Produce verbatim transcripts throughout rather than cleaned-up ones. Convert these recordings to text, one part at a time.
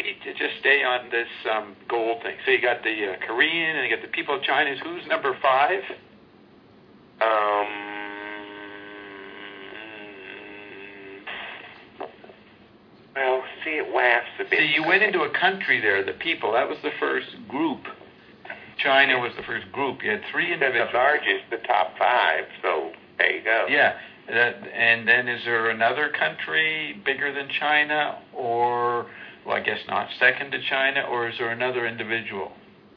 maybe to just stay on this um, gold thing. So you got the uh, Korean and you got the people of China. Who's number five? Um, well, see, it wafts a bit. See, you went into a country there, the people. That was the first group. China was the first group. You had three individuals. The largest, the top five, so there you go. Yeah. That, and then is there another country bigger than China, or, well, I guess not, second to China, or is there another individual?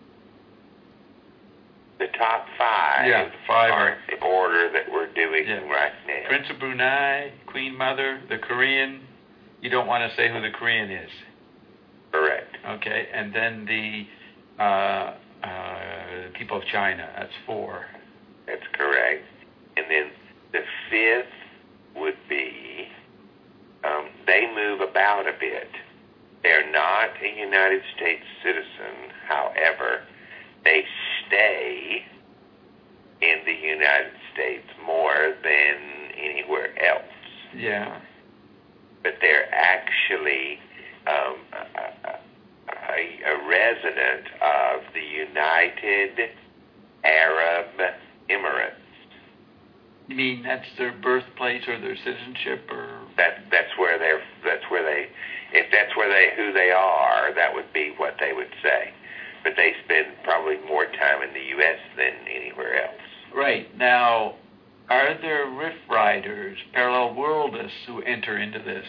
The top five, yeah, five are the order that we're doing yeah. right now. Prince of Brunei, Queen Mother, the Korean. You don't want to say who the Korean is. Correct. Okay, and then the uh, uh, people of China. That's four. That's correct. And then the fifth would be, um, they move about a bit. They're not a United States citizen. However, they stay in the United States more than anywhere else. Yeah. But they're actually um, a, a, a resident of the United Arab Emirates. You mean that's their birthplace or their citizenship, or that that's where they're that's where they if that's where they who they are, that would be what they would say. But they spend probably more time in the U S than anywhere else. Right. Now, are there Riff Riders, parallel worldists, who enter into this?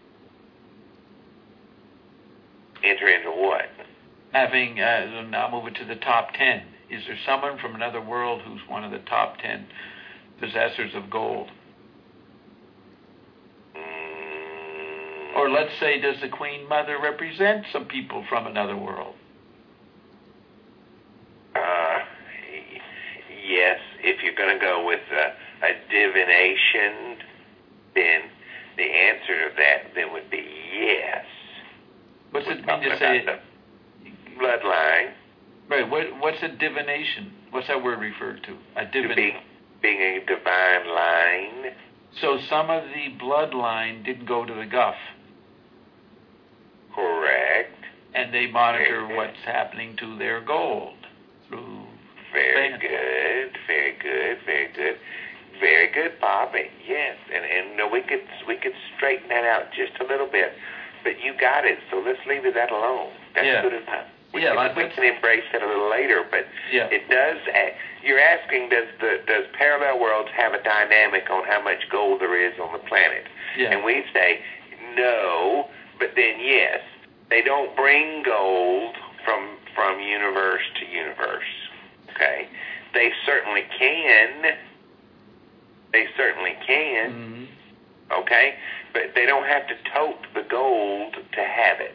Enter into what? Having, uh, now moving to the top ten. Is there someone from another world who's one of the top ten possessors of gold? Mm. Or let's say, does the Queen Mother represent some people from another world? Uh, yes, if you're going to go with a, a divination, then the answer to that then would be yes. What's We're it mean to say? Bloodline. Right. What, what's a divination? What's that word referred to? A divination. Being, being a divine line. So some of the bloodline didn't go to the Guff. Correct. And they monitor Very what's happening to their gold through. Very fans. good. Very good. Very good. Very good, Bobby. Yes, and and no, we could we could straighten that out just a little bit, but you got it. So let's leave that alone. That's yeah. good enough. We, yeah, can, we can embrace it a little later, but yeah. it does. You're asking, does the does parallel worlds have a dynamic on how much gold there is on the planet? Yeah. And we say no, but then yes, they don't bring gold from from universe to universe. Okay, they certainly can. They certainly can. Mm-hmm. Okay, but they don't have to tote the gold to have it.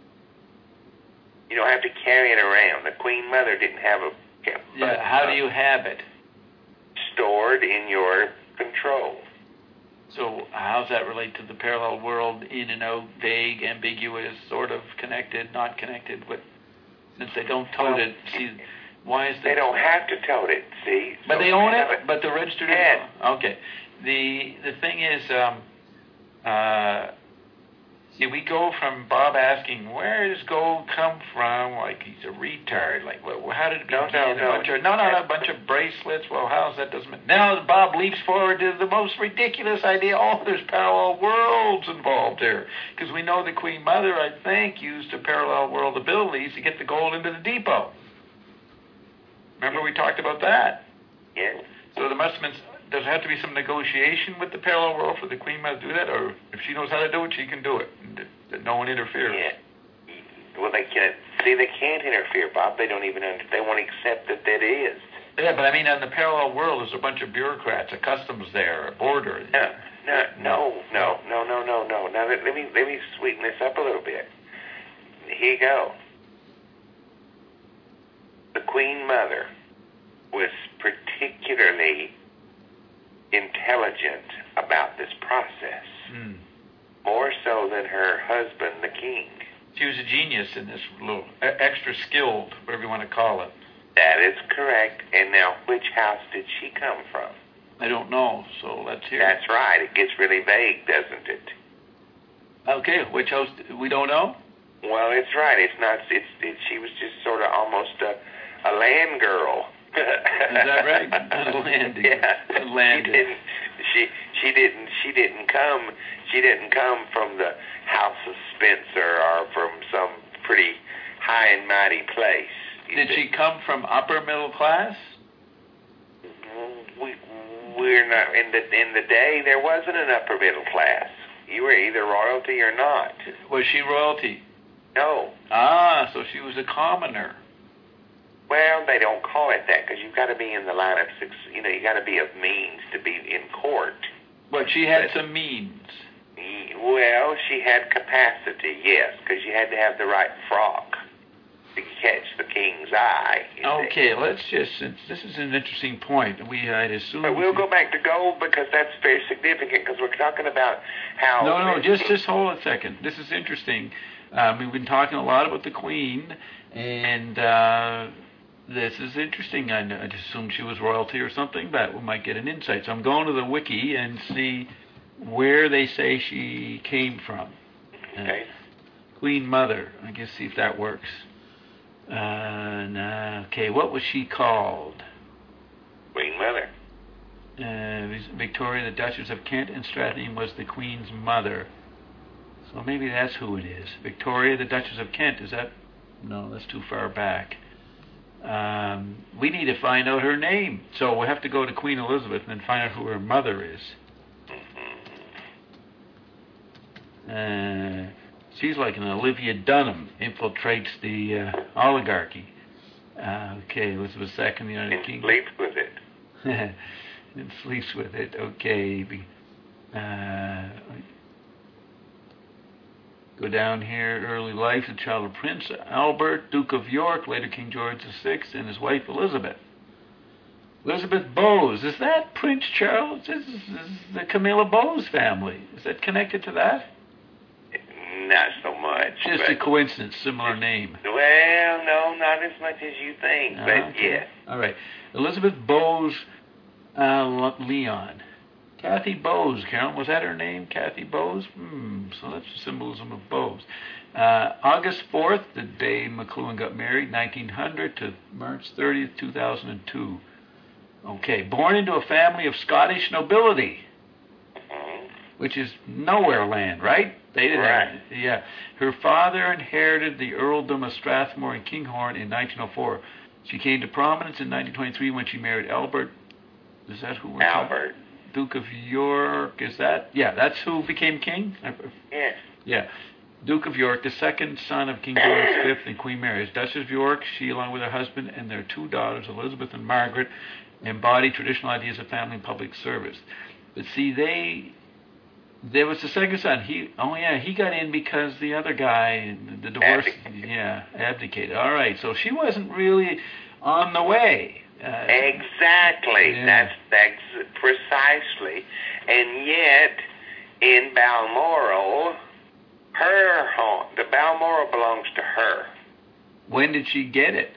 You don't have to carry it around. The Queen Mother didn't have a... Yeah, how do you have it? Stored in your control. So how does that relate to the parallel world? In and out, vague, ambiguous, sort of connected, not connected? But since they don't tote well, it, see, why is that? They don't have to tote it, see? But so they own it, it, but the registered... Yeah. Okay. The, the thing is... Um, uh, See, we go from Bob asking, where does gold come from? Like he's a retard. Like, well, how did it begin? No, no, no. A bunch of, no, no, no, a bunch of bracelets. Well, how's that? Doesn't now Bob leaps forward to the most ridiculous idea. Oh, there's parallel worlds involved here. Because we know the Queen Mother, I think, used her parallel world abilities to get the gold into the depot. Remember we talked about that? Yes. So there must have been... Does there have to be some negotiation with the parallel world for the Queen Mother to do that? Or if she knows how to do it, she can do it. And no one interferes. Yeah. Well, they can't. See, they can't interfere, Bob. They don't even under, they won't accept that that is. Yeah, but I mean, in the parallel world, there's a bunch of bureaucrats, a customs there, a border. No, no, no, no, no, no, no, no. Now, let, let me let me sweeten this up a little bit. Here you go. The Queen Mother was particularly intelligent about this process, mm. more so than her husband, the king. She was a genius in this, little extra skilled, whatever you want to call it. That is correct. And now, which house did she come from? I don't know, so let's hear. That's right. It gets really vague, doesn't it? Okay, which house? We don't know? Well, it's right. It's not. It's. It, she was just sort of almost a, a land girl. Is that right? A landing. Yeah. A landing. She didn't. She she didn't. She didn't come. She didn't come from the House of Spencer or from some pretty high and mighty place. Did she come from upper middle class? We we're not in the in the day. There wasn't an upper middle class. You were either royalty or not. Was she royalty? No. Ah, so she was a commoner. Well, they don't call it that because you've got to be in the line of six. You know, you got to be of means to be in court. But she had some means. Well, she had capacity, yes, because you had to have the right frock to catch the king's eye. Okay, see. Let's just, since this is an interesting point, we I'd assume... But we'll go back to gold because that's very significant because we're talking about how... No, no, just, just hold a second. This is interesting. Um, we've been talking a lot about the Queen, and uh, this is interesting. I, I just assumed she was royalty or something, but we might get an insight. So I'm going to the wiki and see where they say she came from. Okay. Uh, Queen Mother. I guess see if that works. Uh, nah, okay, what was she called? Queen Mother. Uh, Victoria, the Duchess of Kent and Stratham, was the Queen's mother. So maybe that's who it is. Victoria, the Duchess of Kent. Is that? No, that's too far back. Um, we need to find out her name. So we'll have to go to Queen Elizabeth and then find out who her mother is. Uh, she's like an Olivia Dunham, infiltrates the uh, oligarchy. Uh, okay, Elizabeth the Second, the United and Kingdom. sleeps with it. And sleeps with it. Okay. Uh, go down here. Early life, the child of Prince Albert, Duke of York, later King George the Sixth, and his wife Elizabeth. Elizabeth Bowes. Is that Prince Charles? This is, this is the Camilla Bowes family. Is that connected to that? Not so much. Just but, a coincidence, similar name. Well, no, not as much as you think, Uh, but okay. yes. All right. Elizabeth Bowes uh, Leon. Kathy Bowes, Carolyn, was that her name? Kathy Bowes? Hmm, so that's the symbolism of Bowes. Uh, August fourth, the day McLuhan got married, nineteen hundred, to March thirtieth, two thousand two. Okay, born into a family of Scottish nobility, which is nowhere land, right? They didn't right. have, yeah. Her father inherited the earldom of Strathmore and Kinghorn in nineteen oh four. She came to prominence in nineteen twenty-three when she married Albert. Is that who we're Albert. talking? Duke of York, is that? Yeah, that's who became king? Yes. Yeah. Duke of York, the second son of King George the Fifth and Queen Mary. As Duchess of York, she, along with her husband and their two daughters, Elizabeth and Margaret, embody traditional ideas of family and public service. But see, they... There was the second son. He, oh yeah, he got in because the other guy, the divorce, abdicated. yeah, abdicated. All right, so she wasn't really on the way. Uh, exactly. Yeah. That's that's precisely. And yet, in Balmoral, her home, the Balmoral belongs to her. When did she get it?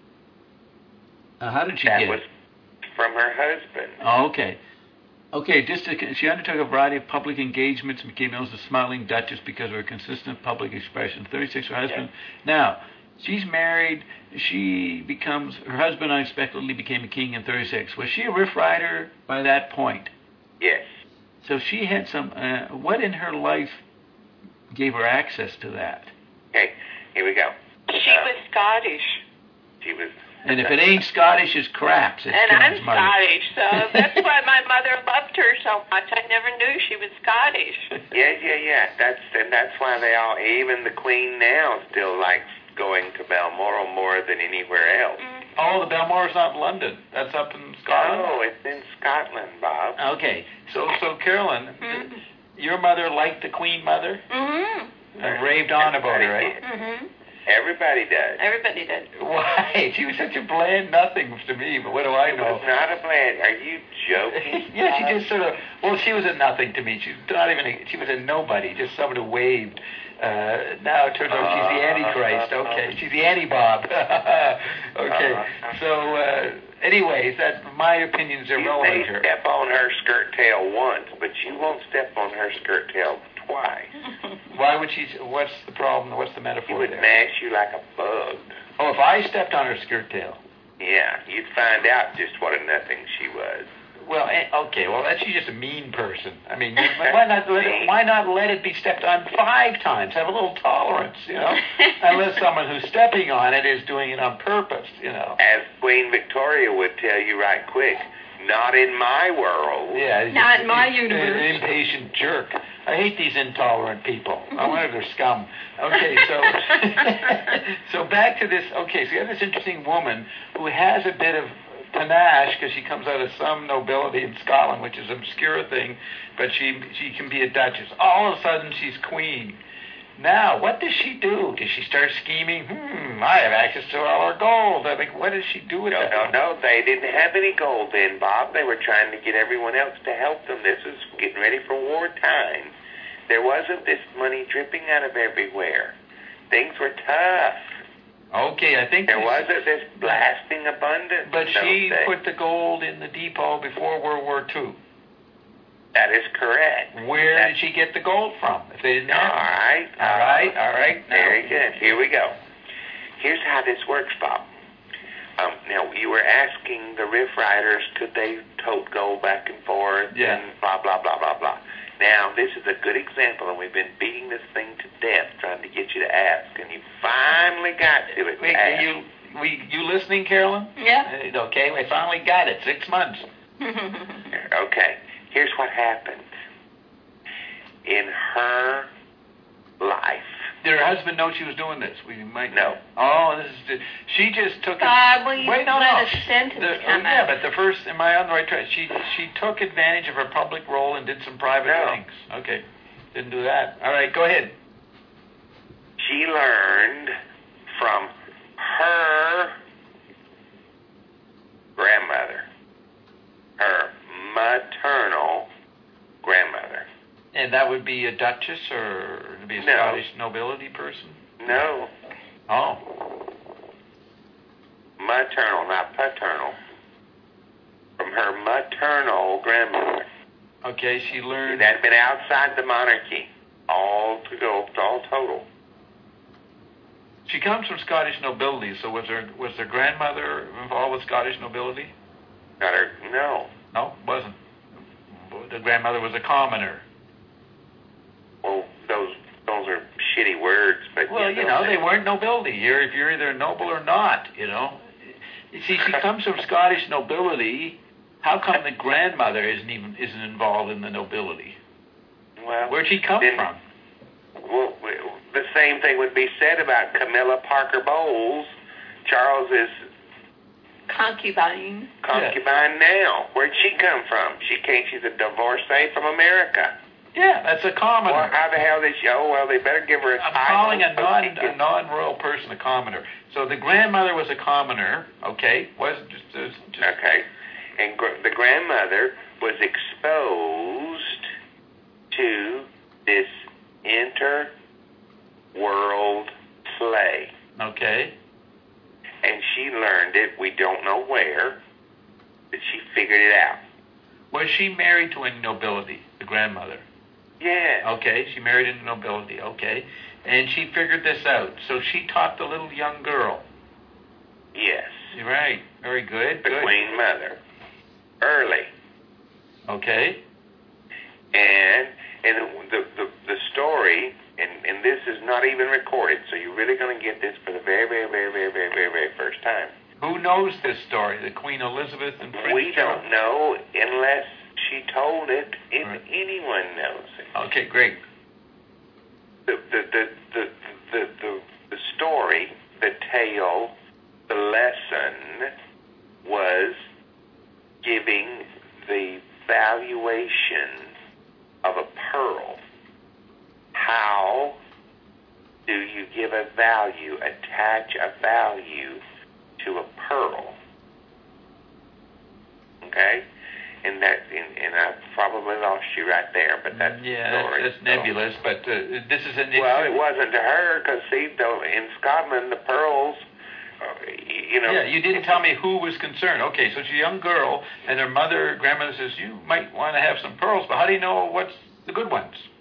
Uh, how did she that get was it? From her husband. Oh, okay. Okay, just to, she undertook a variety of public engagements and became known as the Smiling Duchess because of her consistent public expression. thirty-six, her husband. Yes. Now, she's married. She becomes, her husband unexpectedly became a king in thirty-six. Was she a Riff Rider by that point? Yes. So she had some, uh, what in her life gave her access to that? Okay, here we go. She Uh, was Scottish. She was. And if it ain't Scottish, it's crap. says And I'm Karen's mother. Scottish, so that's why my mother loved her so much. I never knew she was Scottish. Yeah, yeah, yeah. That's and that's why they all, even the Queen now, still likes going to Balmoral more than anywhere else. Mm. Oh, the Balmoral's not in London. That's up in Scotland. Oh, it's in Scotland, Bob. Okay, so so Carolyn, Mm-hmm. your mother liked the Queen Mother? Mm-hmm. And raved on about her, right? Mm-hmm. Everybody does. Everybody did. Why? She was such a bland nothing to me, but what do I It know? was not a bland. Are you joking? Yeah, she just sort of, well, she was a nothing to me. She's not even, a, she was a nobody, just someone who waved. Uh, now it turns out she's the Antichrist. Okay, she's the Anti-Bob. Okay, so uh, anyways, that my opinion is You irrelevant may here. step on her skirt tail once, but you won't step on her skirt tail twice. Why would she? What's the problem? What's the She metaphor would there? mash you like a bug. Oh, if I stepped on her skirt tail. Yeah, you'd find out just what a nothing she was. Well, eh, okay. Well, that's she's just a mean person. I mean, why not let it, why not let it be stepped on five times? Have a little tolerance, you know. Unless someone who's stepping on it is doing it on purpose, you know. As Queen Victoria would tell you right quick, not in my world. Yeah, he's Not just in my an- universe. An impatient jerk. I hate these intolerant people. I wonder if they're scum. Okay, so so back to this. Okay, so you have this interesting woman who has a bit of panache because she comes out of some nobility in Scotland, which is an obscure thing, but she she can be a duchess. All of a sudden, she's queen. Now, what does she do? Does she start scheming? Hmm, I have access to all her gold. I mean, what does she do with No, that? no, no, they didn't have any gold then, Bob. They were trying to get everyone else to help them. This was getting ready for wartime. There wasn't this money dripping out of everywhere. Things were tough. Okay, I think There this- wasn't this blasting abundance. But in she those days. put the gold in the depot before World War Two. That is correct. Where That- did she get the gold from? If they didn't All have it? right. All right, all right. Now- Very good. Here we go. Here's how this works, Bob. Um, now, you were asking the Riff Riders, could they tote gold back and forth Yeah. and blah, blah, blah, blah, blah. Now, this is a good example, and we've been beating this thing to death trying to get you to ask, and you finally got to it. Wait, to ask. you, we, you listening, Carolyn? Yeah. Uh, Okay, we finally got it. Six months. Okay, here's what happened. In her life, Did her husband know she was doing this? We might No. Oh, this is. She just took. God, will you Wait, no, let no. a sentence The- come yeah, out? but the first, am I on the right track? She she took advantage of her public role and did some private No. things. Okay, didn't do that. All right, go ahead. she learned from her grandmother, her maternal grandmother. And that would be a duchess or to be a No. Scottish nobility person? No, Oh, maternal, not paternal. From her maternal grandmother. okay. She learned. That had been outside the monarchy, all to go, all total. She comes from Scottish nobility. So was her was their grandmother involved with Scottish nobility? Not her, no. No, wasn't. The grandmother was a commoner. Well, those those are shitty words, but Well, yeah, you know, those- they weren't nobility. You're if you're either noble or not. You know. You see, she comes from Scottish nobility. How come the grandmother isn't even isn't involved in the nobility? Well, Where'd she come then- from? Well, the same thing would be said about Camilla Parker Bowles, Charles's Concubine. concubine now. Where'd she come from? She came. She's a divorcee from America. Yeah, that's a commoner. Well, how the hell did she? Oh, well, they better give her a I'm title. calling a so non she a can- non-royal person a commoner. So the grandmother was a commoner. Okay, was just, just, just Okay, and gr- the grandmother was exposed to this inter-world play, okay. and she learned it. We don't know where, but she figured it out. Was she married to any nobility? The grandmother. Yeah. Okay, she married into nobility. Okay, and she figured this out. So she taught the little young girl. Yes. You're right. Very good. The good. Queen Mother. Early. Okay. And and the the, the story, and, and this is not even recorded, so you're really going to get this for the very, very, very, very, very, very, very first time. Who knows this story? The Queen Elizabeth and Prince We Charles? don't know unless she told it, if Right. anyone knows it. Okay, great. The, the, the, the, the, the, the story, the tale, the lesson was giving the valuation of a pearl. How do you give a value, attach a value to a pearl? Okay? And that, and, and I probably lost you right there, but that's Yeah, the story. that's, that's nebulous, but uh, this is an Well, it wasn't to her, because see, though, in Scotland, the pearls, uh, y- you know. Yeah, you didn't tell me who was concerned. Okay, so she's a young girl, and her mother, grandmother says, you might want to have some pearls, but how do you know what's the good ones?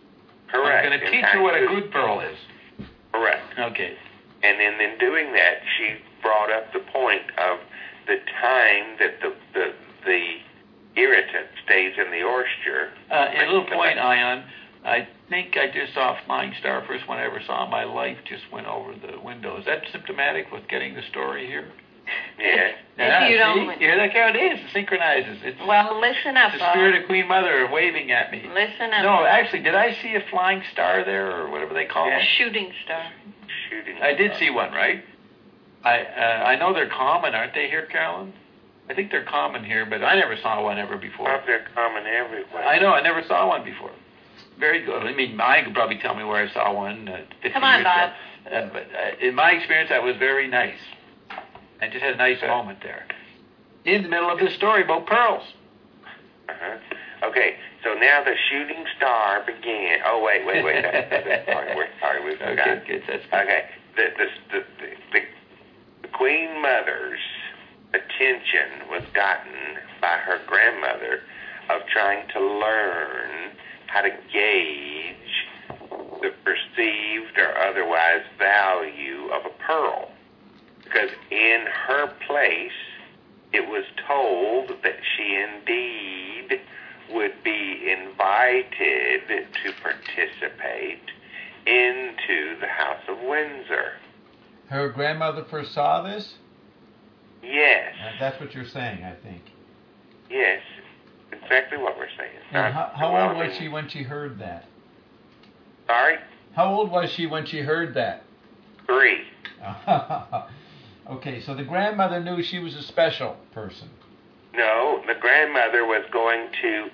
Correct. I'm going to teach you what a good pearl is. Correct. Okay. And then in doing that, she brought up the point of the time that the the, the irritant stays in the oyster. Uh, and a little point, Ion. I think I just saw a flying star. First one I ever saw in my life just went over the window. Is that symptomatic with getting the story here? Yeah. Yeah, If you see? don't- You hear that, Carol? It is. It synchronizes. It's, Well, listen up, it's the Bob. spirit of Queen Mother waving at me. Listen up. No, actually, did I see a flying star there, or whatever they call Yeah. them? Shooting star. Shooting. I did see one, right? I uh, I know they're common, aren't they here, Carolyn? I think they're common here, but I never saw one ever before. Well, they're common everywhere. I know, I never saw one before. Very good. I mean, I could probably tell me where I saw one uh, fifty Come on, years Bob. ago. Uh, but uh, in my experience, that was very nice. I just had a nice moment there. In the middle of this story about pearls. Uh-huh. Okay, so now the shooting star began. Oh, wait, wait, wait. That's, that's, sorry, we're sorry, we forgot. Okay, good. That's good. Okay, the, the, the, the, the Queen Mother's attention was gotten by her grandmother of trying to learn how to gauge the perceived or otherwise value of a pearl. Because in her place, it was told that she indeed would be invited to participate into the House of Windsor. Her grandmother first saw this? Yes, Uh, that's what you're saying, I think. yes, exactly what we're saying. And Not- how, how well, old I was mean- she when she heard that? Sorry? How old was she when she heard that? Three. Okay, so the grandmother knew she was a special person. No, the grandmother was going to,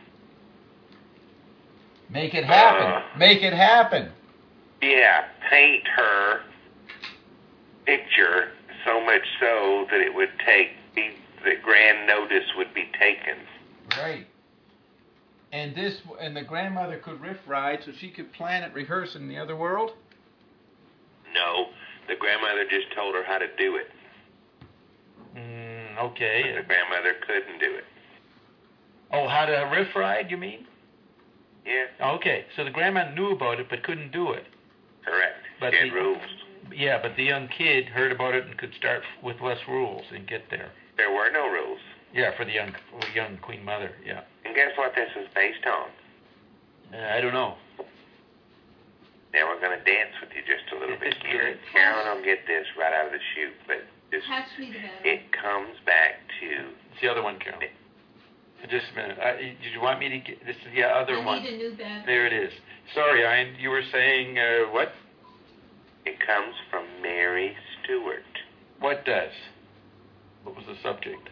Make it happen. Uh. Make it happen. yeah, paint her picture so much so that it would take, be, that grand notice would be taken. Right. And this, and the grandmother could riff ride, so she could plan it, rehearse in the other world. No, the grandmother just told her how to do it. Mm, But okay. the grandmother couldn't do it. Oh, how to riff ride, you mean? Yeah, Okay, so the grandma knew about it but couldn't do it. correct. But She had the- rules. Yeah, but the young kid heard about it and could start with less rules and get there. There were no rules. Yeah, for the young young Queen Mother, yeah. And guess what this is based on? Uh, I don't know. Now we're going to dance with you just a little bit It's here. good. Carolyn will get this right out of the chute, but just, Pass me the battle. it comes back to, It's the other one, Carol. Just a minute. I, did you want me to get this? Is the other I one. need a new battle. There it is. Sorry, Ian. You were saying uh, what? it comes from Mary Stuart. What does? What was the subject?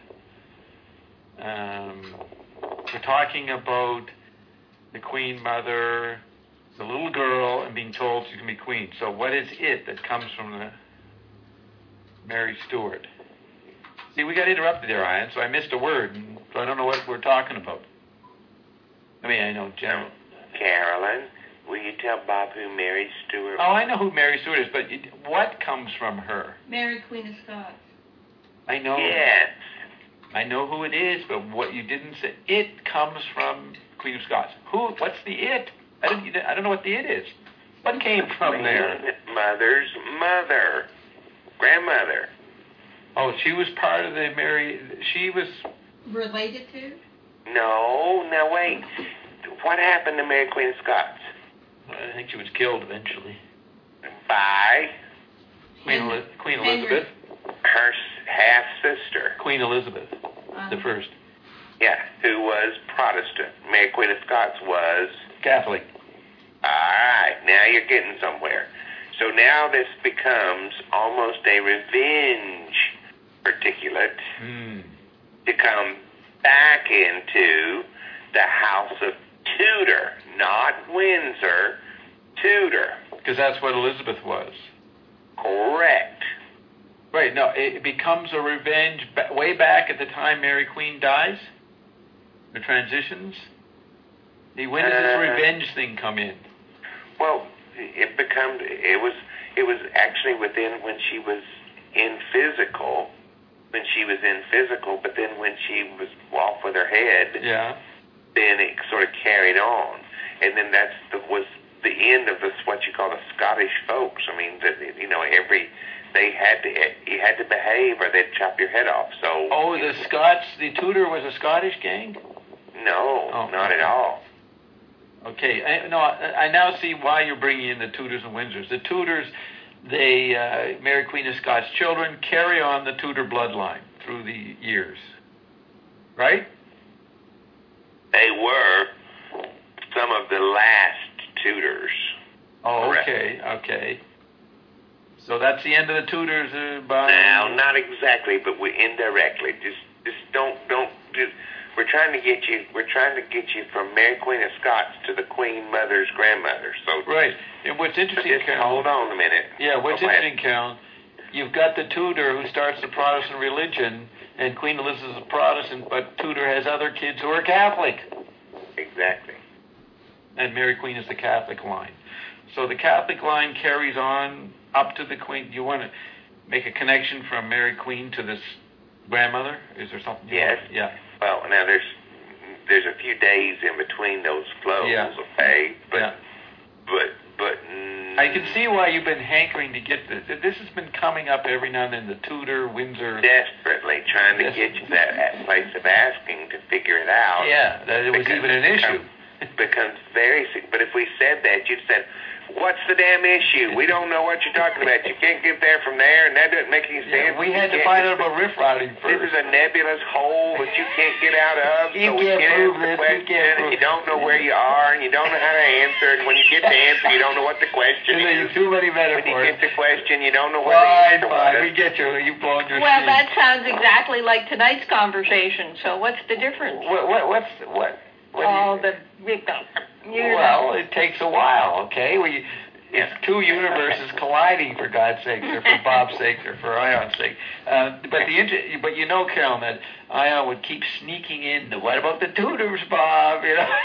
Um, we're talking about the Queen Mother, the little girl, and being told she's going to be queen. So what is it that comes from the Mary Stuart? See, we got interrupted there, Ian, so I missed a word, and so I don't know what we're talking about. I mean, I know general. Carolyn, will you tell Bob who Mary Stuart Oh, I know who Mary Stuart is, but it, what comes from her? Mary, Queen of Scots. I know. Yes. I know who it is, but what you didn't say, it comes from Queen of Scots. Who? What's the it? I don't. I don't know what the it is. What came from there? Queen Mother's mother. Grandmother. Oh, she was part of the Mary. She was. Related to? No, now wait. What happened to Mary Queen of Scots? I think she was killed eventually. By Queen, Henry. Eli- Queen Henry. Elizabeth. her half-sister. Queen Elizabeth, Um, the first. Yeah, who was Protestant. Mary Queen of Scots was... Catholic. All right, now you're getting somewhere. So now this becomes almost a revenge particulate Hmm. to come back into the House of Tudor, not Windsor, Tudor. Because that's what Elizabeth was. Correct. Right. No, it becomes a revenge ba- way back at the time Mary Queen dies. The transitions. The- When does this Uh, revenge thing come in? Well, it becomes it was it was actually within when she was in physical, when she was in physical, but then when she was off with her head, Yeah. then it sort of carried on, and then that's the was the end of this what you call the Scottish folks. I mean, the, you know, every they had to you had to behave or they'd chop your head off. So Oh, the Scots, the Tudor was a Scottish gang? no, Oh, not okay. at all. Okay, I, no, I, I now see why you're bringing in the Tudors and Windsors. The Tudors, they uh, marry Queen of Scots' children, carry on the Tudor bloodline through the years, right? They were some of the last Tudors. Oh, Correct. okay, okay. So that's the end of the Tudors uh, by... Now, not exactly, but we indirectly. Just, just don't, don't. Just, we're trying to get you. We're trying to get you from Mary Queen of Scots to the Queen Mother's grandmother. So Right. And what's so interesting, just Carol... hold on a minute. Yeah, what's Go ahead. interesting, Carol, you've got the Tudor who starts the Protestant religion, and Queen Elizabeth is a Protestant, but Tudor has other kids who are Catholic. Exactly. And Mary Queen is the Catholic line. So the Catholic line carries on up to the Queen. Do you want to make a connection from Mary Queen to this grandmother? Is there something? You Yes. want? Yeah. Well, now there's there's a few days in between those flows, Yeah. okay? But Yeah. but but mm, I can see why you've been hankering to get this. This has been coming up every now and then. The Tudor, Windsor. desperately trying to Yes. get you that, that place of asking to figure it out. Yeah, that it was Because even an it issue. becomes, becomes very sick. But if we said that, you'd said, "What's the damn issue? We don't know what you're talking about. You can't get there from there, and that doesn't make any Yeah, sense." we had to You can't- find out about riff routing This first. is a nebulous hole that you can't get out of. You so we can't get prove into the this, you question, can't and you prove- don't know where you are, and you don't know how to answer. And when you get the answer, you don't know what the question There's is. too many When you metaphors. get the question, you don't know where the Fine, answer fine. was. We get you. You've blown your Well, steam. that sounds exactly like tonight's conversation. So what's the difference? What, what, what's what? what do Oh, you, the you well, it takes a while. Okay, we Yeah. it's two universes colliding, for God's sake, or for Bob's sake, or for Ion's sake. Uh, but the inter- but you know, Carol, that Ion would keep sneaking in. The, what about the Tudors, Bob? You know.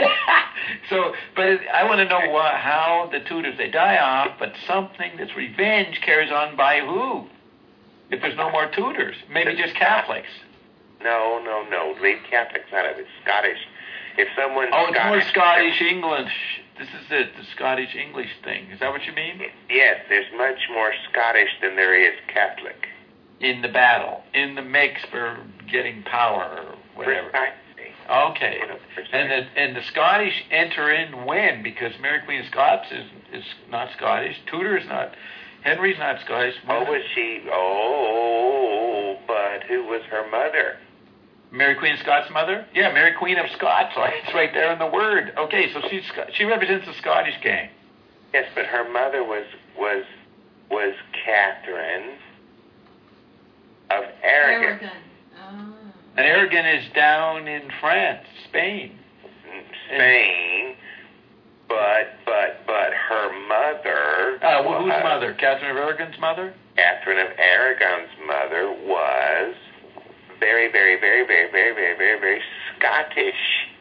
So, but it, I want to know why, how the Tudors they die off, but something that's revenge carries on by who? If there's no more Tudors, maybe just Catholics. No, no, no. Leave Catholics out of it. Scottish. If someone's Oh, it's more Scottish, Scottish English. This is it, the Scottish English thing. Is that what you mean? yes, there's much more Scottish than there is Catholic. In the battle, in the mix for getting power or whatever. Precisely. Okay. Precisely. And the and the Scottish enter in when? Because Mary Queen of Scots is is not Scottish. Tudor is not. Henry's not Scottish. Oh, was she? Oh, but who was her mother? Mary Queen of Scots' mother? Yeah, Mary Queen of Scots. It's right there in the word. Okay, so she's Sc- she represents the Scottish gang. Yes, but her mother was was was Catherine of Aragon, Aragon. Oh. And Aragon is down in France, Spain. Spain. But but but her mother. Uh, well, whose was- mother? Catherine of Aragon's mother? Catherine of Aragon's mother was very, very, very, very, very, very, very, very Scottish.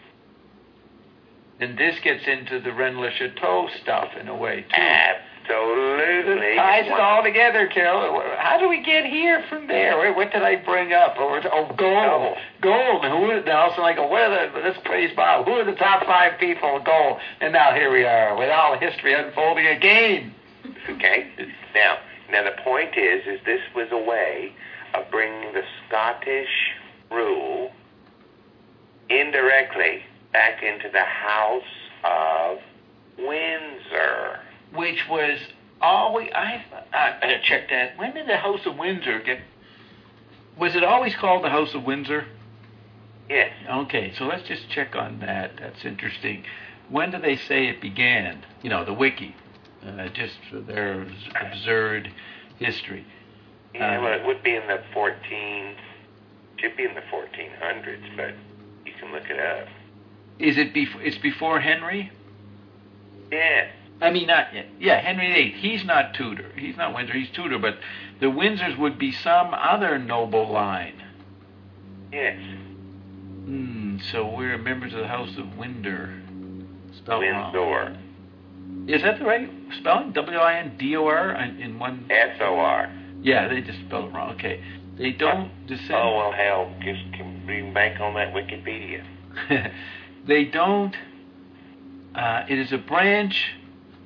And this gets into the Rennes-le-Chateau stuff in a way, too. Absolutely. This ties it all together, Carol. How do we get here from there? What, what did I bring up? Oh, oh gold. Gold. Who is, now, so I go, what are the, let's praise Bob. Who are the top five people? Gold. And now here we are with all history unfolding again. Okay. Now, now the point is, is this was a way of bringing the Scottish rule indirectly back into the House of Windsor. Which was always, I, I better check that. When did the House of Windsor get, was it always called the House of Windsor? Yes. Okay, so let's just check on that. That's interesting. When do they say it began? You know, the wiki, uh, just for their absurd history. Yeah, Uh, well, it would be in the fourteen, should be in the fourteen hundreds, but you can look it up. Is it before? It's before Henry? Yes. I mean, not yeah, Henry the Eighth. He's not Tudor. He's not Windsor. He's Tudor. But the Windsors would be some other noble line. Yes. Hmm. So we're members of the House of Windsor. Spelled wrong. Windsor. Is that the right spelling? W I N D O R in one. S O R. Yeah, they just spelled it wrong. Okay. They don't descend. Oh, well, hell, just can bring back on that Wikipedia. They don't. Uh, it is a branch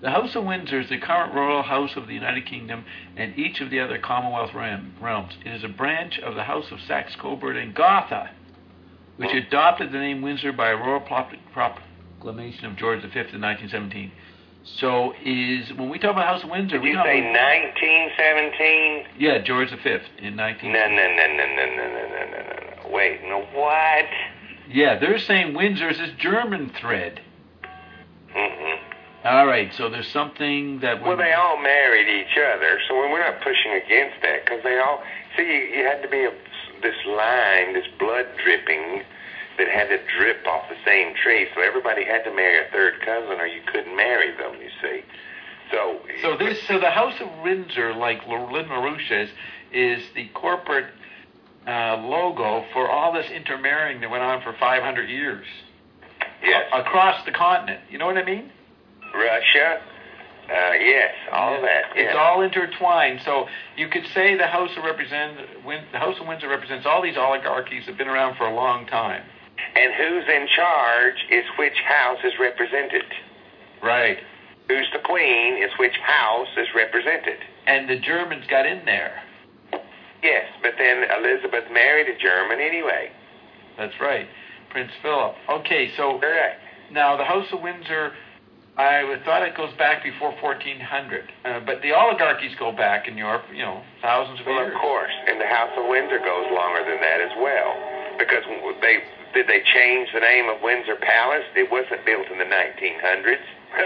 The House of Windsor is the current royal house of the United Kingdom and each of the other Commonwealth realm, realms. It is a branch of the House of Saxe-Coburg and Gotha, which adopted the name Windsor by a royal proclamation of George the Fifth in nineteen seventeen. So is when we talk about House of Windsor, Did we you talk say about, nineteen seventeen? yeah, George the Fifth in nineteen. No, no, no, no, no, no, no, no, no, no. Wait, no, what? Yeah, they're saying Windsor is this German thread. Mm-mm. All right, so there's something that. Well, they all married each other, so we're not pushing against that because they all see. You, you had to be a, this line, this blood dripping that had to drip off the same tree, so everybody had to marry a third cousin, or you couldn't marry them. You see, so So this, so the House of Windsor, like Lynn LaRouche says, is the corporate uh, logo for all this intermarrying that went on for five hundred years. Yes. A- across the continent. You know what I mean? Russia, uh, yes, all of that. It's yeah. all intertwined. So you could say the House of represent Win, the House of Windsor represents all these oligarchies that have been around for a long time. And who's in charge is which house is represented. Right. Who's the queen is which house is represented. And the Germans got in there. Yes, but then Elizabeth married a German anyway. That's right. Prince Philip. Okay, so Correct. now the House of Windsor, I would- thought it goes back before fourteen hundred. Uh, but the oligarchies go back in Europe, you know, thousands of Well, years. of course, and the House of Windsor goes longer than that as well. Because they did they change the name of Windsor Palace? It wasn't built in the nineteen hundreds.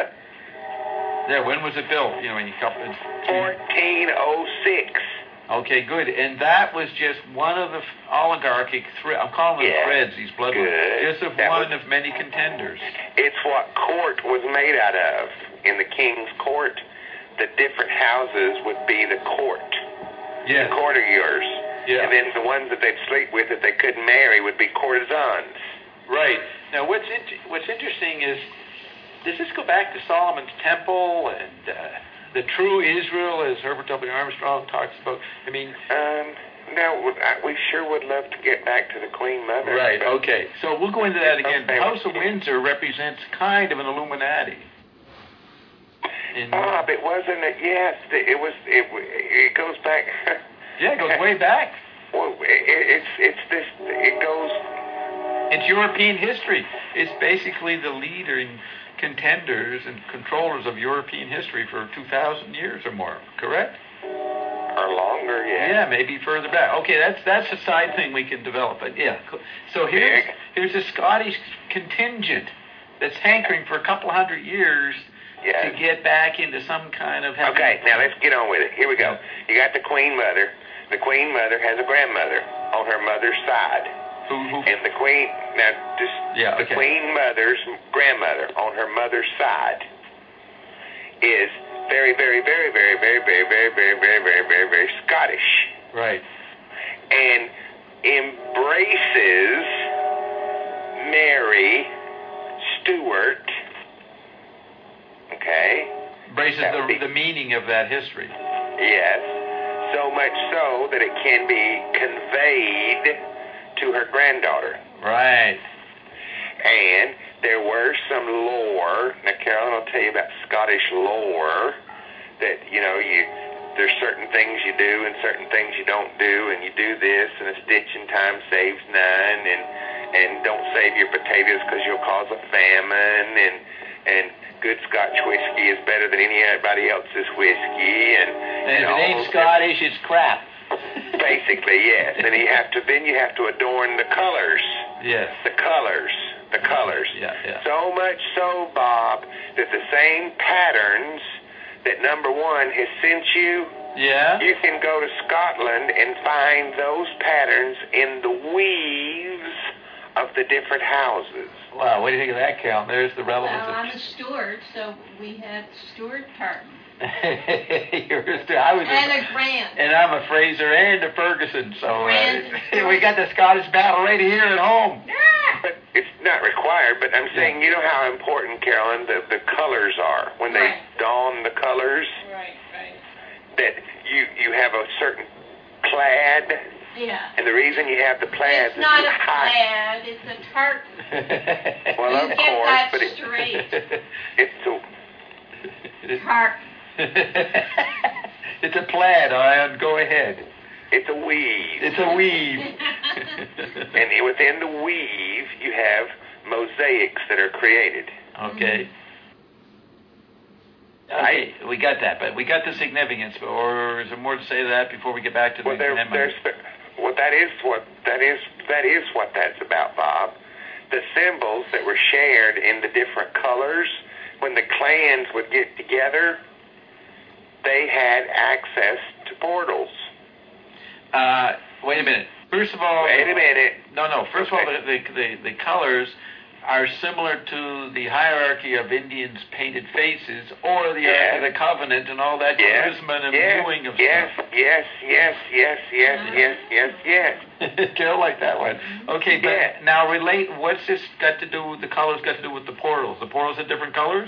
Yeah, when was it built? You know, in a couple of... fourteen oh six. Okay, good. And that was just one of the f- oligarchic threads. I'm calling them Yeah. threads, these bloodlines. Good. Just of That one was- of many contenders. It's what court was made out of. In the king's court, the different houses would be the court. Yes. The courtiers. Yeah. And then the ones that they'd sleep with that they couldn't marry would be courtesans. Right. Now, what's in- what's interesting is, does this go back to Solomon's Temple and uh, the true Israel, as Herbert W. Armstrong talks about? I mean... Um, no, we sure would love to get back to the Queen Mother. Right, but- okay. So we'll go into that again. Okay. The House of Windsor represents kind of an Illuminati. In, Ah, but wasn't it? Yes, it was. It, it goes back. yeah, it goes way back. Well, it, it's it's this. It goes. It's European history. It's basically the leading contenders and controllers of European history for two thousand years or more, correct? Or longer, yeah. Yeah, maybe further back. Okay, that's that's a side thing we can develop. But yeah, cool. So here's, here's a Scottish contingent that's hankering for a couple hundred years Yes. to get back into some kind of... heaven. Okay, now let's get on with it. Here we go. You got the Queen Mother. The Queen Mother has a grandmother on her mother's side. Who, who, And the Queen, now just Yeah, the okay. Queen Mother's grandmother on her mother's side is very, very, very, very, very, very, very, very, very, very, very, very Scottish. right. And embraces Mary Stuart. Okay? Embraces That would the, be- the meaning of that history. Yes. So much so that it can be conveyed to her granddaughter. Right. And there were some lore. Now, Carolyn will tell you about Scottish lore that, you know, you there's certain things you do and certain things you don't do, and you do this, and a stitch in time saves none, and and don't save your potatoes because you'll cause a famine, and and good Scotch whiskey is better than anybody else's whiskey, and And if all it ain't those Scottish, it's crap. different- basically, yes. And you have to then you have to adorn the colors, Yes. the colors, the colors. Yeah, yeah. So much so, Bob, that the same patterns that number one has sent you, Yeah? you can go to Scotland and find those patterns in the weaves of the different houses. Wow, what do you think of that, Cal? There's the relevance Well, I'm a of... Stuart, so we had Stuart Parton. You're a Stu- I was And a Grant. And I'm a Fraser and a Ferguson, so uh, Grant and we got the Scottish battle right here at home. But it's not required, but I'm saying, you know how important, Carolyn, the, the colors are. When they Right. dawn the colors, Right, right. that you, you have a certain plaid, Yeah. and the reason you have the plaids It's is not you a hide. plaid, it's a tartan. Well, You of get course, that but it, straight. it's so Tarp. It's a plaid, Ion. Go ahead. It's a weave. It's a weave. And within the weave, you have mosaics that are created. Okay. Okay, we got that, but we got the significance. Or is there more to say to that before we get back to the Well, there, amendment? there's, well, that is what that is. That is what that's about, Bob. The symbols that were shared in the different colors. When the clans would get together, they had access to portals. Uh, wait a minute. First of all, Wait a minute. No, no. First Okay. of all, the, the the colors are similar to the hierarchy of Indians' painted faces, or the Yes. Ark of the Covenant, and all that Yes, charisma and yes, imbuing of yes, stuff. yes, yes, yes, yes, yes, yes, yes. Carol like that one. Okay, but Yeah. now relate. What's this got to do with the colors? Got to do with the portals? The portals have different colors.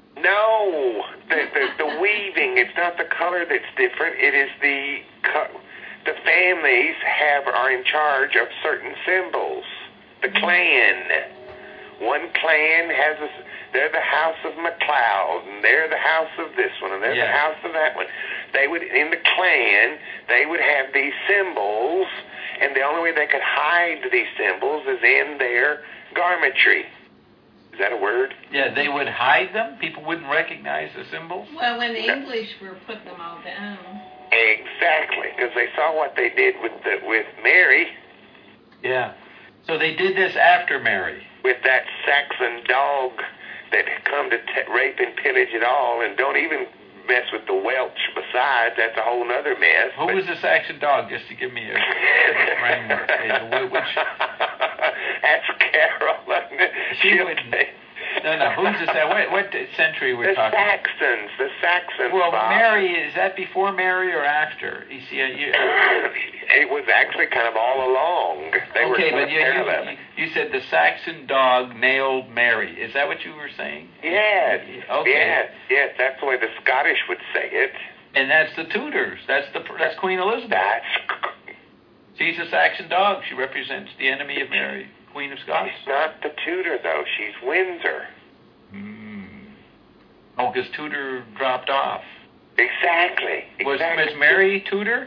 No, the, the the weaving. It's not the color that's different. It is the co- the families have are in charge of certain symbols. The clan. One clan has a. They're the house of McLeod, and they're the house of this one, and they're Yeah. the house of that one. They would in the clan. They would have these symbols, and the only way they could hide these symbols is in their garmentry. Is that a word? Yeah, they would hide them. People wouldn't recognize the symbols. Well, when the English were putting them all down. Exactly, because they saw what they did with the, with Mary, Yeah. So they did this after Mary. with that Saxon dog that come to t- rape and pillage it all, and don't even mess with the Welsh besides. That's a whole nother mess. Who but- was the Saxon dog? Just to give me a, a framework. Uh, wh- Which? That's Carol. She She'll wouldn't. say- No, no. Who's the Sa- what, what century we're The talking? Saxons. The Saxons. Well, Bob. Mary, is that before Mary or after? You see, uh, you, It was actually kind of all along. They were okay, sort but of you, parallel. you, you said the Saxon dog nailed Mary. Is that what you were saying? Yes. Okay. Yes. Yes. That's the way the Scottish would say it. And that's the Tudors. That's the that's Queen Elizabeth. That's She's a Saxon dog. She represents the enemy of Mary, Queen of Scots. She's not the Tudor, though. She's Windsor. Mm. Oh, because Tudor dropped off. Exactly. Was, exactly. was Mary Tudor?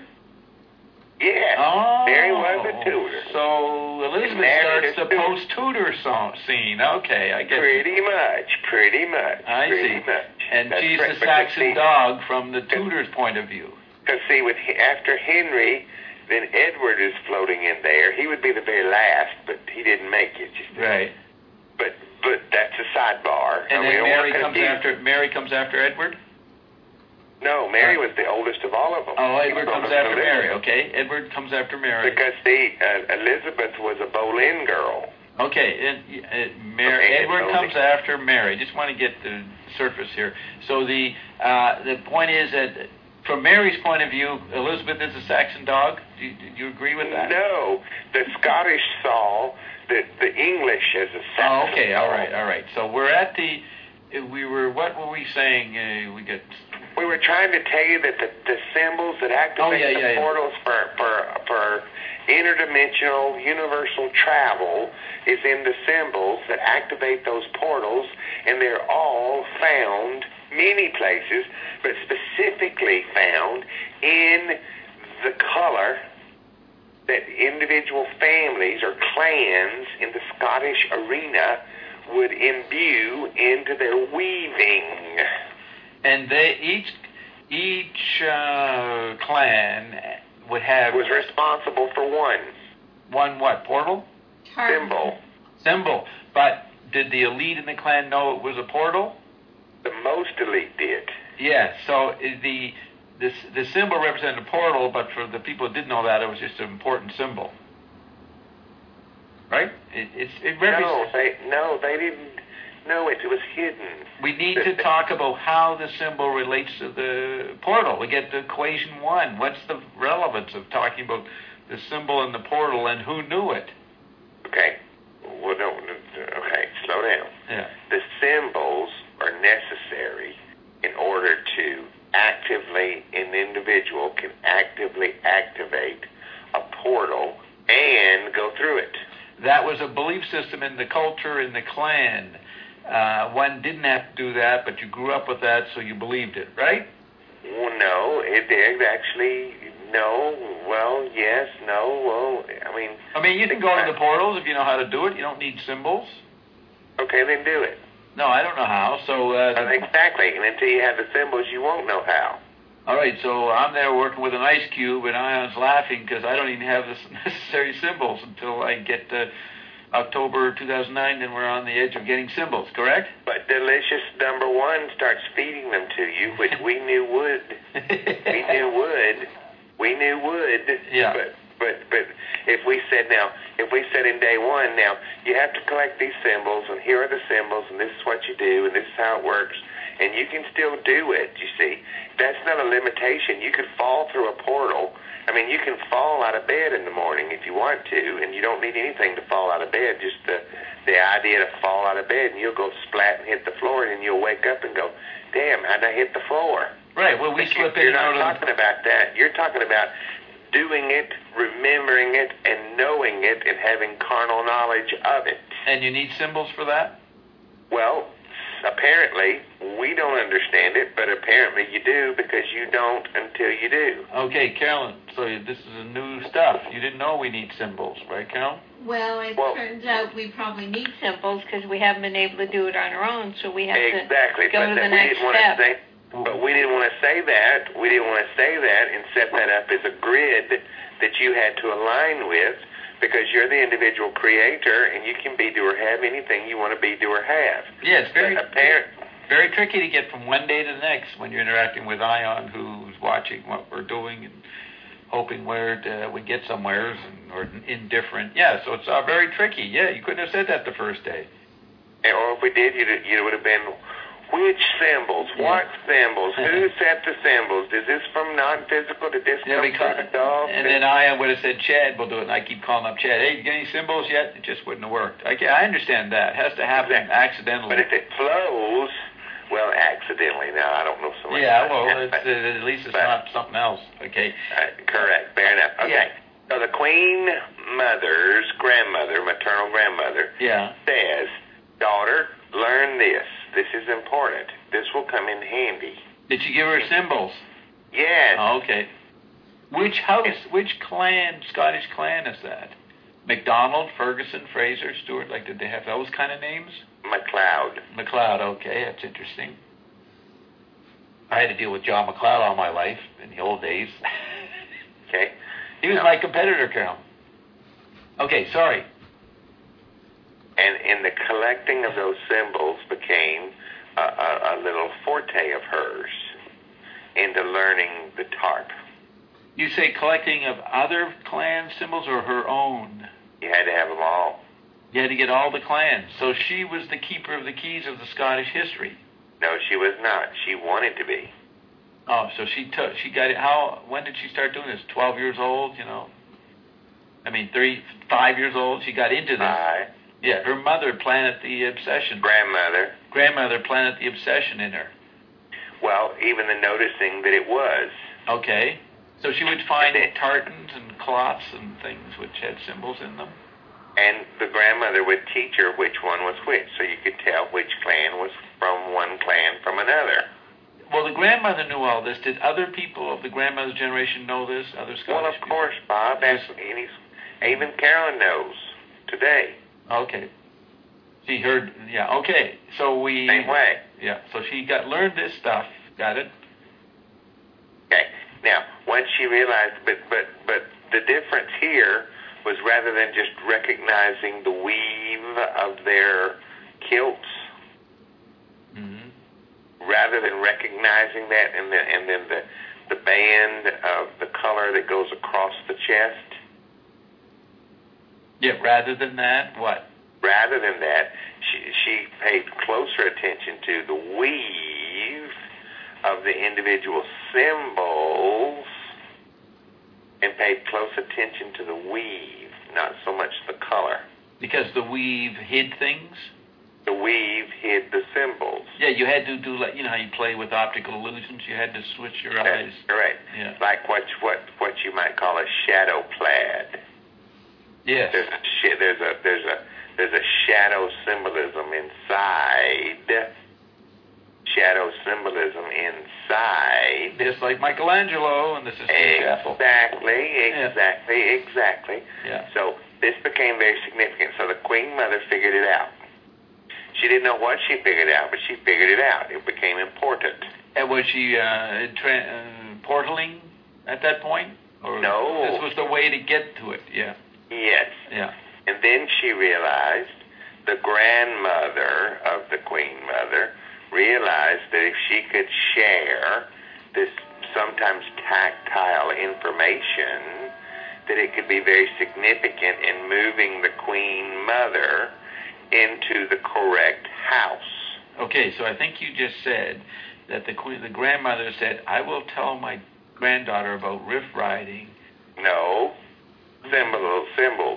Yes. Oh. Mary was a Tudor. So Elizabeth Mary starts the is Tudor. post-Tudor song, scene. Okay, I get it. Pretty much. Pretty much. I pretty see. much. And That's she's right. the Because Saxon see, dog from the Tudors' point of view. Because see, with after Henry, then Edward is floating in there. He would be the very last, but he didn't make it. Just Right. But but that's a sidebar. And I mean, then we don't Mary want to comes confuse- after Mary comes after Edward? No, Mary was the oldest of all of them. Oh, She Edward was comes older than after Mary. Elizabeth. Okay, Edward comes after Mary. Because see, uh, Elizabeth was a Boleyn girl. Okay, and, uh, Mary, Okay, Edward it's comes only- after Mary. Just want to get the surface here. So the uh, the point is that from Mary's point of view, Elizabeth is a Saxon dog. Do you, do you agree with that? No, the Scottish saw the the English as a Saxon. Oh, okay, all dog. right, all right. So we're at the. We were. What were we saying? Uh, we get. We were trying to tell you that the, the symbols that activate Oh, yeah, the yeah, yeah. portals for, for for interdimensional universal travel is in the symbols that activate those portals, and they're all found many places, but specifically found in the color that individual families or clans in the Scottish arena would imbue into their weaving. And they each each uh, clan would have Was responsible for one one what portal Tarp. symbol. symbol. But did the elite in the clan know it was a portal? The most elite did. Yeah. So uh, the the the symbol represented a portal, but for the people who didn't know that, it was just an important symbol. Right? It, it's it No, represents. they no, they didn't. No, it, it was hidden. We need to talk about how the symbol relates to the portal. We get to equation one. What's the relevance of talking about the symbol and the portal, and who knew it? Okay. Well, no, no, okay, slow down. Yeah. The symbols are necessary in order to actively, an individual can actively activate a portal and go through it. That was a belief system in the culture, in the clan. Uh, one didn't have to do that, but you grew up with that, so you believed it, right? Well, no, it did actually. No, well, yes, no, well, I mean. I mean, you can go to the portals if you know how to do it. You don't need symbols. Okay, then do it. No, I don't know how. So uh, uh, exactly, and until you have the symbols, you won't know how. All right, so I'm there working with an ice cube, and Ion's laughing because I don't even have the necessary symbols until I get to October two thousand nine, then we're on the edge of getting symbols, correct? But Delicious Number One starts feeding them to you, which we knew would. we knew would. We knew would. Yeah. But, but, but if we said now, if we said in day one, now, you have to collect these symbols, and here are the symbols, and this is what you do, and this is how it works, and you can still do it, you see. That's not a limitation. You could fall through a portal. I mean, you can fall out of bed in the morning if you want to, and you don't need anything to fall out of bed, just the the idea to fall out of bed, and you'll go splat and hit the floor, and then you'll wake up and go, damn, how'd I hit the floor? Right, well, we but slip you, in You're and not out talking of... about that. You're talking about doing it, remembering it, and knowing it, and having carnal knowledge of it. And you need symbols for that? Well, apparently, we don't understand it, but apparently you do, because you don't until you do. Okay, Carolyn, so this is a new stuff. You didn't know we need symbols, right, Carolyn? Well, it Well, turns out we probably need symbols because we haven't been able to do it on our own, so we have exactly. to go but to that the we next didn't want step. to say, but we didn't want to say that. We didn't want to say that and set that up as a grid that you had to align with, because you're the individual creator, and you can be, do, or have anything you want to be, do, or have. Yeah, it's very, But apparent, very tricky to get from one day to the next when you're interacting with Ion, who's watching what we're doing and hoping where to, we get somewhere, and, or indifferent. Yeah, so it's uh, very tricky. Yeah, you couldn't have said that the first day. and, or if we did, you'd, you would have been, which symbols? Yeah. What symbols? Who set the symbols? Is this from non-physical to Yeah, discomfort because, of dog? and then Ion would have said, Chad will do it, and I keep calling up Chad. Hey, you get any symbols yet? It just wouldn't have worked. I, I understand that. It has to happen Exactly. accidentally. But if it flows, well, accidentally, now, I don't know so much. Yeah, about well, that, it's, but- uh, at least it's but- not something else. Okay. Uh, correct. Fair enough. Okay. Yeah. So the Queen Mother's grandmother, maternal grandmother, Yeah. says, daughter, learn this. This is important. This will come in handy. Did you give her symbols? Yes. Oh, okay. Which house, which clan, Scottish clan is that? MacDonald, Ferguson, Fraser, Stewart, like did they have those kind of names? MacLeod. MacLeod, okay, that's interesting. I had to deal with John MacLeod all my life in the old days. Okay. He was No. my competitor, Carol. Okay, sorry. And in the collecting of those symbols became a, a, a little forte of hers into learning the tarp. You say collecting of other clan symbols or her own? You had to have them all. You had to get all the clans. So she was the keeper of the keys of the Scottish history. No, she was not. She wanted to be. Oh, so she took, she got it. How, when did she start doing this? twelve years old, you know? I mean, three, five years old, she got into this. I, Yeah, her mother planted the obsession. grandmother. Grandmother planted the obsession in her. Well, even the noticing that it was. Okay. So she would find And it- tartans and cloths and things which had symbols in them. And the grandmother would teach her which one was which, so you could tell which clan was from one clan from another. Well, the grandmother knew all this. Did other people of the grandmother's generation know this? Other Scottish Well, of people? course, Bob. That's, and he's, even Carolyn knows today. Okay. She heard, yeah, okay. So we... Same way. Yeah, so she got learned this stuff. Got it? Okay. Now, once she realized, but but but the difference here was rather than just recognizing the weave of their kilts, Mm-hmm. rather than recognizing that, and then and then the the band of the color that goes across the chest. Yeah, rather than that, what? Rather than that, she she paid closer attention to the weave of the individual symbols, and paid close attention to the weave, not so much the color. Because the weave hid things? The weave hid the symbols. Yeah, you had to do, like, you know how you play with optical illusions? You had to switch your eyes. That's correct. Yeah. Like what what what you might call a shadow plaid. Yes. There's a sh- there's a there's a there's a shadow symbolism inside. Shadow symbolism inside. Just like Michelangelo in the Sistine Chapel. Exactly, exactly, yeah. exactly. Yeah. So this became very significant. So the Queen Mother figured it out. She didn't know what she figured out, but she figured it out. It became important. And was she uh, tra- uh, portaling at that point? Or no. This was the way to get to it, yeah. Yes. Yeah. And then she realized, the grandmother of the Queen Mother realized that if she could share this sometimes tactile information, that it could be very significant in moving the Queen Mother into the correct house. Okay, so I think you just said that the queen, the grandmother said, I will tell my granddaughter about riff riding. No, symbol, symbols.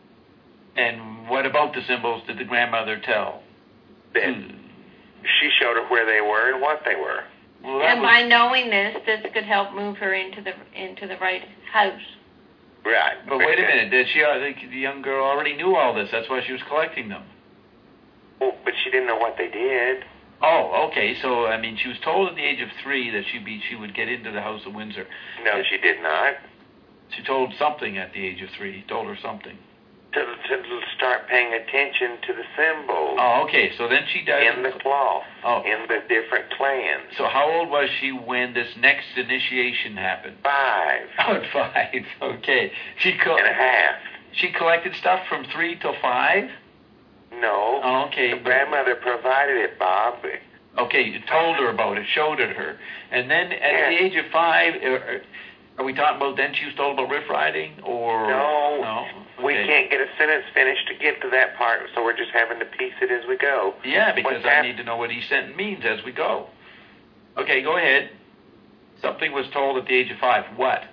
And what about the symbols did the grandmother tell? Then hmm. she showed her where they were and what they were. Well, and was... by knowing this, this could help move her into the into the right house. Right. But wait a minute, did she? I think the young girl already knew all this. That's why she was collecting them. Well, but she didn't know what they did. Oh, okay. So I mean, she was told at the age of three that she'd be she would get into the House of Windsor. No, and she did not. She told something at the age of three. He told her something. To, to start paying attention to the symbols. Oh, okay. So then she died in the cloth. Oh. In the different clans. So how old was she when this next initiation happened? Five. Oh, five. Okay. She co- and a half. She collected stuff from three till five? No. Oh, okay. The grandmother provided it, Bob. Okay, you told her about it, showed it her. And then at yeah. the age of five, are, are we talking about then she was told about riff riding? Or No. No. Okay. We can't get a sentence finished to get to that part, so we're just having to piece it as we go. Yeah, because I need to know what each sentence means as we go. Okay, go ahead. Something was told at the age of five. What?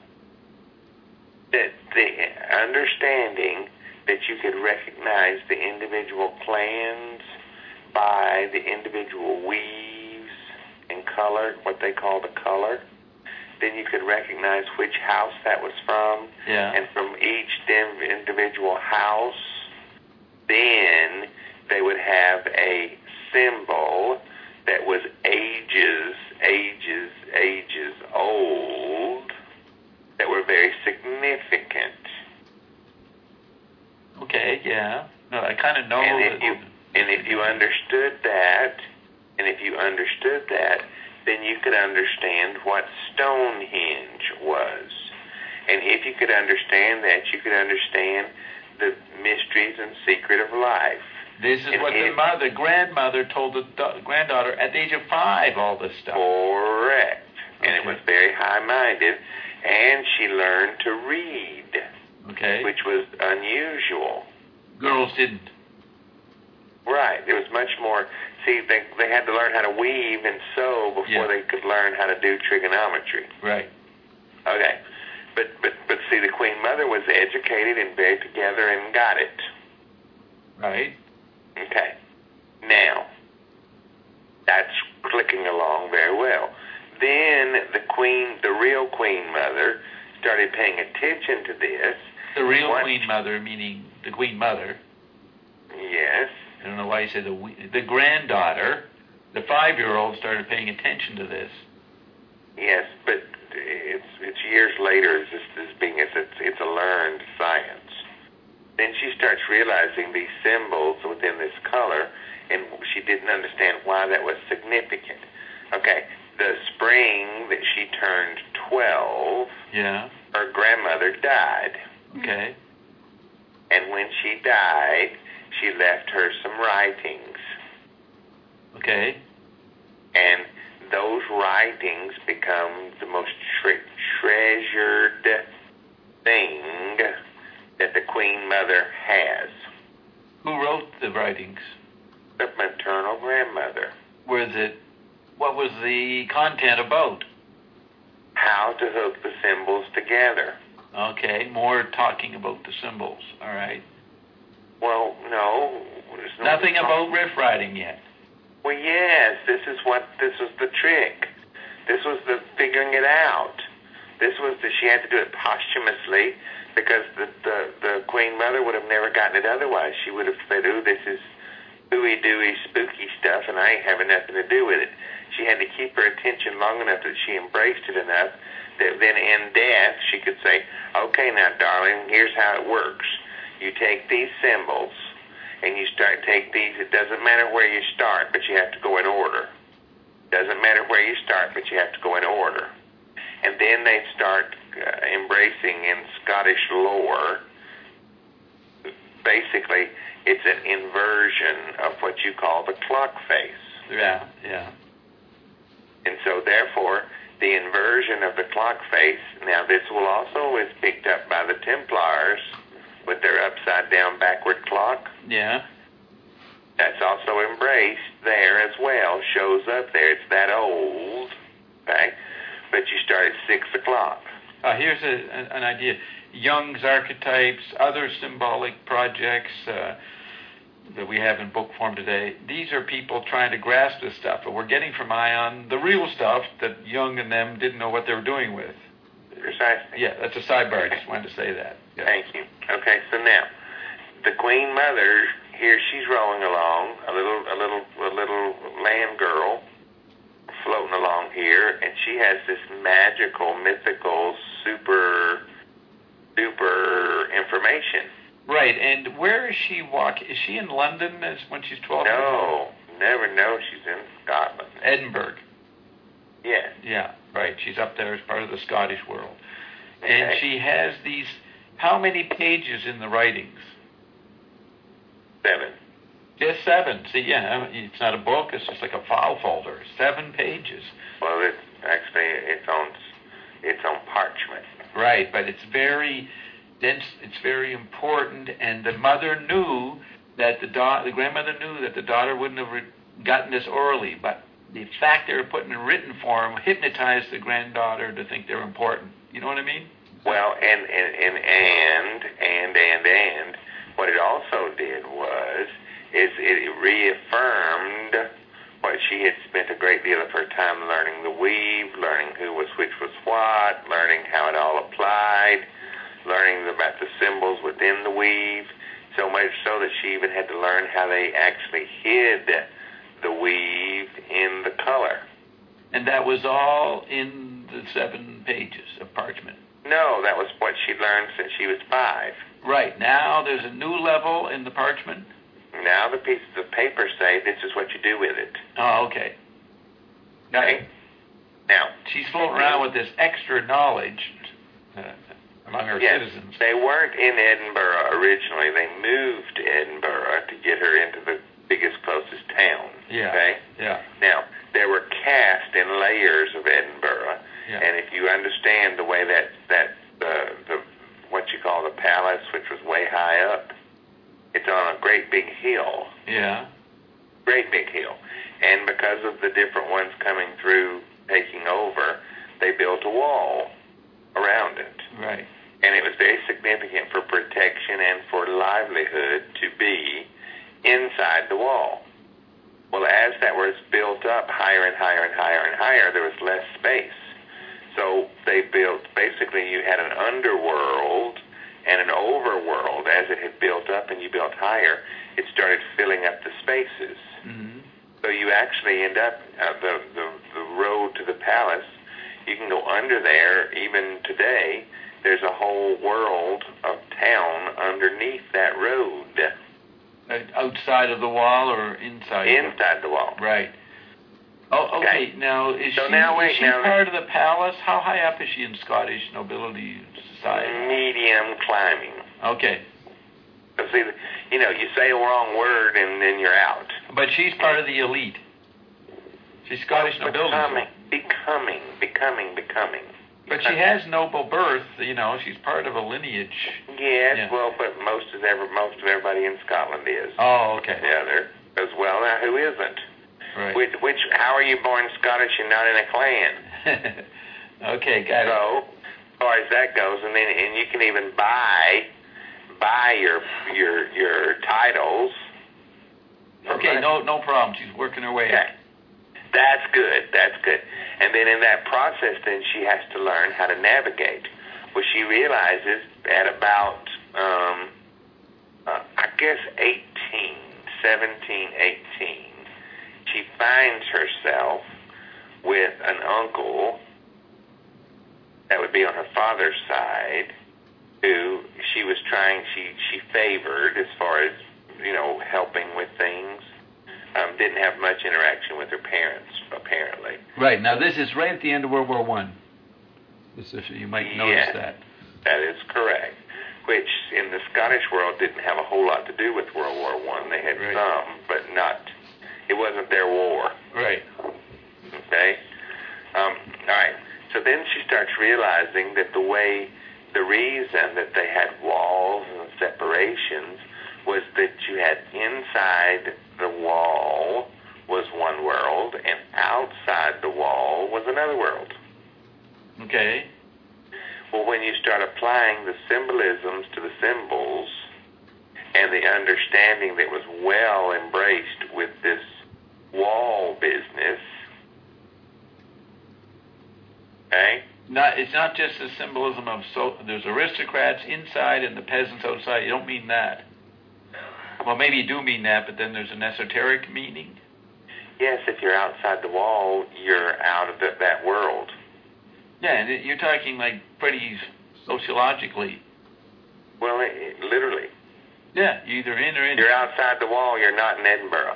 That the understanding that you could recognize the individual clans by the individual weaves and color, what they call the color. Then you could recognize which house that was from. Yeah. And from each individual house, then they would have a symbol that was ages, ages, ages old, that were very significant. Okay, yeah. No, I kind of know. And if that you and if you understood that, and if you understood that, then you could understand what Stonehenge was. And if you could understand that, you could understand the mysteries and secret of life. This is and what it, the mother, grandmother told the da- granddaughter at the age of five, all this stuff. Correct. Okay. And it was very high-minded. And she learned to read. Okay. Which was unusual. Girls didn't. Right. It was much more... See, they they had to learn how to weave and sew before yeah. they could learn how to do trigonometry. Right. Okay. But, but, but see, the Queen Mother was educated and very together and got it. Right. Okay. Now, that's clicking along very well. Then the Queen, the real Queen Mother, started paying attention to this. The real Once, Queen Mother, meaning the Queen Mother. Yes. I don't know why you said the the granddaughter, the five-year-old, started paying attention to this. Yes, but it's it's years later. It's just as being it's it's, it's a learned science. Then she starts realizing these symbols within this color, and she didn't understand why that was significant. Okay, the spring that she turned twelve, yeah, her grandmother died. Okay. And when she died, she left her some writings. Okay. And those writings become the most tre- treasured thing that the Queen Mother has. Who wrote the writings? The maternal grandmother. Was it, what was the content about? How to hook the symbols together. Okay, more talking about the symbols, all right. Well, no. no Nothing about riff riding yet. Well, yes, this is what, this was the trick. This was the figuring it out. This was the, she had to do it posthumously because the, the, the Queen Queen Mother would have never gotten it otherwise. She would have said, ooh, this is ooey-dooey, spooky stuff, and I ain't having nothing to do with it. She had to keep her attention long enough that she embraced it enough that then in death she could say, okay, now, darling, here's how it works. You take these symbols, and you start take these. It doesn't matter where you start, but you have to go in order. Doesn't matter where you start, but you have to go in order. And then they start uh, embracing in Scottish lore. Basically, it's an inversion of what you call the clock face. Yeah, yeah. And so, therefore, the inversion of the clock face, now this will also is picked up by the Templars with their upside-down backward clock. Yeah. That's also embraced there as well, shows up there. It's that old, okay? But you start at six o'clock. Uh, here's a, an, an idea. Jung's archetypes, other symbolic projects uh, that we have in book form today, these are people trying to grasp this stuff. But we're getting from Ion the real stuff that Jung and them didn't know what they were doing with. Precisely. Yeah, that's a sidebar. I just wanted to say that. Yeah. Thank you. Okay, so now, the Queen Mother, here she's rolling along, a little, a little, a little land girl, floating along here, and she has this magical, mythical, super, super information. Right, and where is she walking? Is she in London as when she's twelve years old? No, never know. She's in Scotland. Edinburgh. Yes. Yeah, right. She's up there as part of the Scottish world. Okay. And she has these, how many pages in the writings? Seven. Just seven. See, yeah, it's not a book. It's just like a file folder. Seven pages. Well, it's actually, it's on, it's on parchment. Right, but it's very dense. It's very important. And the mother knew that the da- the grandmother knew that the daughter wouldn't have re- gotten this orally. But the fact they were put in written form hypnotized the granddaughter to think they were important. You know what I mean? Well, and and and and and and and what it also did was is it reaffirmed what she had spent a great deal of her time learning the weave, learning who was which was what, learning how it all applied, learning about the symbols within the weave, so much so that she even had to learn how they actually hid the weave in the color. And that was all in the seven pages of parchment. No, that was what she learned since she was five. Right. Now there's a new level in the parchment. Now the pieces of paper say this is what you do with it. Oh, okay. Now, Okay? Now, she's floating around with this extra knowledge uh, among her yes, citizens. they weren't in Edinburgh originally. They moved to Edinburgh to get her into the biggest, closest town. Yeah. Okay? Yeah. Now, there were cast in layers of Edinburgh, Yeah. and if you understand the way that, that uh, the what you call the palace, which was way high up, it's on a great big hill. Yeah. Great big hill. And because of the different ones coming through, taking over, they built a wall around it. Right. And it was very significant for protection and for livelihood to be inside the wall. Well, as that was built up higher and higher and higher and higher, there was less space. So they built, basically you had an underworld and an overworld. As it had built up and you built higher, it started filling up the spaces. Mm-hmm. So you actually end up, uh, the, the, the road to the palace, you can go under there, even today, there's a whole world of town underneath that road. Uh, outside of the wall or inside? Inside the wall. Right. Oh, okay. Okay. Now, is So she, now, wait, is she now- part of the palace? How high up is she in Scottish nobility society? Medium climbing. Okay. So see, you know, you say a wrong word and then you're out. But she's part of the elite. She's Scottish nobility. Becoming, becoming, becoming, becoming. But she has noble birth, you know, she's part of a lineage. Yes, Yeah. well, but most of ever, most of everybody in Scotland is. Oh, okay. Yeah, there as well. Now, who isn't? Right. Which, which, how are you born Scottish and not in a clan? Okay, got it. So, as far as that goes, and then and you can even buy buy your your your titles. Okay, no no problem. She's working her way Okay. up. That's good. That's good. And then in that process, then she has to learn how to navigate. Well, she realizes at about um, guess, eighteen, seventeen, eighteen, she finds herself with an uncle that would be on her father's side, who she was trying, she, she favored as far as, you know, helping with things. Um, didn't have much interaction with her parents, apparently. Right. Now, this is right at the end of World War One. This, if you might notice Yes, that. that is correct. Which, in the Scottish world, didn't have a whole lot to do with World War One. They had Right. some, but not, it wasn't their war. Right. Okay? Um, all right. So then she starts realizing that the way, the reason that they had walls and separations was that you had inside the wall was one world and outside the wall was another world. Okay. Well, when you start applying the symbolisms to the symbols and the understanding that was well embraced with this wall business, okay? Not, it's not just the symbolism of, so there's aristocrats inside and the peasants outside. You don't mean that. Well, maybe you do mean that, but then there's an esoteric meaning. Yes, if you're outside the wall, you're out of the, that world. Yeah, and it, you're talking like pretty sociologically. Well, it, it, literally. Yeah, you're either in or in. You're outside the wall, you're not in Edinburgh.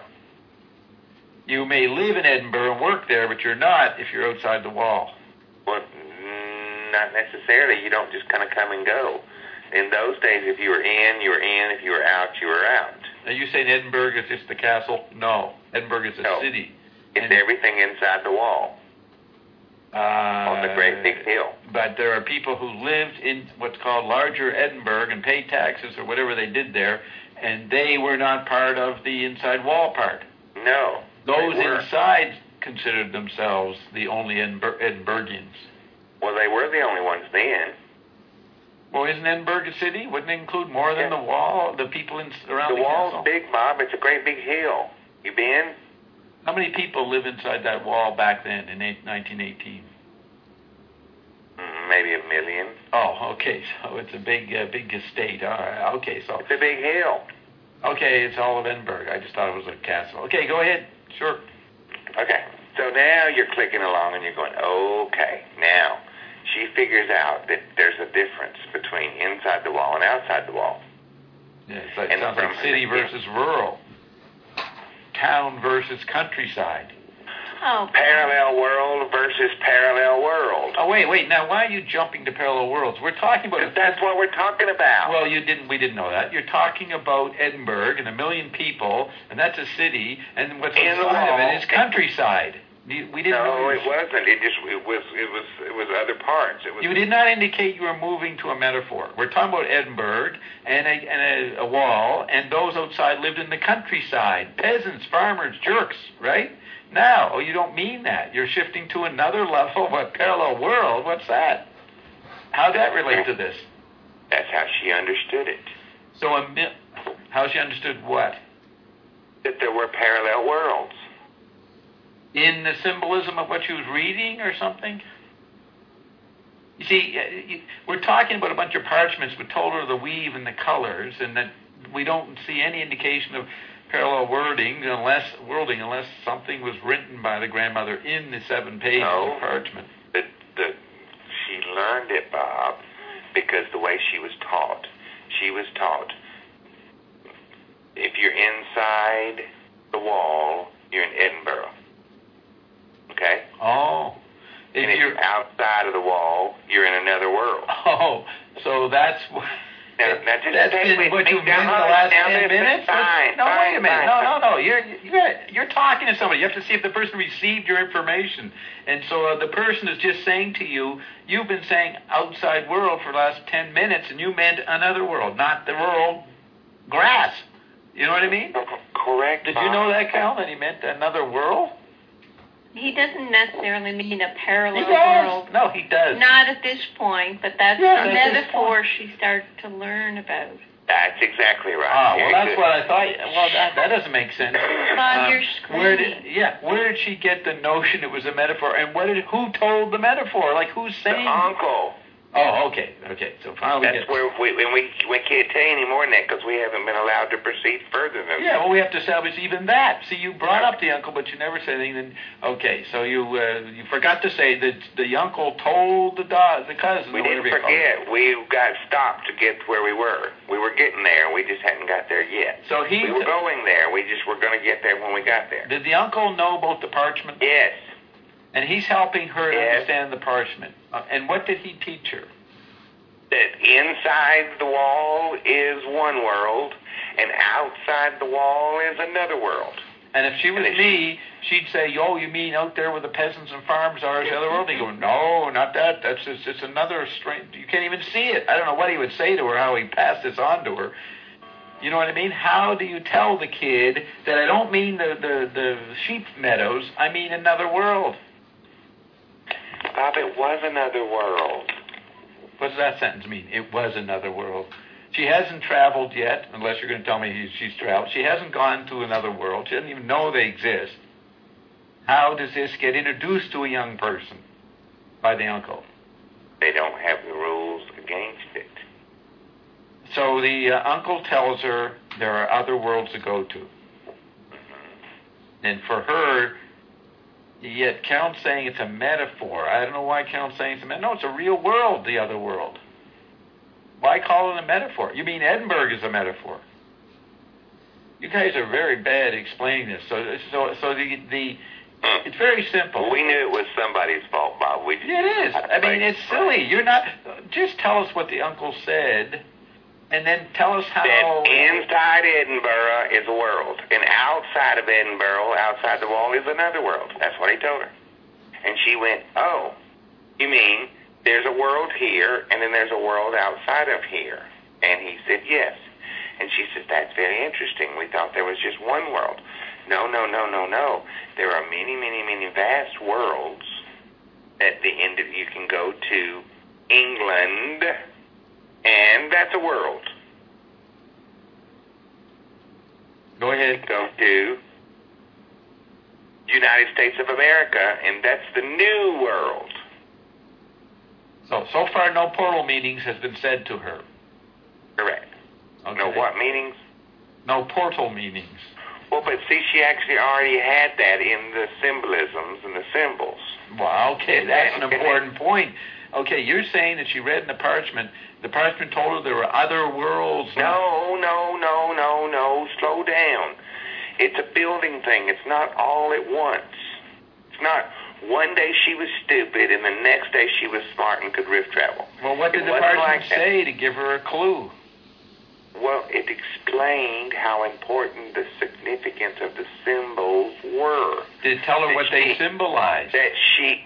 You may live in Edinburgh and work there, but you're not if you're outside the wall. Well, mm, not necessarily. You don't just kind of come and go. In those days, if you were in, you were in. If you were out, you were out. Are you saying Edinburgh is just the castle? No. Edinburgh is a No. city. It's And- everything inside the wall Uh, on the great big hill. But there are people who lived in what's called larger Edinburgh and paid taxes or whatever they did there, and they were not part of the inside wall part. No. Those they were. inside considered themselves the only Edinbur- Edinburghians. Well, they were the only ones then. Well, isn't Edinburgh a city? Wouldn't it include more than Yeah. the wall, the people in, around The the, wall's castle? big, Bob. It's a great big hill. You been? How many people live inside that wall back then in eight, nineteen eighteen? Mm, maybe a million. Oh, okay. So it's a big, uh, big estate. All right. Okay. So, It's a big hill. okay, it's all of Edinburgh. I just thought it was a castle. Okay, go ahead. Sure. Okay. So now you're clicking along and you're going, okay, now she figures out that there's a difference between inside the wall and outside the wall. Yeah, it's like, And sounds like from- city versus rural, town versus countryside. Oh, Parallel world versus parallel world. Oh, wait, wait. Now, why are you jumping to parallel worlds? We're talking about. That's what we're talking about. Well, you didn't. We didn't know that. You're talking about Edinburgh and a million people, and that's a city, and what's In the outside of wall. it is countryside. You, we didn't know. no, you- it wasn't. It just it was it was it was other parts. It was You did not indicate you were moving to a metaphor. We're talking about Edinburgh and a, and a, a wall, and those outside lived in the countryside. Peasants, farmers, jerks, right? Now, oh, you don't mean that. You're shifting to another level of a parallel world. What's that? How'd that relate to this? That's how she understood it. So, a mi- how she understood what? That there were parallel worlds. In the symbolism of what she was reading or something? You see, uh, you- we're talking about a bunch of parchments with told her the weave and the colors, and that we don't see any indication of parallel wording unless wording unless something was written by the grandmother in the seven pages No. of parchment. The, the, she learned it, Bob, because the way she was taught. She was taught, if you're inside the wall, you're in Edinburgh. Okay? Oh, if and if you're you're outside of the wall, you're in another world. oh, so that's what. Now, now just That's stay been with what me. you've Now, been the hush. last Now, ten listen. minutes. Fine, no, fine, wait a minute. fine, No, fine. no, no. You're you got you're talking to somebody. You have to see if the person received your information. And so uh, the person is just saying to you, you've been saying outside world for the last ten minutes, and you meant another world, not the rural grass. You know what I mean? Correct. Did you Bob. know that, Cal? That he meant another world? he doesn't necessarily mean a He parallel does. world. No, he does. Not at this point, but that's Yeah, the at this metaphor she started to learn about. That's exactly right. Ah, well, Very that's good. what I thought. Well, that that doesn't make sense. On Um, your Where did, screen. yeah, where did she get the notion it was a metaphor, and what did who told the metaphor? Like who's The saying? uncle. Oh, okay, okay. So finally, That's where we and we we can't tell you any more than that because we haven't been allowed to proceed further than yeah. that. Well, we have to establish even that. See, you brought up the uncle, but you never said anything. Okay, so you uh, you forgot to say that the uncle told the dog, the cousin. We or didn't whatever you call it. forget. We got stopped to get to where we were. We were getting there. We just hadn't got there yet. So he. We were going there. We just were going to get there when we got there. Did the uncle know about the parchment? Yes. And he's helping her to Yes. understand the parchment. Uh, and what did he teach her? That inside the wall is one world, and outside the wall is another world. And if she was And if me, she'd say, "Oh, you mean out there where the peasants and farms are is the other world?" And he'd go, "No, not that. That's just, it's another strange. You can't even see it." I don't know what he would say to her, how he passed this on to her. You know what I mean? How do you tell the kid that I don't mean the, the, the sheep meadows, I mean another world? Bob, it was another world. What does that sentence mean? It was another world. She hasn't traveled yet, unless you're going to tell me he, she's traveled. She hasn't gone to another world. She doesn't even know they exist. How does this get introduced to a young person by the uncle? They don't have the rules against it. So the uh, uncle tells her there are other worlds to go to. And for her, yet Count's saying it's a metaphor. I don't know why Count's saying it's a metaphor. No, it's a real world, the other world. Why call it a metaphor? You mean Edinburgh is a metaphor? You guys are very bad at explaining this. So, so, so the the it's very simple. We knew it was somebody's fault, Bob. We just It is. I mean, it's silly. You're not. Just tell us what the uncle said, and then tell us how. That inside Edinburgh is a world, and outside of Edinburgh, outside the wall, is another world. That's what he told her. And she went, "Oh, you mean there's a world here, and then there's a world outside of here?" And he said, "Yes." And she said, "That's very interesting. We thought there was just one world." No, no, no, no, no. There are many, many, many vast worlds at the end of you can go to England, and that's a world. Go ahead. Go to United States of America, and that's the new world. So, so far no portal meanings has been said to her. Correct. Okay. No what meanings? No portal meanings. Well, but see, she actually already had that in the symbolisms and the symbols. Well, okay, that's an Okay. important point. Okay, you're saying that she read in the parchment, the parchment told her there were other worlds. No, no, no, no, no. Slow down. It's a building thing. It's not all at once. It's not one day she was stupid and the next day she was smart and could rift travel. Well, what did It the wasn't parchment like that. say to give her a clue? Well, it explained how important the significance of the symbols were. Did it tell her That what they she- symbolized? That she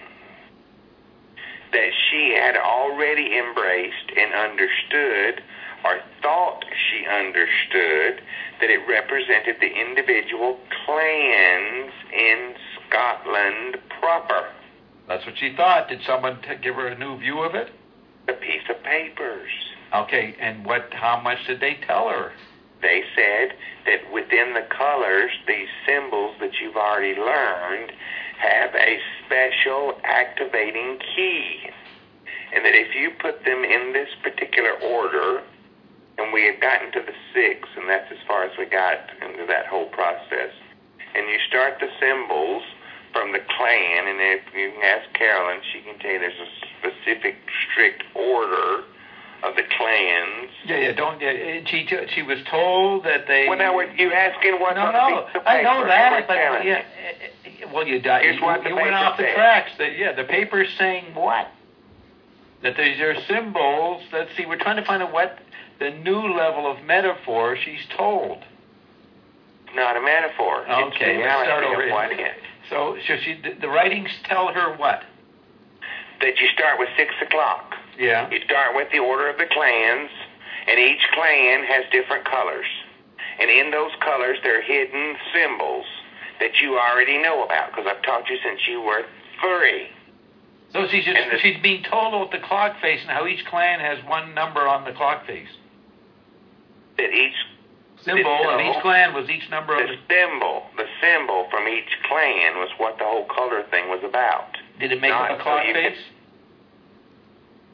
that she had already embraced and understood, or thought she understood, that it represented the individual clans in Scotland proper. That's what she thought. Did someone t- give her a new view of it? The piece of papers. Okay, and what? How much did they tell her? They said that within the colors, these symbols that you've already learned have a special activating key. And that if you put them in this particular order, and we had gotten to the six, and that's as far as we got into that whole process, and you start the symbols from the clan, and if you can ask Carolyn, she can tell you there's a specific, strict order of the clans. Yeah, yeah. Don't. Uh, she she was told that they. Well, now, were you asking what's No, on no. the piece of I know paper? that, We're but telling yeah. you. uh, Well, you died. Here's You, what the you went paper off the said. tracks. That yeah, the paper's saying what? That these are symbols. Let's see. We're trying to find out what the new level of metaphor she's told. Not a metaphor. Okay, it's let's start reality over. of what here. is. So, so she, the, the writings tell her what? That you start with six o'clock. Yeah. You start with the order of the clans, and each clan has different colors. And in those colors, there are hidden symbols that you already know about, because I've taught you since you were three. So she's just, And the- she's being told about the clock face and how each clan has one number on the clock face. That each Symbol of No. each clan was each number of the the... symbol, the symbol from each clan was what the whole color thing was about. Did it make Not up a clock so you face?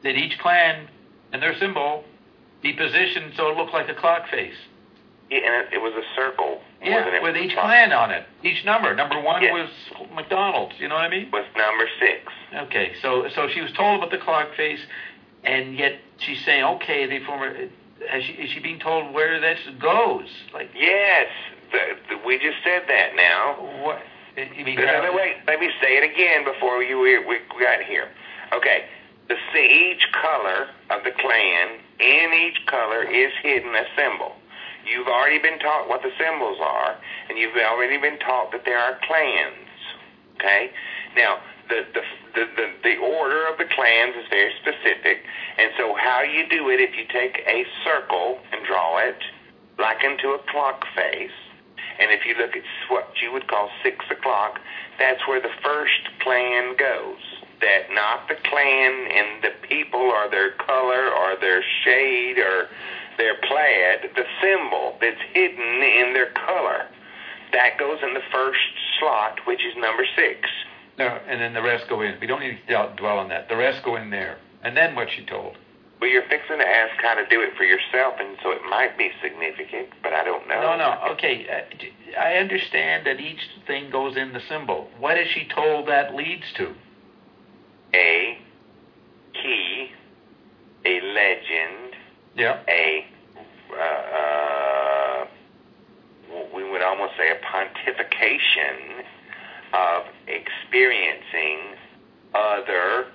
that each clan and their symbol be positioned so it looked like a clock face. Yeah, and it, it was a circle. Yeah, with each clan on it, each number. Number one yeah. was McDonald's. You know what I mean? Was number six. Okay, so so she was told about the clock face, and yet she's saying, okay, they form a. Has she, is she being told where this goes? Like yes, the, the, we just said that now. What? You mean, no, no, wait, let me say it again before you we, we got here. Okay, the each color of the clan, in each color is hidden a symbol. You've already been taught what the symbols are, and you've already been taught that there are clans. Okay? Now, the the the, the, the order of the clans is very specific, and so how you do it, if you take a circle and draw it, like into a clock face, and if you look at what you would call six o'clock, that's where the first clan goes. That not the clan and the people or their color or their shade or their plaid, the symbol that's hidden in their color, that goes in the first slot, which is number six. No, and then the rest go in. We don't need to dwell on that. The rest go in there. And then what she told. Well, you're fixing to ask how to do it for yourself, and so it might be significant, but I don't know. No, no, okay. Uh, I understand that each thing goes in the symbol. What is she told that leads to? A key, a legend, yeah. a, uh, uh, we would almost say a pontification of experiencing other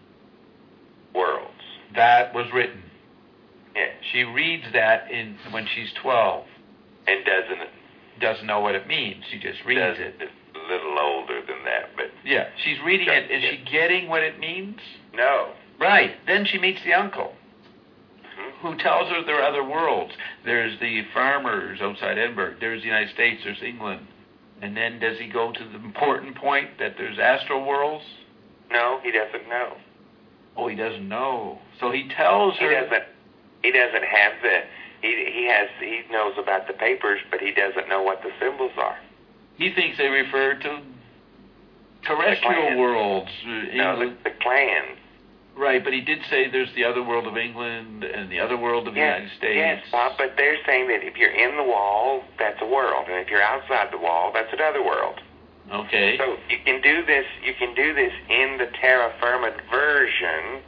worlds. That was written. Yeah. She reads that in when she's twelve. And doesn't doesn't know what it means. She just reads it. It's a little older than that, but yeah, she's reading it. Is she getting what it means? No. Right. Then she meets the uncle, mm-hmm. who tells her there are other worlds. There's the farmers outside Edinburgh. There's the United States. There's England. And then does he go to the important point that there's astral worlds? No, he doesn't know. Oh, he doesn't know. So he tells her. He doesn't. He doesn't have the. He he has. He knows about the papers, but he doesn't know what the symbols are. He thinks they refer to terrestrial the worlds. No, the, the clan. Right, but he did say there's the other world of England and the other world of the yes, United States. Yes, Bob, but they're saying that if you're in the wall, that's a world, and if you're outside the wall, that's another world. Okay. So you can do this. You can do this in the terra firma version,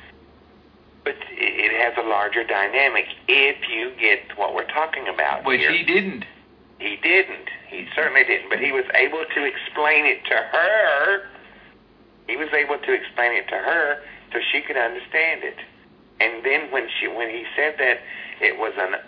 but it has a larger dynamic if you get what we're talking about. Which here. he didn't. He didn't. He certainly didn't. But he was able to explain it to her. He was able to explain it to her so she could understand it. And then when she when he said that, it was an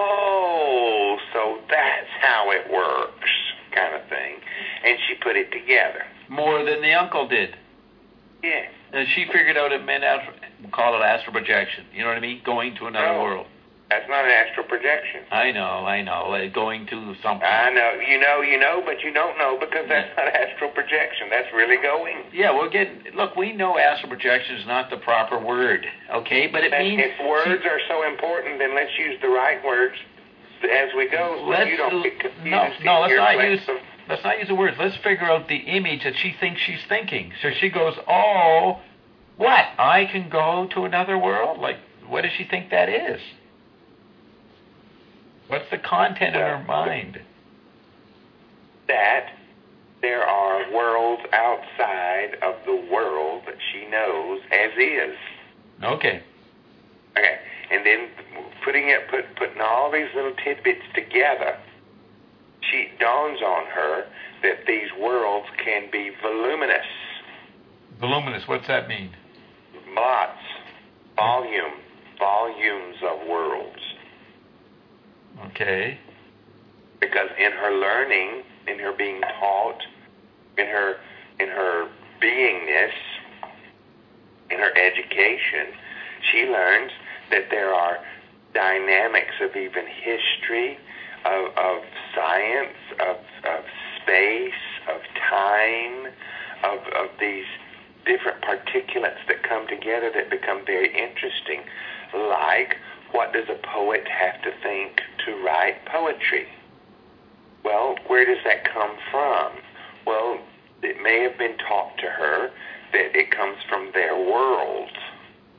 oh, so that's how it works kind of thing. And she put it together. More than the uncle did. Yeah. And she figured out it meant, astral, we'll call it astral projection. You know what I mean? Going to another no, world. That's not an astral projection. I know, I know. Like going to something. I know. You know, you know, but you don't know because that's yeah. not astral projection. That's really going. Yeah, we're getting... Look, we know astral projection is not the proper word, okay? But it and means... If words see, are so important, then let's use the right words as we go so let's, you don't get confused. No, no let's not use... Of, Let's not use the words. Let's figure out the image that she thinks she's thinking. So she goes, oh, what? I can go to another world? Like, what does she think that is? What's the content well, in her mind? That there are worlds outside of the world that she knows as is. Okay. Okay. And then putting it, put, putting all these little tidbits together, she dawns on her that these worlds can be voluminous. Voluminous, what's that mean? Lots, volume, volumes of worlds. Okay. Because in her learning, in her being taught, in her in her beingness, in her education, she learns that there are dynamics of even history, Of, of science, of, of space, of time, of, of these different particulates that come together that become very interesting. Like, what does a poet have to think to write poetry? Well, where does that come from? Well, it may have been taught to her that it comes from their world.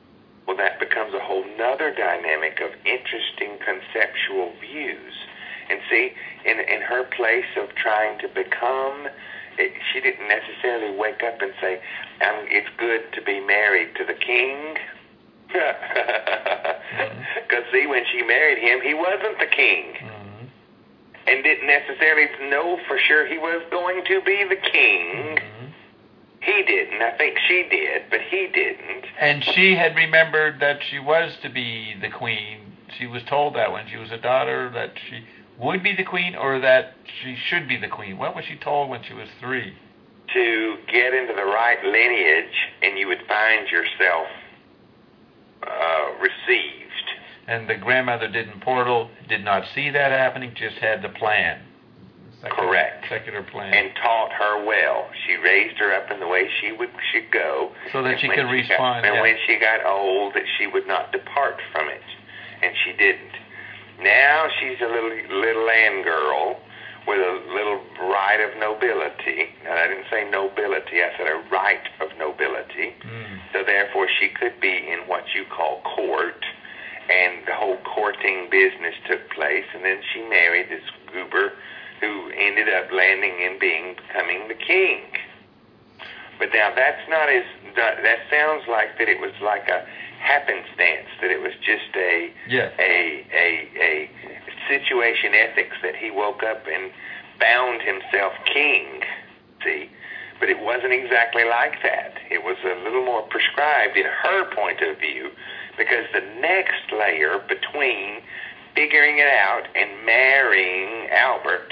Well, that becomes a whole nother dynamic of interesting conceptual views. And see, in in her place of trying to become, it, she didn't necessarily wake up and say, um, it's good to be married to the king. Because, mm-hmm. see, when she married him, he wasn't the king. Mm-hmm. And didn't necessarily know for sure he was going to be the king. Mm-hmm. He didn't. I think she did, but he didn't. And she had remembered that she was to be the queen. She was told that when she was a daughter, that she would be the queen or that she should be the queen. What was she told when she was three? To get into the right lineage, and you would find yourself uh, received. And the grandmother didn't portal, did not see that happening, just had the plan. Secular, Correct. Secular plan. And taught her well. She raised her up in the way she would should go. So that and she could she respond. Got, and yeah. when she got old, that she would not depart from it. And she didn't. Now she's a little little land girl with a little right of nobility. Now, I didn't say nobility. I said a right of nobility. Mm. So therefore, she could be in what you call court. And the whole courting business took place. And then she married this goober who ended up landing in being becoming the king. But now that's not as, that sounds like that it was like a happenstance, that it was just a, yes. a, a, a situation ethics that he woke up and found himself king, see? But it wasn't exactly like that. It was a little more prescribed in her point of view, because the next layer between figuring it out and marrying Albert,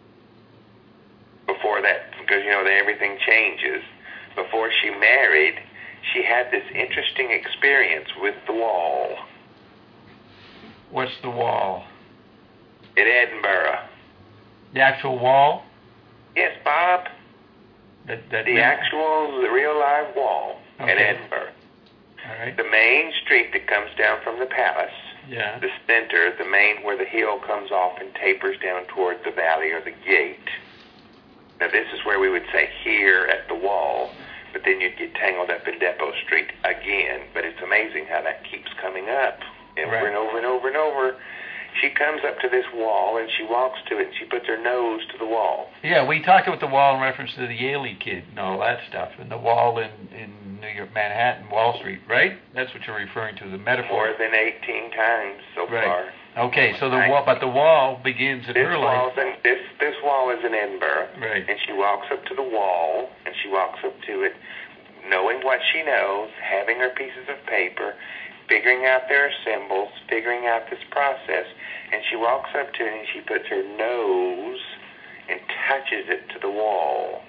before that, because, you know, that everything changes, before she married, she had this interesting experience with the wall. What's the wall? At Edinburgh. The actual wall? Yes, Bob. That, that the really? actual, the real live wall okay. at Edinburgh. All right. The main street that comes down from the palace. Yeah. The center, the main where the hill comes off and tapers down toward the valley or the gate. Now, this is where we would say here at the wall, but then you'd get tangled up in Depot Street again. But it's amazing how that keeps coming up over right. and over and over and over. She comes up to this wall, and she walks to it, and she puts her nose to the wall. Yeah, we talked about the wall in reference to the Yaley kid and all that stuff, and the wall in, in New York, Manhattan, Wall Street, right? That's what you're referring to, the metaphor. More than eighteen times so right. far. Okay, so the wall, but the wall begins at this her life. In, this this wall is in Edinburgh, right? And she walks up to the wall, and she walks up to it, knowing what she knows, having her pieces of paper, figuring out their symbols, figuring out this process, and she walks up to it and she puts her nose and touches it to the wall.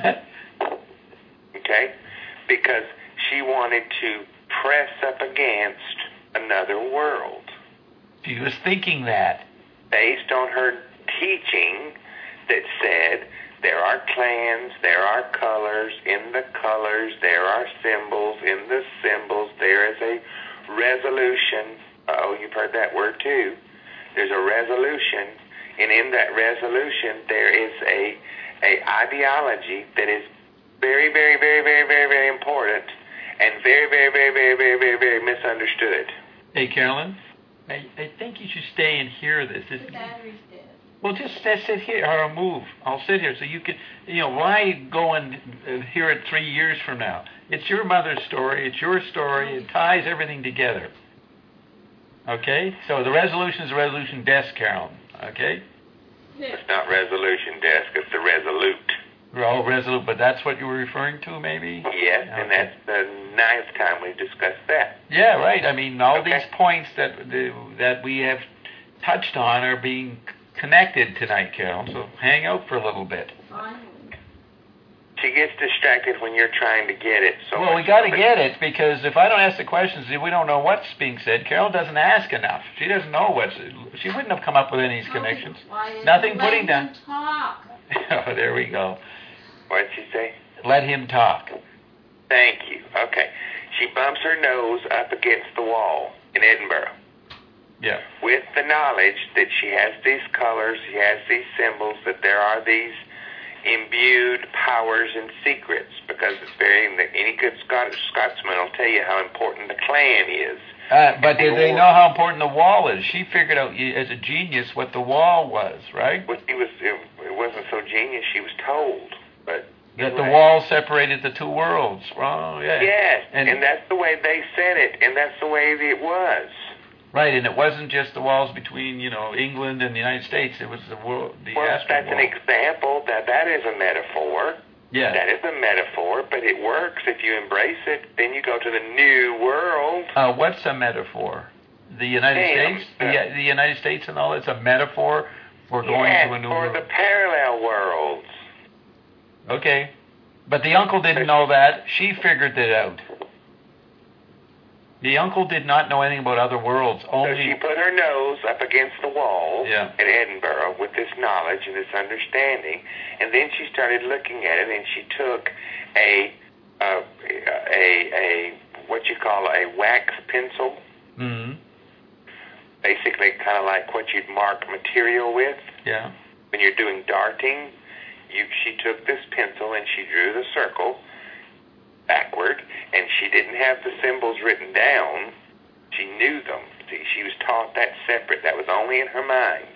Okay? Because she wanted to press up against another world. She was thinking that. Based on her teaching that said there are clans, there are colors, in the colors there are symbols, in the symbols there is a resolution. Oh, you've heard that word too. There's a resolution, and in that resolution there is a a ideology that is very, very, very, very, very, very important and very, very, very, very, very, very, very misunderstood. Hey, Carolyn, I, I think you should stay and hear this. this the battery's dead. Well, just sit here or move. I'll sit here so you can, you know, why go and uh, hear it three years from now? It's your mother's story. It's your story. It ties everything together. Okay? So the resolution is the resolution desk, Carolyn. Okay? It's not resolution desk. It's the resolute. Oh, resolute. But that's what you were referring to, maybe? Yes, okay. And that's the ninth time we've discussed that. Yeah, right. I mean, all okay. these points that the, that we have touched on are being connected tonight, Carol, so hang out for a little bit. She gets distracted when you're trying to get it. So well, we got to get it, because if I don't ask the questions, we don't know what's being said. Carol doesn't ask enough. She doesn't know what's... She wouldn't have come up with any of these connections. Nothing putting down... Talk. Oh, there we go. What did she say? Let him talk. Thank you. Okay. She bumps her nose up against the wall in Edinburgh. Yeah. With the knowledge that she has these colors, she has these symbols, that there are these imbued powers and secrets, but because it's very, any good Scottish Scotsman will tell you how important the clan is. Uh, but did they know how important the wall is? She figured out as a genius what the wall was, right? Well, she was, it, it wasn't so genius, she was told. But that the right. wall separated the two worlds. Oh, yeah. Yes, and, and that's the way they said it, and that's the way it was. Right, and it wasn't just the walls between, you know, England and the United States. It was the world, the well, astral that's wall. an example. That that is a metaphor. Yeah. That is a metaphor, but it works if you embrace it. Then you go to the new world. Uh, what's a metaphor? The United Damn. States? The, the United States and all, it's a metaphor for going yes, to a new for world. the parallel worlds. Okay. But the uncle didn't know that. She figured it out. The uncle did not know anything about other worlds. Only So she put her nose up against the wall yeah. at Edinburgh with this knowledge and this understanding, and then she started looking at it, and she took a a a, a what you call a wax pencil, mm-hmm. basically kind of like what you'd mark material with. Yeah. When you're doing darting, you she took this pencil and she drew the circle backward, and she didn't have the symbols written down. She knew them. See, she was taught that separate. That was only in her mind.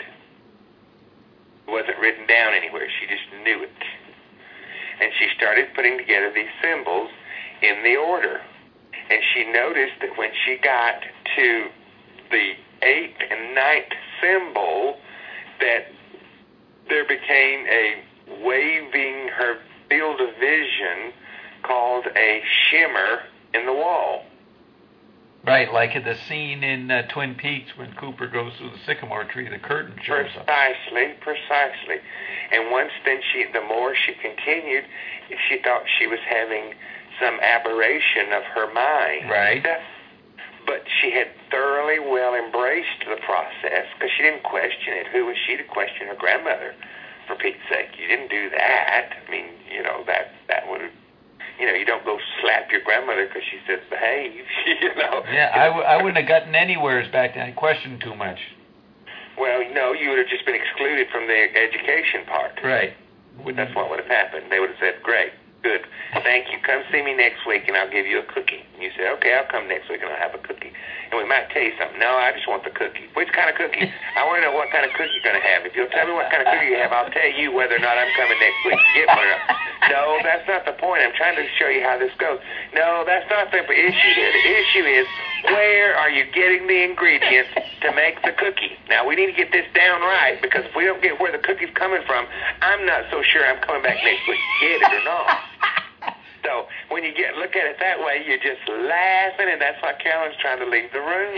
It wasn't written down anywhere. She just knew it. And she started putting together these symbols in the order. And she noticed that when she got to the eighth and ninth symbol, that there became a waving her field of vision called a shimmer in the wall. Right, like in the scene in uh, Twin Peaks when Cooper goes through the sycamore tree, the curtain shows up. Precisely, precisely. And once then she, the more she continued, she thought she was having some aberration of her mind. Right. But she had thoroughly well embraced the process because she didn't question it. Who was she to question her grandmother? For Pete's sake, you didn't do that. I mean, you know, that, that would have, you know, you don't go slap your grandmother because she says behave, you know. Yeah, I, w- I wouldn't have gotten anywheres back then. I questioned too much. Well, no, you would have just been excluded from the education part. Right. Wouldn't That's what would have happened. They would have said, great, good, thank you. Come see me next week and I'll give you a cookie. And you say, okay, I'll come next week and I'll have a cookie. And we might tell you something. No, I just want the cookie. Which kind of cookie? I want to know what kind of cookie you're going to have. If you'll tell me what kind of cookie you have, I'll tell you whether or not I'm coming next week to get one or not. No, that's not the point. I'm trying to show you how this goes. No, that's not the issue here. The issue is, where are you getting the ingredients to make the cookie? Now, we need to get this down right, because if we don't get where the cookie's coming from, I'm not so sure I'm coming back next week to get it or not. So when you get look at it that way, you're just laughing, and that's why Carolyn's trying to leave the room.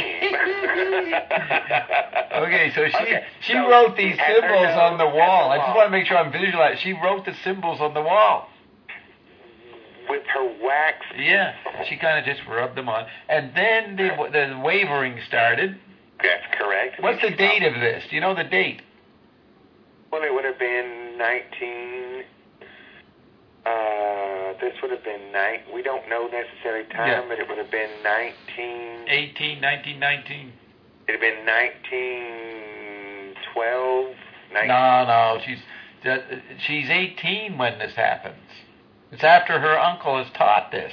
Okay, so she Okay, she so wrote these at her symbols nose, on the at wall. the I just wall. want to make sure I'm visualizing. She wrote the symbols on the wall. With her wax. Yeah, she kind of just rubbed them on, and then the the wavering started. That's correct. What's the date of this? Do you know the date? Well, it would have been nineteen. Uh, this would have been nine. We don't know necessarily time, Yeah. but it would have been nineteen. eighteen, nineteen, nineteen. It'd have been nineteen twelve. nineteen No, no, she's uh, she's eighteen when this happens. It's after her uncle has taught this.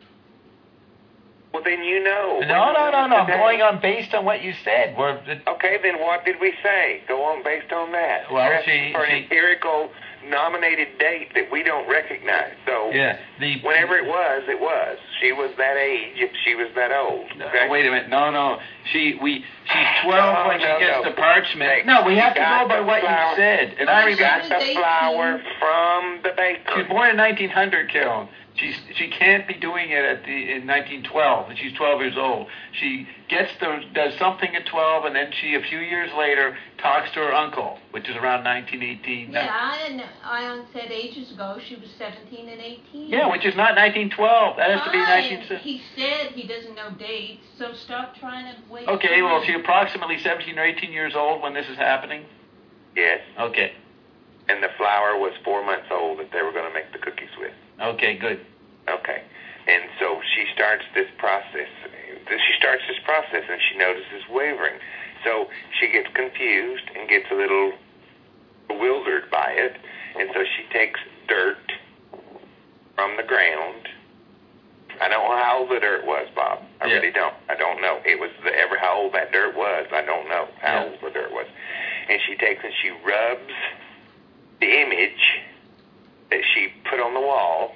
Well, then you know. No, no, no, no. I'm Okay. going on based on what you said. We're, Okay, then what did we say? Go on based on that. Well, That's she- for an she- empirical nominated date that we don't recognize. So yeah, the whenever it was, it was. She was that age if she was that old. Okay? Uh, wait a minute. No, no. She we she's twelve No, when she no, gets no. the parchment. Hey, No, we have to got go by the what flower. you said. And I She got remember the eighteen. flower from the baker. she was born in nineteen hundred, Carolyn. She's she can't be doing it at the in nineteen twelve, and she's twelve years old. She gets the does something at twelve, and then she a few years later talks to her uncle, which is around nineteen eighteen. Yeah, and Ion said ages ago she was seventeen and eighteen. Yeah, which is not nineteen twelve. That has to be Fine. nineteen. He said he doesn't know dates, so stop trying to wait. Okay, well, she approximately seventeen or eighteen years old when this is happening. Yes, Okay. and the flower was four months old that they were going to make the cookies with. Okay, good. Okay, and so she starts this process. She starts this process, and she notices wavering. So she gets confused and gets a little bewildered by it, and so she takes dirt from the ground. I don't know how old the dirt was, Bob. I Yeah. really don't. I don't know. It was the, ever how old that dirt was. I don't know how Yeah. old the dirt was. And she takes and she rubs the image that she put on the wall,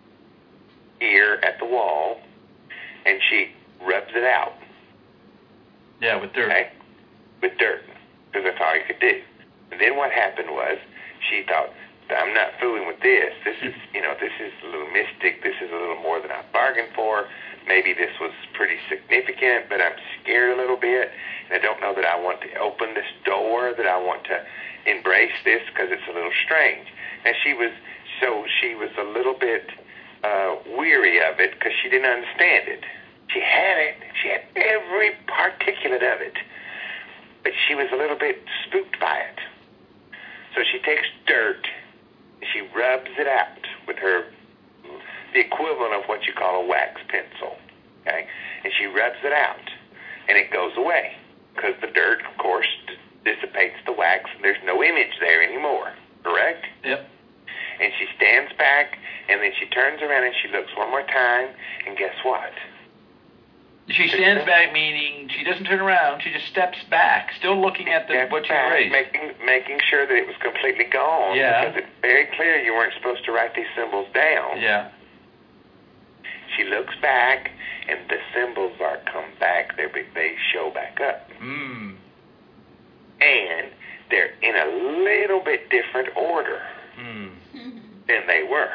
here at the wall, and she rubs it out. Yeah, with dirt. Okay? With dirt, because that's all you could do. And then what happened was, she thought, I'm not fooling with this. This is, you know, this is a little mystic. This is a little more than I bargained for. Maybe this was pretty significant, but I'm scared a little bit, and I don't know that I want to open this door, that I want to embrace this, because it's a little strange. And she was, so she was a little bit uh, weary of it, because she didn't understand it. She had it. She had every particulate of it, but she was a little bit spooked by it. So she takes dirt, and she rubs it out with her, the equivalent of what you call a wax pencil, okay? And she rubs it out, and it goes away, because the dirt, of course, d- dissipates the wax, and there's no image there anymore, correct? Yep. And she stands back, and then she turns around, and she looks one more time, and guess what? She stands back, meaning she doesn't turn around. She just steps back, still looking at the Steps what you back, erased. making making sure that it was completely gone, Yeah. because it's very clear you weren't supposed to write these symbols down. Yeah. She looks back, and the symbols are come back. They they show back up, Mm. and they're in a little bit different order Mm. than they were.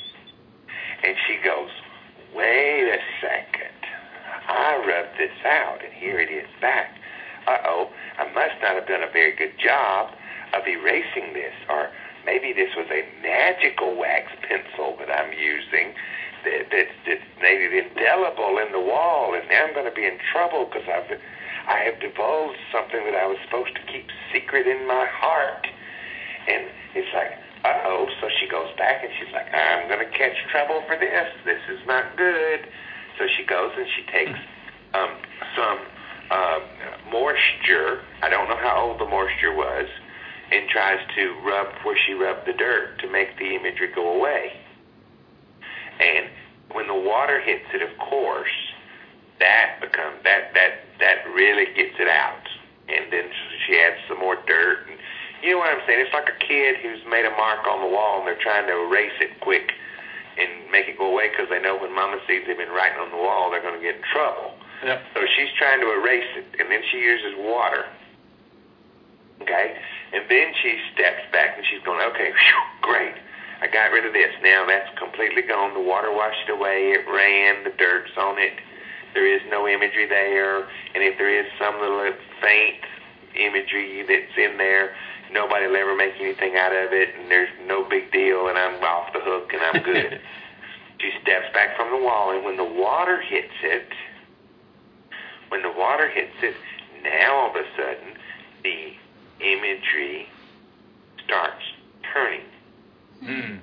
And she goes, "Wait a second. I rubbed this out, and here it is back. Uh-oh, I must not have done a very good job of erasing this, or maybe this was a magical wax pencil that I'm using that, that, that's maybe indelible in the wall, and now I'm going to be in trouble because I've I have divulged something that I was supposed to keep secret in my heart." And it's like, uh-oh. So she goes back, and she's like, "I'm going to catch trouble for this. This is not good." So she goes and she takes um, some uh, moisture. I don't know how old the moisture was, and tries to rub where she rubbed the dirt to make the imagery go away. And when the water hits it, of course, that becomes that that that really gets it out. And then she adds some more dirt. And you know what I'm saying? It's like a kid who's made a mark on the wall, and they're trying to erase it quick and make it go away because they know when Mama sees they've been writing on the wall, they're going to get in trouble. Yep. So she's trying to erase it, and then she uses water. Okay? And then she steps back, and she's going, okay, whew, great. I got rid of this. Now that's completely gone. The water washed it away. It ran. The dirt's on it. There is no imagery there. And if there is some little faint imagery that's in there, nobody will ever make anything out of it, and there's no big deal, and I'm off the hook, and I'm good. She steps back from the wall, and when the water hits it, when the water hits it, now all of a sudden, the imagery starts turning. Mm.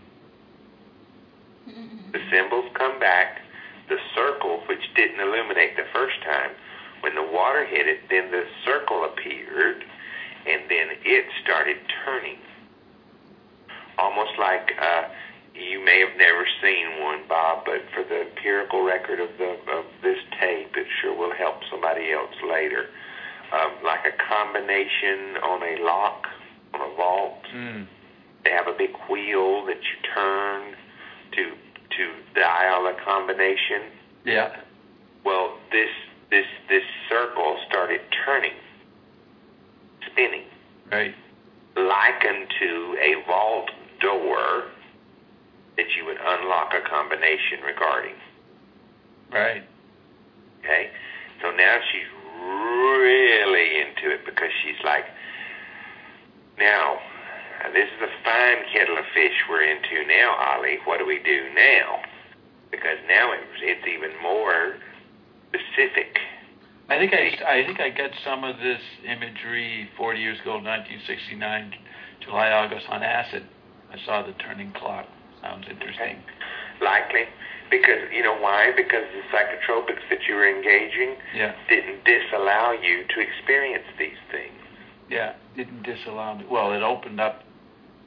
The symbols come back. The circle, which didn't illuminate the first time, when the water hit it, then the circle appeared, and then it started turning. Almost like, uh, you may have never seen one, Bob, but for the empirical record of the of this tape, it sure will help somebody else later. Um, like a combination on a lock, on a vault. Mm. They have a big wheel that you turn to to dial a combination. Yeah. Well, this this this circle started turning, spinning, Right. like unto a vault door that you would unlock a combination regarding. Right. Okay? So now she's really into it because she's like, now, this is a fine kettle of fish we're into now, Ollie. What do we do now? Because now it's, it's even more specific. I think I, I think I got some of this imagery forty years ago, nineteen sixty-nine, July, August, on acid. I saw the turning clock. Sounds interesting. Okay. Likely. Because, you know why? Because the psychotropics that you were engaging Yeah. didn't disallow you to experience these things. Yeah. Didn't disallow me. Well, it opened up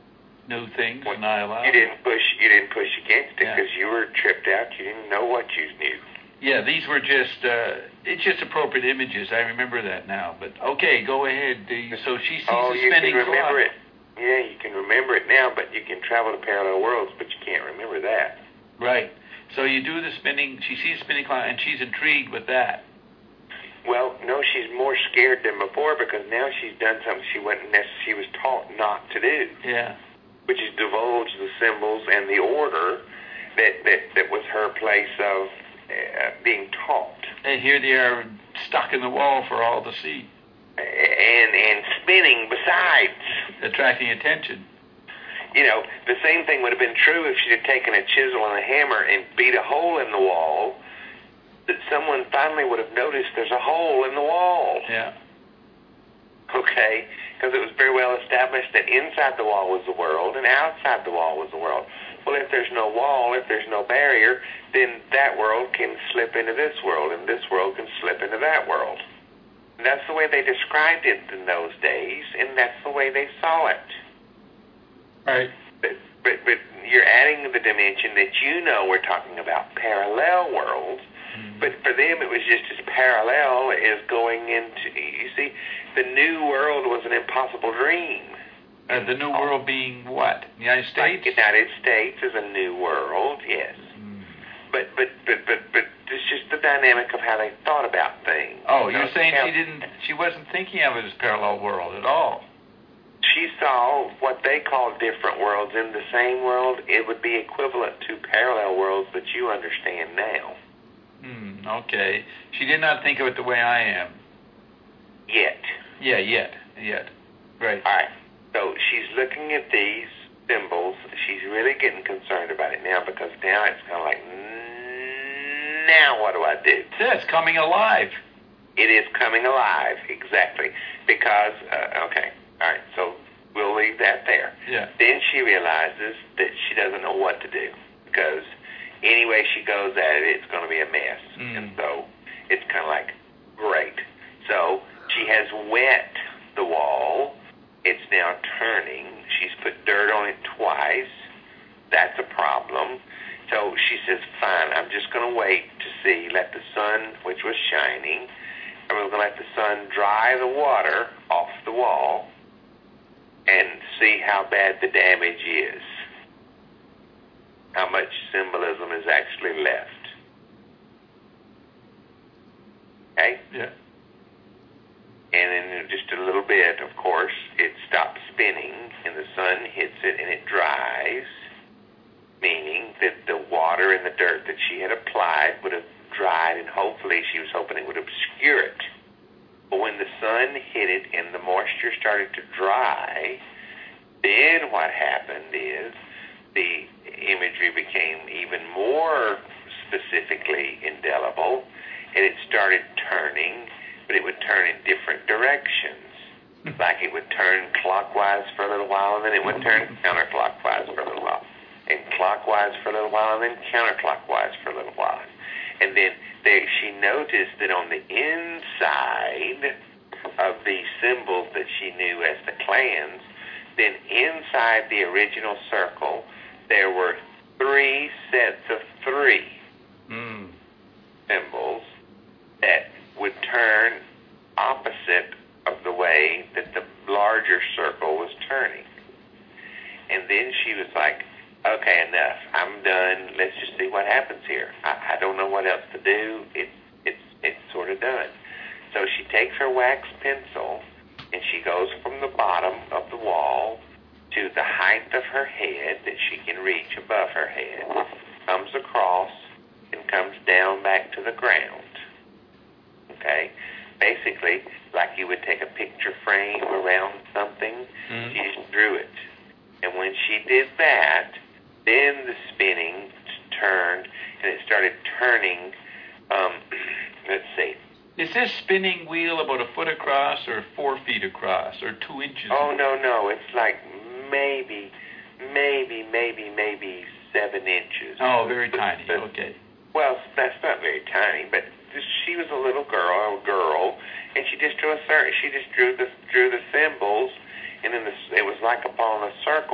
new things, Well, and I allowed You it. didn't push. You didn't push against it Yeah. because you were tripped out. You didn't know what you knew. Yeah, these were just, uh, it's just appropriate images. I remember that now. But, okay, go ahead. Do you- So she sees Oh, the you spinning can remember clock. it. Yeah, you can remember it now, but you can travel to parallel worlds, but you can't remember that. Right. So you do the spinning, she sees the spinning clock, and she's intrigued with that. Well, no, she's more scared than before because now she's done something she wasn't necess- she was taught not to do, Yeah. which is divulge the symbols and the order that that, that was her place of uh, being taught. And here they are stuck in the wall for all to see, And and spinning besides. attracting attention. You know, the same thing would have been true if she'd have taken a chisel and a hammer and beat a hole in the wall, that someone finally would have noticed there's a hole in the wall. Yeah. Okay? Because it was very well established that inside the wall was the world and outside the wall was the world. Well, if there's no wall, if there's no barrier, then that world can slip into this world, and this world can slip into that world. And that's the way they described it in those days, and that's the way they saw it. Right. But, but, but you're adding the dimension that you know we're talking about parallel worlds, Mm-hmm. but for them it was just as parallel as going into, you see, the new world was an impossible dream. Uh, the new world being what? The United States? Like United States is a new world, yes. Mm. But, but, but, but, but it's just the dynamic of how they thought about things. Oh, You you're know, saying how- she didn't, she wasn't thinking of it as parallel world at all. She saw what they call different worlds in the same world. It would be equivalent to parallel worlds that you understand now. Hmm, okay. She did not think of it the way I am. Yet. Yeah, yet, yet. Right. All right. So she's looking at these symbols. She's really getting concerned about it now because now it's kind of like, "Mm, now what do I do?" It's coming alive. It is coming alive, exactly. Because, uh, okay, all right, so we'll leave that there. Yeah. Then she realizes that she doesn't know what to do because any way she goes at it, it's going to be a mess. Mm. And so it's kind of like, great. So she has wet the wall. It's now turning. She's put dirt on it twice. That's a problem. So she says, fine, I'm just going to wait to see, let the sun, which was shining, and we're going to let the sun dry the water off the wall and see how bad the damage is. How much symbolism is actually left. Okay? Yeah. And in just a little bit, of course, it stops spinning and the sun hits it and it dries, meaning that the water and the dirt that she had applied would have dried, and hopefully she was hoping it would obscure it. But when the sun hit it and the moisture started to dry, then what happened is the imagery became even more specifically indelible, and it started turning, but it would turn in different directions. Like it would turn clockwise for a little while, and then it would turn counterclockwise for a little while, and clockwise for a little while, and then counterclockwise for a little while. And then there, she noticed that on the inside of these symbols that she knew as the clans, then inside the original circle, there were three sets of three Mm. symbols that would turn opposite of the way that the larger circle was turning. And then she was like, okay, enough. I'm done. Let's just see what happens here. I, I don't know what else to do. It, it's, it's sort of done. So she takes her wax pencil and she goes from the bottom of the wall to the height of her head that she can reach above her head, comes across, and comes down back to the ground. Okay? Basically, like you would take a picture frame around something, Mhm. she just drew it. And when she did that, then the spinning t- turned, and it started turning, um, let's see. Is this spinning wheel about a foot across or four feet across or two inches? Oh, no, no, it's like maybe, maybe, maybe, maybe seven inches. Oh, very But- tiny. but- Okay. Well, that's not very tiny, but just, she was a little girl, a girl, and she just drew a cir- she just drew the drew the symbols, and then the, it was like upon a circle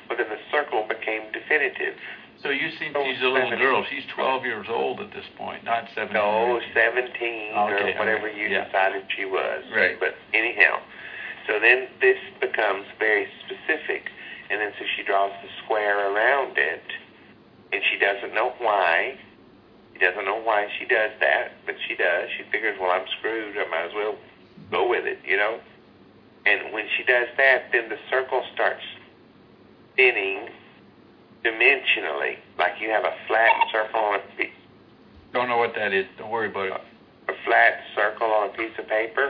Well, then the circle became definitive. So you think So she's a little seven- girl. She's twelve years old at this point, not seventeen. No, or eighteen. seventeen Okay, or whatever okay, you yeah. decided she was. Right. But anyhow, so then this becomes very specific, and then so she draws the square around it, and she doesn't know why. She doesn't know why she does that, but she does. She figures, well, I'm screwed. I might as well go with it, you know? And when she does that, then the circle starts spinning dimensionally, like you have a flat circle on a piece, Don't know what that is. Don't worry about it. a flat circle on a piece of paper,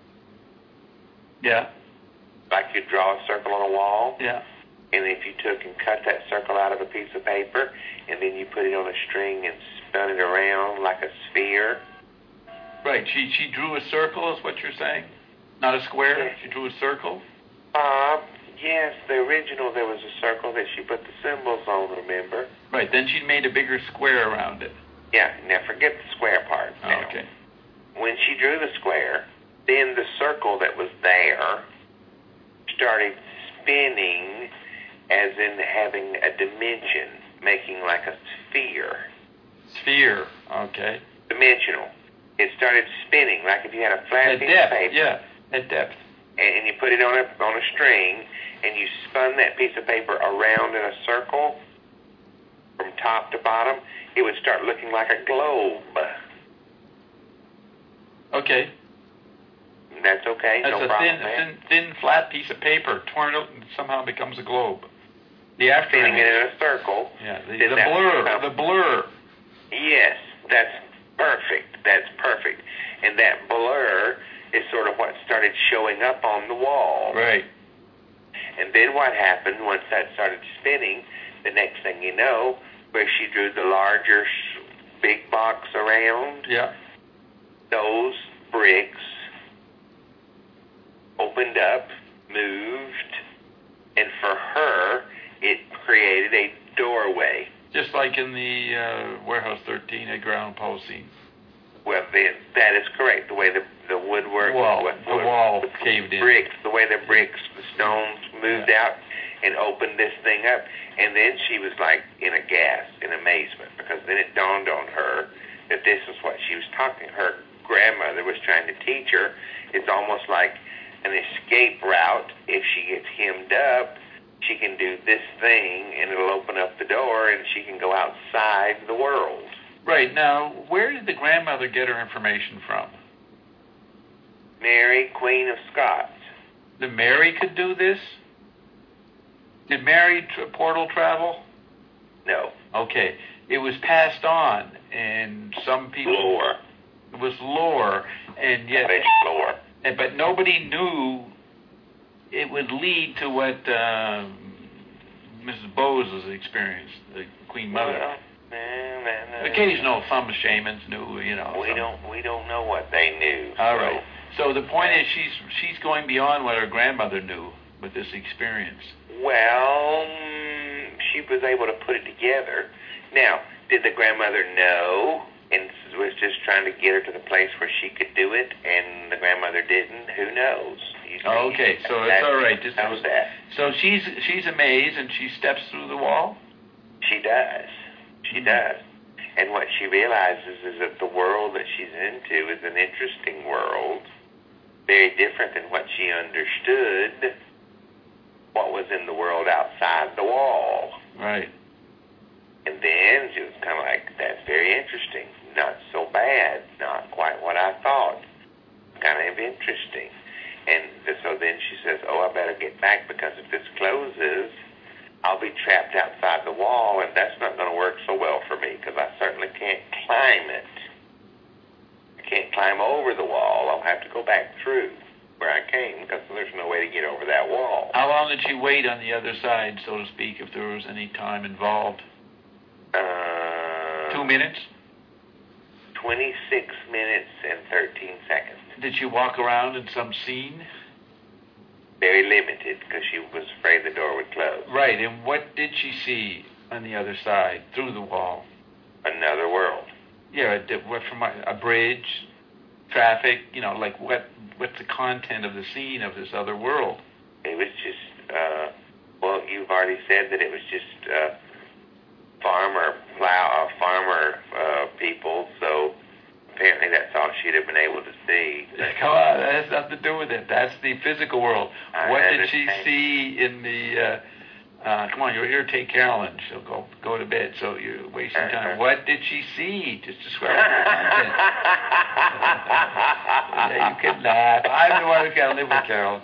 Yeah, like you draw a circle on a wall. yeah. And if you took and cut that circle out of a piece of paper, and then you put it on a string and spun it around like a sphere. Right. She she drew a circle, is what you're saying? Not a square. Yeah. She drew a circle. Uh, yes, the original, there was a circle that she put the symbols on, remember? Right. Then she made a bigger square around it. Yeah, now forget the square part. Oh, now. okay. When she drew the square, then the circle that was there started spinning as in having a dimension, making like a sphere. Sphere. Okay. Dimensional. It started spinning like if you had a flat At piece depth. of paper. Yeah. At depth. And, and you put it on a, on a string, and you spun that piece of paper around in a circle from top to bottom, it would start looking like a globe. Okay. And that's okay, That's no a problem, thin, man. thin, thin, flat piece of paper torn out and somehow becomes a globe. The after Spinning it image. in a circle. Yeah. The, Then the that blur. becomes- The blur. Yes, that's perfect. That's perfect. And that blur is sort of what started showing up on the wall. Right. And then what happened once that started spinning, the next thing you know, where she drew the larger sh- big box around, Yeah. those bricks opened up, moved, and for her, it created a doorway. Just like in the uh, Warehouse thirteen Edgar Allan Poe scene. Well, then, that is correct. The way the the woodwork, Wall, what- the what- wall the caved in. bricks, the way the bricks, the stones moved out and opened this thing up, and then she was like in a gasp, in amazement, because then it dawned on her that this is what she was talking. Her grandmother was trying to teach her. It's almost like an escape route. If she gets hemmed up, she can do this thing, and it'll open up the door, and she can go outside the world. Right. Now, where did the grandmother get her information from? Mary, Queen of Scots. That Mary could do this? Did Mary tr- portal travel? No. Okay. It was passed on, and some people... Lore. It was lore, and yet... It's lore. and- But nobody knew it would lead to what uh, Missus Bowes has experienced, the Queen Mother. Well, no, no, no. Occasional thumb shamans knew, you know. We some- don't. We don't know what they knew. All so- right. So the point is, she's she's going beyond what her grandmother knew with this experience. Well, mm, she was able to put it together. Now, did the grandmother know and was just trying to get her to the place where she could do it, and the grandmother didn't? Who knows? You see, Oh, okay, so it's that's- all right. This how's is- that? So she's she's amazed, and she steps through the wall. She does. She does. And what she realizes is that the world that she's into is an interesting world, very different than what she understood, what was in the world outside the wall. Right. And then she was kind of like, that's very interesting. Not so bad. Not quite what I thought. Kind of interesting. And so then she says, oh, I better get back, because if this closes, I'll be trapped outside the wall, and that's not going to work so well for me, because I certainly can't climb it. I can't climb over the wall. I'll have to go back through where I came, because there's no way to get over that wall. How long did she wait on the other side, so to speak, if there was any time involved? Uh, Two minutes? twenty-six minutes and thirteen seconds. Did she walk around in some scene? Very limited, because she was afraid the door would close. Right, and what did she see on the other side, through the wall? Another world. Yeah, did, what from a, a bridge, traffic, you know, like what what's the content of the scene of this other world? It was just, uh, well, you've already said that it was just uh, farmer plow, uh, farmer uh, people. So apparently, that's all she'd have been able to see. Come on, that has nothing to do with it. That's the physical world. I What did she understand. see in the? Uh, uh, come on, you'll irritate Carolyn. She'll go go to bed. So you're wasting Uh-huh. time. What did she see? Just describe the content. Yeah, you can laugh. I'm the one who's got to live with Carolyn.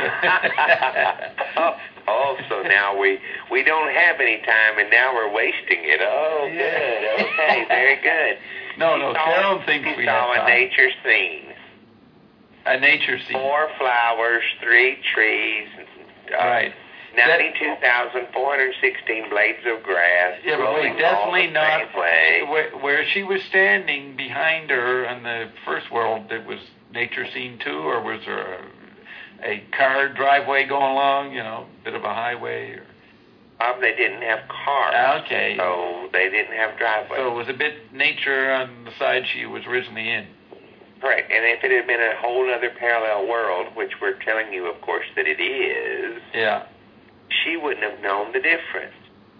oh, oh, so now we we don't have any time, and now we're wasting it. Oh, Yeah. good. Okay, very good. No, She no, saw- Carolyn thinks she we saw have a time. nature scene. A nature scene. Four flowers, three trees, uh, Right. ninety-two thousand four hundred sixteen blades of grass. Yeah, but rolling wait, definitely all the not same way. where, where she was standing behind her in the first world. It was nature scene too, or was there a, a car driveway going along? You know, bit of a highway. Or, Um, they didn't have cars. okay, So they didn't have driveways. so it was a bit nature on the side she was originally in. Correct. And if it had been a whole other parallel world, which we're telling you, of course, that it is, Yeah. she wouldn't have known the difference.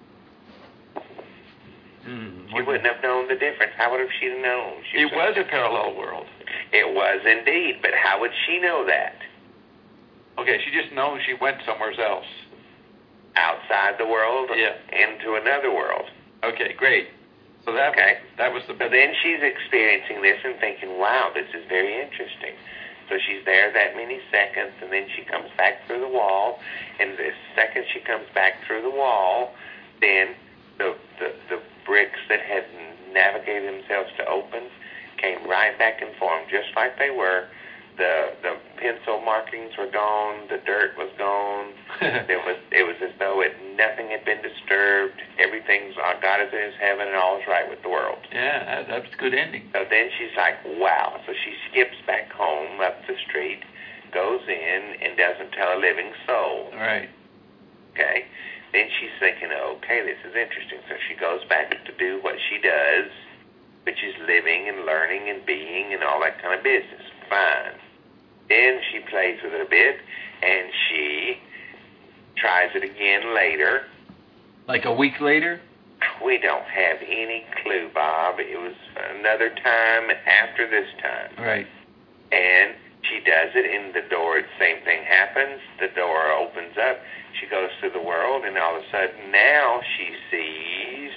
Mm, She wouldn't have known the difference. How would have she known? She It was a parallel world. It was indeed, but how would she know that? Okay, she just knows she went somewhere else. Outside the world, Yeah. into another world. Okay, great. So that Okay. that was the So then she's experiencing this and thinking, wow, this is very interesting. So she's there that many seconds, and then she comes back through the wall, and the second she comes back through the wall, then the, the, the bricks that had navigated themselves to open came right back and formed, just like they were. The the pencil markings were gone, the dirt was gone. It was it was as though it nothing had been disturbed. Everything's uh, God is in His heaven, and all is right with the world. Yeah, that, that's a good ending. So then she's like, wow. So she skips back home up the street, goes in, and doesn't tell a living soul. Right. Okay. Then she's thinking, okay, this is interesting. So she goes back to do what she does, which is living and learning and being and all that kind of business. Fine. Then she plays with it a bit, and she tries it again later. Like a week later? We don't have any clue, Bob. It was another time after this time. Right. And she does it, and the door, the same thing happens. The door opens up. She goes through the world, and all of a sudden now she sees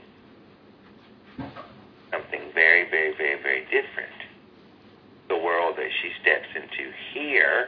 something very, very, very, very different. The world that she steps into here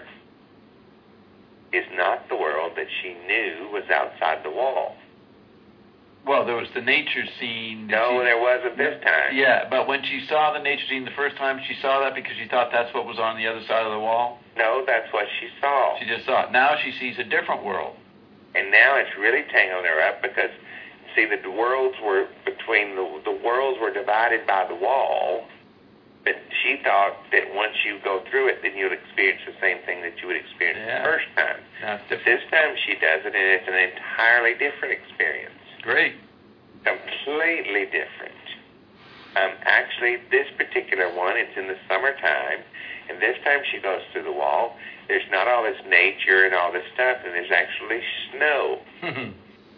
is not the world that she knew was outside the wall. Well, there was the nature scene. that No, she- there wasn't this time. Yeah, but when she saw the nature scene the first time, she saw that because she thought that's what was on the other side of the wall. No, that's what she saw. She just saw it. Now she sees a different world. And now it's really tangling her up because, see, the worlds were between, the, the worlds were divided by the wall, but she thought that once you go through it, then you'll experience the same thing that you would experience Yeah. the first time. Now it's But different. this time she does it, and it's an entirely different experience. Great. Completely different. Um, actually, this particular one, it's in the summertime, and this time she goes through the wall. There's not all this nature and all this stuff, and there's actually snow. And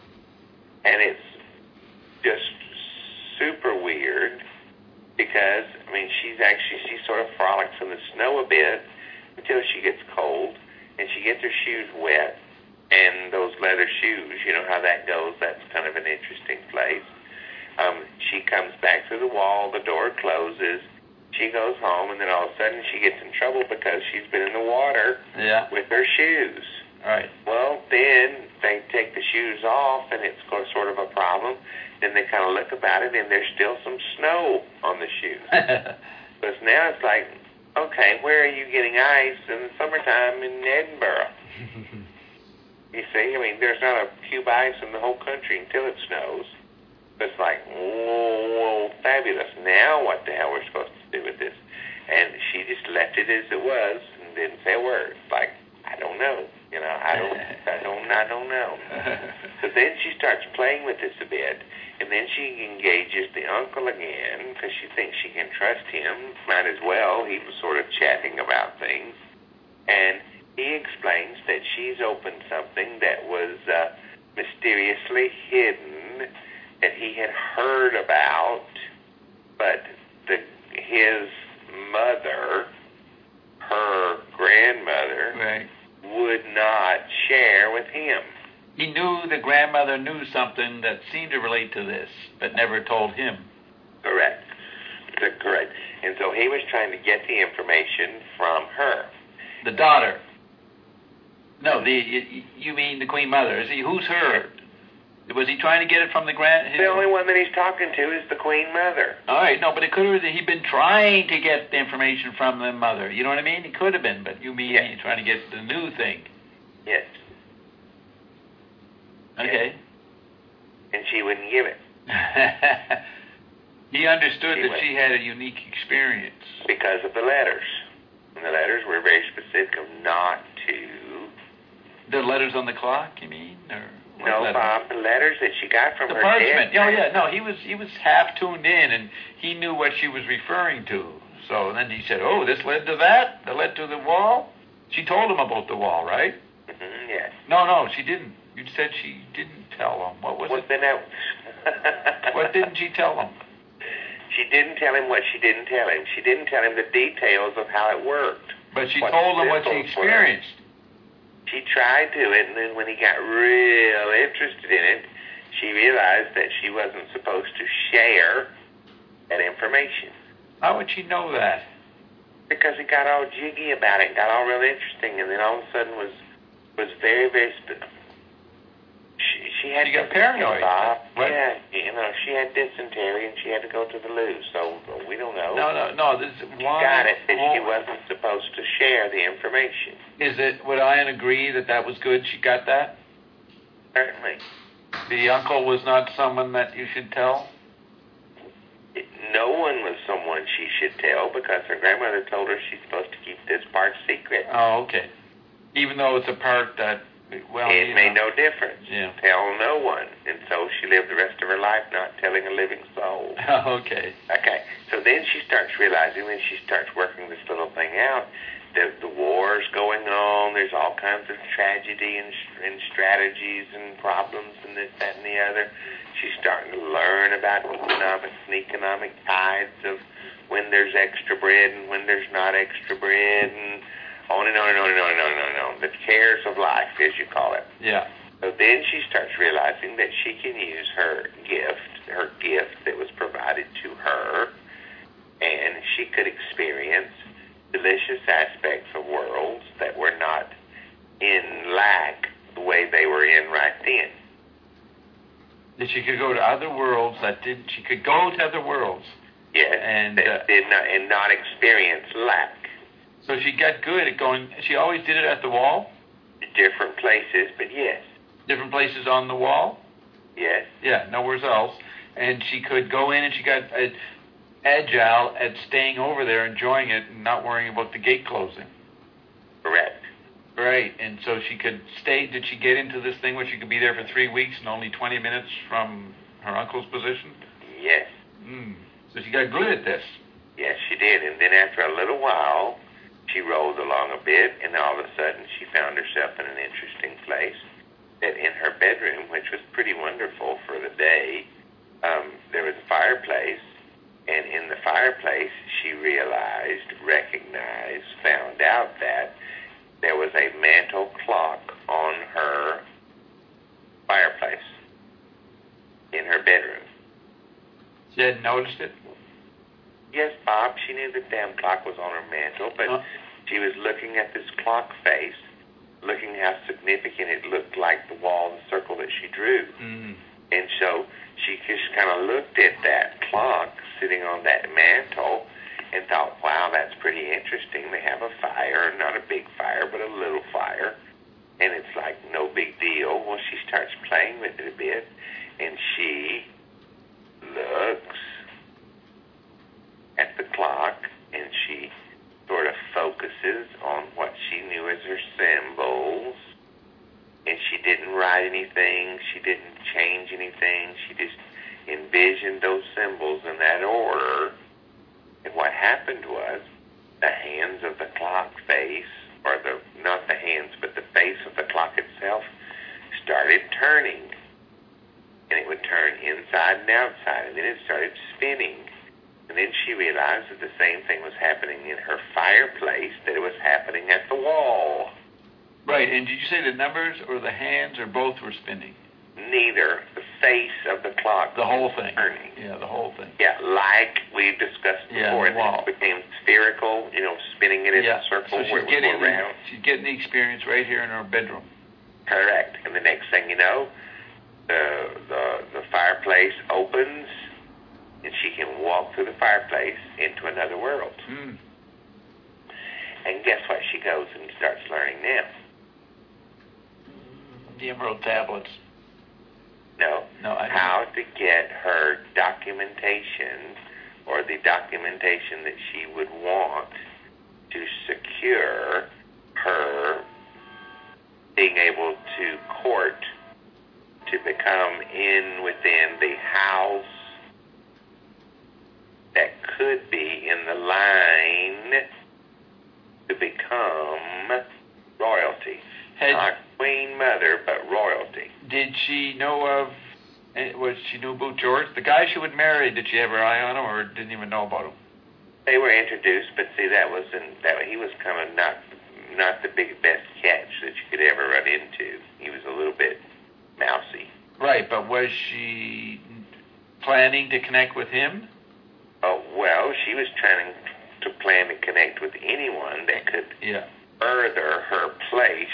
it's just super weird because, I mean, she's actually, she sort of frolics in the snow a bit until she gets cold, and she gets her shoes wet. And those leather shoes, you know how that goes. That's kind of an interesting place. Um, she comes back through the wall. The door closes. She goes home, and then all of a sudden she gets in trouble because she's been in the water Yeah. with her shoes. Right. Well, then they take the shoes off, and it's co- sort of a problem. Then they kind of look about it, and there's still some snow on the shoes. Because now it's like, okay, where are you getting ice in the summertime in Edinburgh? You see, I mean, there's not a cube ice in the whole country until it snows. It's like, whoa, fabulous. Now what the hell we're supposed to do with this? And she just left it as it was and didn't say a word. Like, I don't know. You know, I don't, I don't, I don't know. So then she starts playing with this a bit, and then she engages the uncle again because she thinks she can trust him. Might as well. He was sort of chatting about things. And he explains that she's opened something that was uh, mysteriously hidden that he had heard about, but the his mother, her grandmother, Right. would not share with him. He knew the grandmother knew something that seemed to relate to this, but never told him. Correct. That's correct. And so he was trying to get the information from her. The daughter. No, the you, you mean the Queen Mother. Is he? Who's her? Was he trying to get it from the grand? His, The only one that he's talking to is the Queen Mother. all right, no, but it could have he'd been trying to get the information from the mother. You know what I mean? He could have been, but you mean Yes. he's trying to get the new thing. Yes. Okay. And she wouldn't give it He understood She that went. she had a unique experience. because of the letters. And the letters were very specific of not to... The letters on the clock, you mean? Or what No, letter? Bob, the letters that she got from The her parchment. dead Oh yeah, no, he was he was half tuned in, and he knew what she was referring to. So then he said, "Oh, this led to that. That led to the wall." She told him about the wall, right? Mm-hmm, yes. No, no, she didn't. You said she didn't tell him. What was Well, it? then that... What didn't she tell him? She didn't tell him what she didn't tell him. She didn't tell him the details of how it worked. But she What told him what she symbols were. experienced. She tried to, and then when he got real interested in it, she realized that she wasn't supposed to share that information. How would she know that? Because he got all jiggy about it, got all real interesting, and then all of a sudden was was very, very... Sp- she, she had She got dysentery, paranoid. Bob. What? Yeah, you know, she had dysentery, and she had to go to the loo, so we don't know. No, no, no. This is She why. got it that she oh, wasn't supposed to share the information. Is it? Would Ian agree that that was good? She got that. Certainly. The uncle was not someone that you should tell. It, no one was someone she should tell because her grandmother told her she's supposed to keep this part secret. Oh, okay. Even though it's a part that, well, it you made know. no difference. Yeah. Tell no one. And so she lived the rest of her life not telling a living soul. Okay. Okay. So then she starts realizing, when she starts working this little thing out, that the war's going on, there's all kinds of tragedy and, and strategies and problems and this, that, and the other. She's starting to learn about economics and economic tides of when there's extra bread and when there's not extra bread, and on and on and on and on and on and on and on. The cares of life, as you call it. Yeah. So then she starts realizing that she can use her gift, her gift that was provided to her, and she could experience delicious aspects of worlds that were not in lack the way they were in right then. That she could go to other worlds that didn't. She could go to other worlds. Yes, And, that uh, did not and not experience lack. So she got good at going. She always did it at the wall. Different places, but yes, Different places on the wall. yes, Yeah, nowhere else. And she could go in, and she got uh, agile at staying over there, enjoying it, and not worrying about the gate closing. correct. Right. And so she could stay. Did she get into this thing where she could be there for three weeks and only twenty minutes from her uncle's position? Yes, Mm. So she got good at this. yes, she did. And then after a little while, she rolled along a bit, and all of a sudden she found herself in an interesting place. That in her bedroom, which was pretty wonderful for the day, um, there was a fireplace, and in the fireplace she realized, recognized, found out that there was a mantle clock on her fireplace in her bedroom. She hadn't noticed it. Yes, Bob, she knew the damn clock was on her mantle, but Huh? she was looking at this clock face, looking how significant it looked like the wall, the circle that she drew. Mm. And so she just kind of looked at that clock sitting on that mantle and thought, wow, that's pretty interesting. They have a fire, not a big fire, but a little fire. And it's like no big deal. Well, she starts playing with it a bit, and she looks at the clock, and she sort of focuses on what she knew as her symbols. And she didn't write anything. She didn't change anything. She just envisioned those symbols in that order. And what happened was the hands of the clock face, or the not the hands, but the face of the clock itself, started turning and outside, and then it started spinning. And then she realized that the same thing was happening in her fireplace, that it was happening at the wall. Right, and did you say the numbers or the hands or both were spinning? Neither. The face of the clock. The whole thing. Turning. Yeah, the whole thing. Yeah, like we discussed Yeah, before. the wall. It became spherical, you know, spinning it in Yeah, a circle so where she's it was getting, more round. she's getting the experience right here in her bedroom. Correct. And the next thing you know, the the the fireplace opens, and she can walk through the fireplace into another world. Mm. And guess what? She goes and starts learning now. The Emerald Tablets. No. No, I How to get her documentation, or the documentation that she would want to secure her being able to court to become in within the house that could be in the line to become royalty. Had, Not Queen Mother, but royalty. did she know of, eh, was she knew about George? The guy she would marry, did she have her eye on him or didn't even know about him? They were introduced, but see, that was in, that he was kind of not not the big best catch that you could ever run into. He was a little bit mousy. Right, but was she planning to connect with him? Oh, well, she was trying to plan to connect with anyone that could Yeah. further her place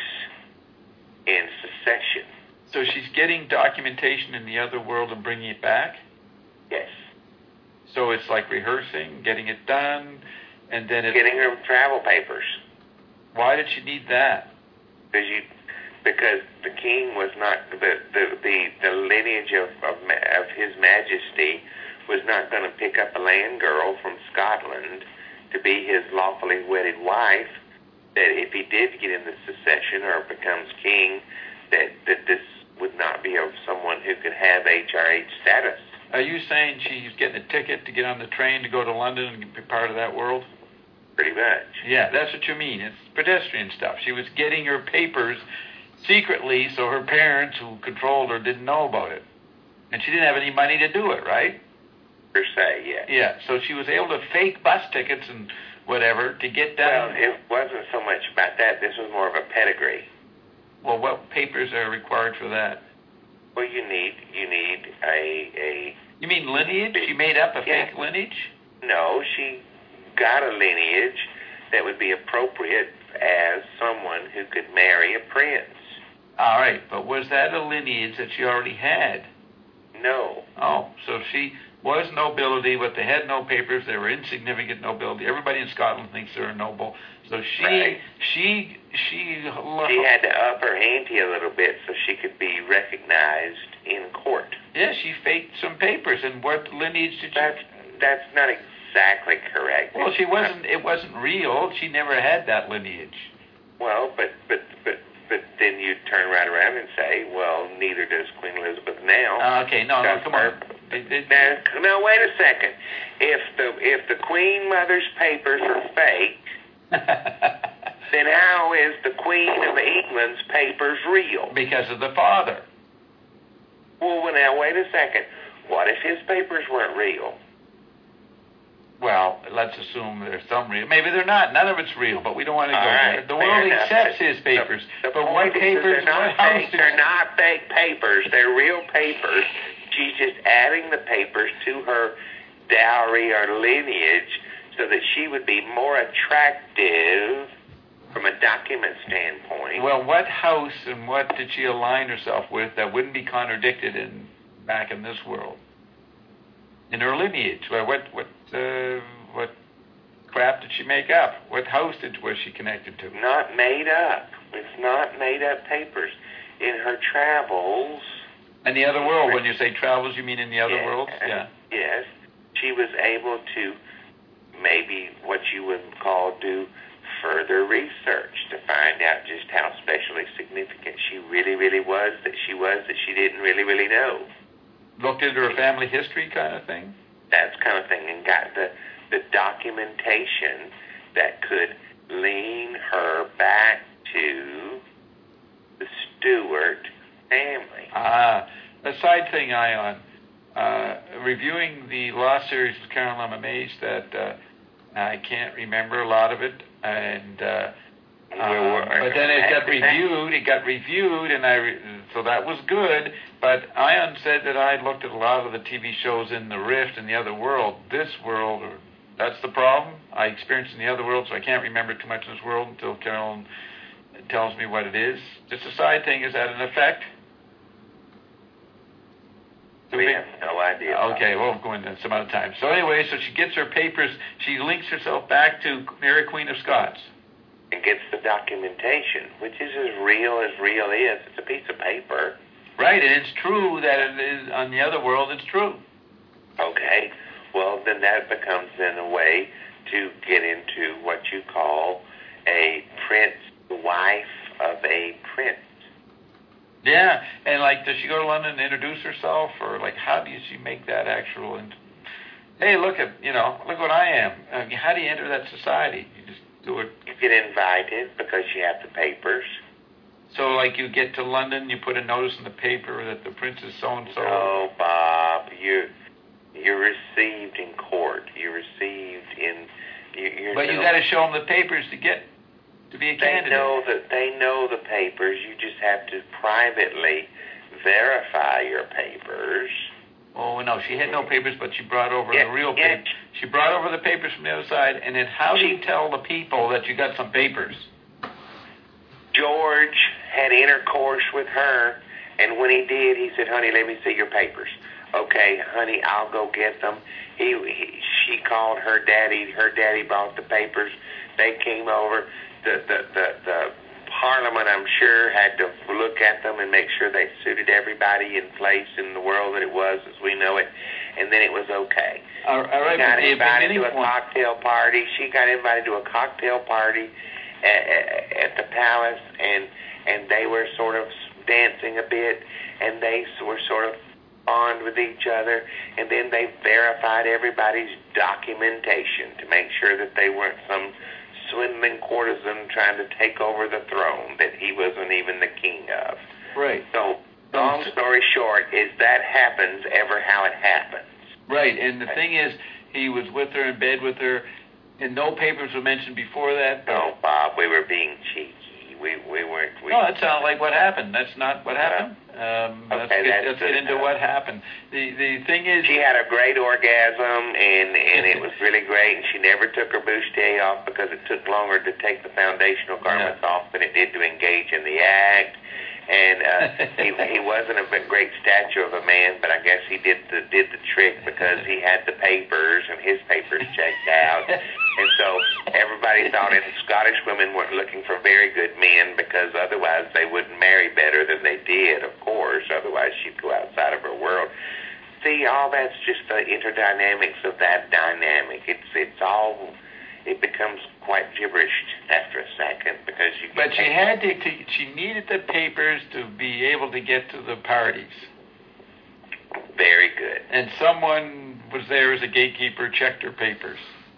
in succession. So she's getting documentation in the other world and bringing it back? Yes. So it's like rehearsing, getting it done, and then it... Getting her travel papers. Why did she need that? Because you, because the king was not, the the the, the lineage of, of of his majesty was not going to pick up a land girl from Scotland to be his lawfully wedded wife. That if he did get into succession or becomes king, that that this would not be of someone who could have H R H status. Are you saying she's getting a ticket to get on the train to go to London and be part of that world? Pretty much. Yeah, that's what you mean. It's pedestrian stuff. She was getting her papers secretly so her parents, who controlled her, didn't know about it. And she didn't have any money to do it, right? Per se, yeah. Yeah, so she was able to fake bus tickets and whatever to get down. Well, it wasn't so much about that. This was more of a pedigree. Well, what papers are required for that? Well, you need you need a a. You mean lineage? She made up a Yeah. fake lineage? No, she got a lineage that would be appropriate as someone who could marry a prince. All right, but was that a lineage that she already had? No. Oh, so she was nobility, but they had no papers. They were insignificant nobility. Everybody in Scotland thinks they're a noble. So she, Right. she, she, She had to up her ante a little bit so she could be recognized in court. yeah, she faked some papers. And what lineage did she? That's that's not exactly correct. Well, she wasn't. It wasn't real. She never had that lineage. Well, but but but but then you turn right around and say, well, neither does Queen Elizabeth now. Uh, okay, no, no, That's come on. her- It- it- Now, now, wait a second. If the if the Queen Mother's papers are fake, then how is the Queen of England's papers real? because of the father. Well, well, now, wait a second. What if his papers weren't real? Well, let's assume there's some real. Maybe they're not. None of it's real, but we don't want to go All there. right, The fair world enough. accepts But his papers. The, the but point what is that papers? they're not what house fake. did- They're not fake papers. They're real papers. She's just adding the papers to her dowry or lineage so that she would be more attractive from a document standpoint. Well, what house and what did she align herself with that wouldn't be contradicted in back in this world? In her lineage, well, what what uh, what crap did she make up? What house did was she connected to? Not made up. It's not made up papers. In her travels, In the other world, when you say travels, you mean in the other yeah, world? Yeah. Yes, she was able to maybe what you would call do further research to find out just how specially significant she really, really was, that she was, that she didn't really, really know. Looked into her family history kind of thing? That kind of thing, and got the, the documentation that could lean her back to the Stewart family. Ah, a side thing, Ion. uh, reviewing the law series with Carol, I'm amazed that uh, I can't remember a lot of it, and uh, uh, but then it got reviewed. It got reviewed, and I re- so that was good. But Ion said that I looked at a lot of the T V shows in the Rift and the Other World. This world, that's the problem. I experienced in the Other World, so I can't remember too much in this world until Carolyn tells me what it is. Just a side thing, is that an effect? We have no idea. Okay, we'll go into some other time. So anyway, so she gets her papers. She links herself back to Mary Queen of Scots. And gets the documentation, which is as real as real is. It's a piece of paper. Right, and it's true that it is on the Other World. It's true. Okay, well then that becomes then a way to get into what you call a prince, wife of a prince. Yeah, and like, does she go to London and introduce herself, or like, how do she make that actual? And hey, look at you know, look what I am. I mean, how do you enter that society? You just do it. You get invited because you have the papers. So, like, you get to London, you put a notice in the paper that the prince is so and so. Oh, Bob, you you're received in court. You're received in. You, you're but you no, got to show them the papers to get to be a they candidate. know that they know the papers. You just have to privately verify your papers. Oh no, she had no papers, but she brought over Yeah, the real yeah. papers. She brought over the papers from the other side, and then how do you tell the people that you got some papers? George had intercourse with her, and when he did, he said, "Honey, let me see your papers." Okay, honey, I'll go get them. He, he she called her daddy. Her daddy brought the papers. They came over. The the the, the Parliament, I'm sure, had to look at them and make sure they suited everybody in place in the world that it was as we know it, and then it was okay. All right, she got but the invited to a beginning point- cocktail party. She got invited to a cocktail party at, at the palace, and and they were sort of dancing a bit, and they were sort of bond with each other, and then they verified everybody's documentation to make sure that they weren't some swindling courtesan trying to take over the throne that he wasn't even the king of. Right. So, long story short, is that happens ever how it happens. Right, and the thing is, he was with her, in bed with her, and no papers were mentioned before that. No, Bob, we were being cheeky. We we weren't. We, No, that sounds like what happened. That's not what happened. Um, okay, let's get, that's let's get into uh, what happened. The the thing is, she had a great orgasm, and and it was really great. And she never took her bustier off because it took longer to take the foundational garments Yeah. off than it did to engage in the act. And uh, he he wasn't a great statue of a man, but I guess he did the did the trick because he had the papers and his papers checked out. And so everybody thought that Scottish women weren't looking for very good men because otherwise they wouldn't marry better than they did, of course. Otherwise she'd go outside of her world. See, all that's just the interdynamics of that dynamic. It's it's all, it becomes quite gibberish after a second because you. but she had to, to. She needed the papers to be able to get to the parties. Very good. And someone was there as a gatekeeper, checked her papers.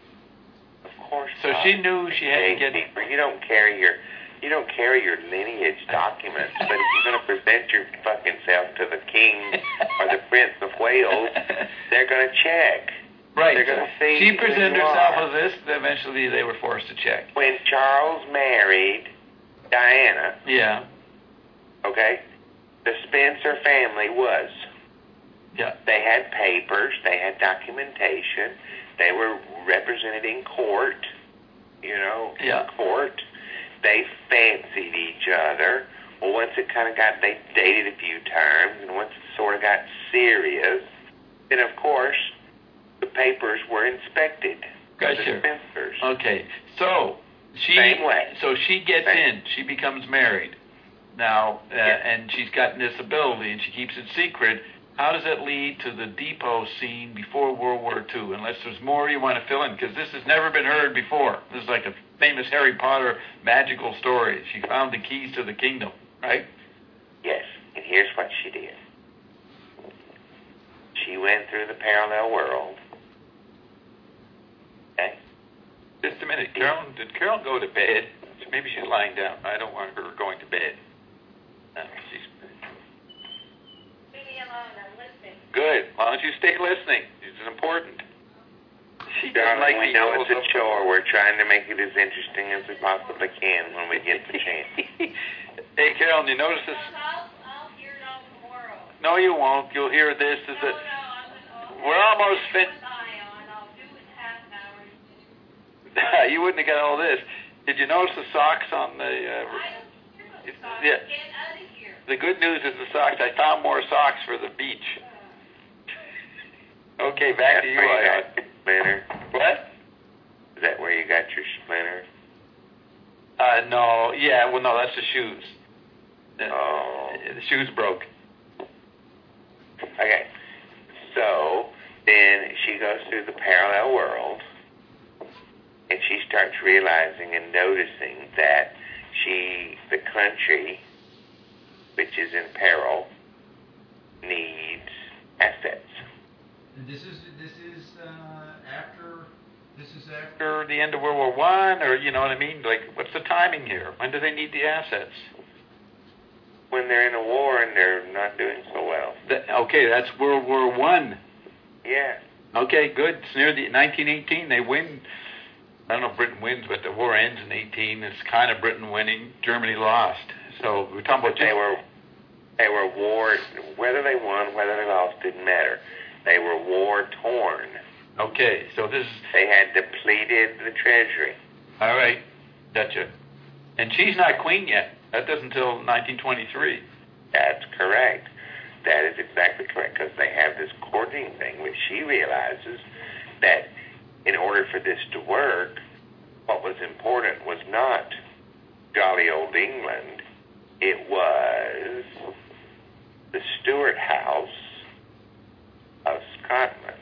Of course. So not. she knew she had to get. Gatekeeper, You don't carry your. You don't carry your lineage documents, but if you're going to present your fucking self to the king or the Prince of Wales, they're going to check. Right. They're going to see. She who presented you herself are. as this. Eventually, they were forced to check. When Charles married Diana, Yeah. okay, the Spencer family was. Yeah. They had papers. They had documentation. They were represented in court. You know, Yeah. in court. They fancied each other. Well, once it kind of got, they dated a few times, and once it sort of got serious, then of course the papers were inspected by the Gotcha. Spencers. Okay. So she. Same way. So she gets Same. in. She becomes married. Now, uh, Yeah. and she's gotten this ability, and she keeps it secret. How does that lead to the depot scene before World War Two? Unless there's more you want to fill in, because this has never been heard before. This is like a famous Harry Potter magical story. She found the keys to the kingdom, right? Yes, and here's what she did. She went through the parallel world. Okay? Just a minute, Carol. Did Carol go to bed? Maybe she's lying down. I don't want her going to bed. No, she's Leave me alone, I'm listening. good. Why don't don't you stay listening? It's important. She doesn't Darling, like we the know it's a yellow chore. We're trying to make it as interesting as we possibly can when we get the chance. Hey, Carolyn, you notice this? I'll, I'll hear it all tomorrow. No, you won't. You'll hear this. Is No, it? no, I'm, I'll We're almost fin- I'll do it in half an hour. You wouldn't have got all this. Did you notice the socks on the? Uh, I don't care about It's- socks. yeah. Get out of here. the good news is the socks. I found more socks for the beach. Okay, back That's to you. where you I- got your splinter. What? Is that where you got your splinter? Uh, no. Yeah. Well, no. That's the shoes. The, Oh. the shoes broke. Okay. So then she goes through the parallel world, and she starts realizing and noticing that she, the country, which is in peril, needs assets. And this is this is uh, after this is after. After the end of World War One, or you know what I mean? Like, what's the timing here? When do they need the assets? When they're in a war and they're not doing so well. The, okay, that's World War One. Yeah. Okay, good. It's near the nineteen eighteen. They win. I don't know if Britain wins, but the war ends in eighteen. It's kind of Britain winning. Germany lost. So we're talking about They just, were they were war. Whether they won, whether they lost, didn't matter. They were war torn. okay. So this is They had depleted the treasury. all right. Gotcha. And she's not queen yet. That doesn't until nineteen twenty-three. That's correct. That is exactly correct, because they have this courting thing, which she realizes that in order for this to work, what was important was not jolly old England. It was the Stuart House of Scotland.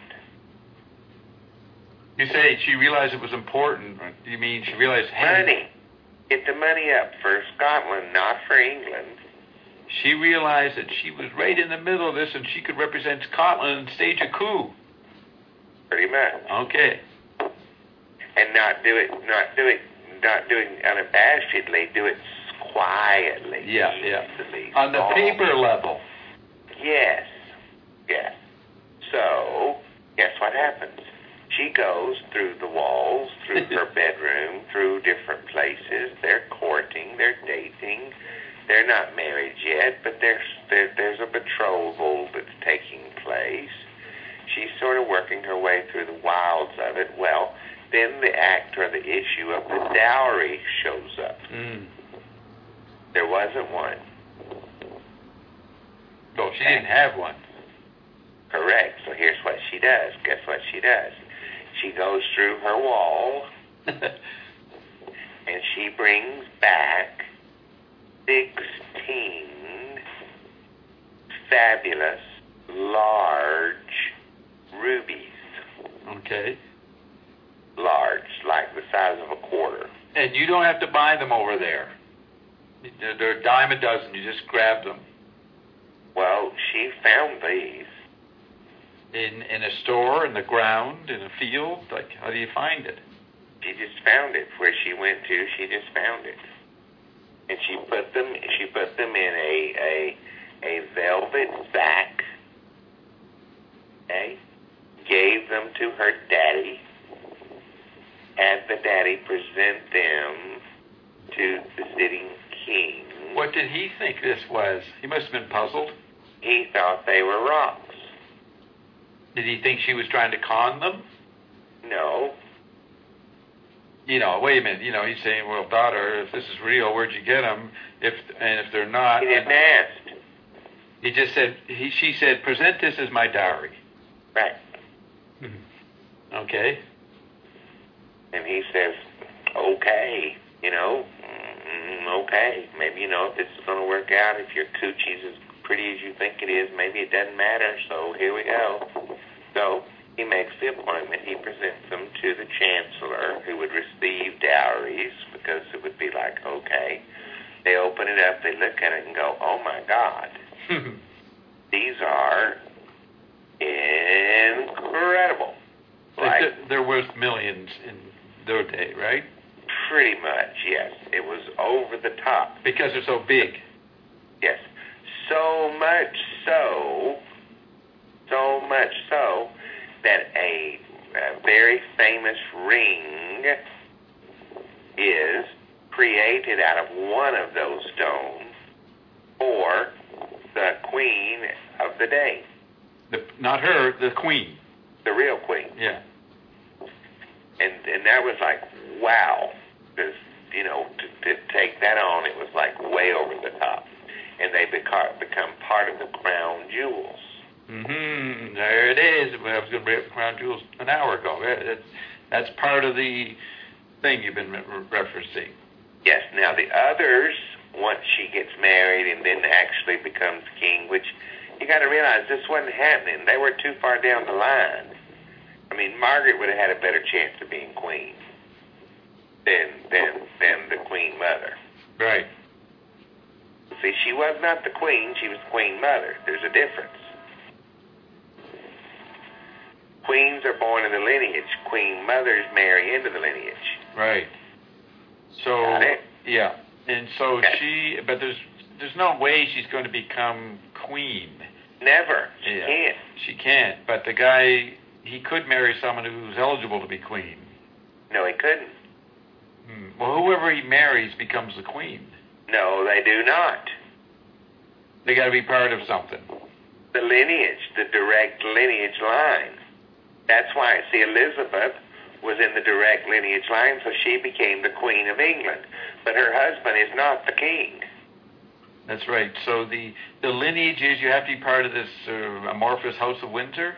You say she realized it was important. You mean she realized hey, Money. Get the money up for Scotland, not for England. she realized that she was right in the middle of this, and she could represent Scotland and stage a coup. Pretty much. Okay. And not do it, not do it, not do it unabashedly, do it quietly. Yeah, yeah. easily, On the softly. paper level. Yes. Yes. So, guess what happens? She goes through the walls, through her bedroom, through different places. They're courting, they're dating. They're not married yet, but there's there, there's a betrothal that's taking place. She's sort of working her way through the wilds of it. Well, then the act or the issue of the dowry shows up. Mm. There wasn't one. So she didn't have one. Correct. So here's what she does. Guess what she does? She goes through her wall and she brings back sixteen fabulous, large rubies. Okay. Large, like the size of a quarter. And you don't have to buy them over there. They're, they're a dime a dozen. You just grab them. Well, she found these. In in a store, in the ground, in a field? Like, how do you find it? She just found it. Where she went to, she just found it. And she put them she put them in a a a velvet sack. Okay? Gave them to her daddy. Had the daddy present them to the sitting king. What did he think this was? He must have been puzzled. He thought they were rocks. Did he think she was trying to con them? No. You know, wait a minute. You know, he's saying, well, daughter, if this is real, where'd you get them? If, and if they're not... He didn't ask. He just said, he, she said, present this as my dowry. Right. Okay. And he says, okay, you know, mm, okay. Maybe, you know, if this is going to work out, if your coochie's as pretty as you think it is, maybe it doesn't matter, so here we go. So he makes the appointment. He presents them to the chancellor, who would receive dowries, because it would be like, okay. They open it up, they look at it and go, oh, my God. These are incredible. Right? They're, they're worth millions in their day, right? Pretty much, yes. It was over the top. Because they're so big. Yes. So much so So much so that a, a very famous ring is created out of one of those stones for the queen of the day. The, not her, the queen. The real queen. Yeah. And and that was like, wow. This, you know, to, to take that on, it was like way over the top. And they become, become part of the crown jewels. Mm-hmm. There it is. I was going to bring up the crown jewels an hour ago. That's, that's part of the thing you've been re- referencing. Yes. Now, the others, once she gets married and then actually becomes king, which you got to realize this wasn't happening. They were too far down the line. I mean, Margaret would have had a better chance of being queen than than than the queen mother. Right. See, she was not the queen; she was queen mother. There's a difference. Queens are born in the lineage. Queen mothers marry into the lineage. Right. So Got it? yeah, and so Okay. she, but there's there's no way she's going to become queen. Never. She Yeah. can't. She can't. But the guy, he could marry someone who's eligible to be queen. No, he couldn't. Hmm. Well, whoever he marries becomes the queen. No, they do not. They got to be part of something. The lineage, the direct lineage line. That's why, see, Elizabeth was in the direct lineage line, so she became the Queen of England. But her husband is not the king. That's right. So the the lineage is you have to be part of this uh, amorphous House of Windsor.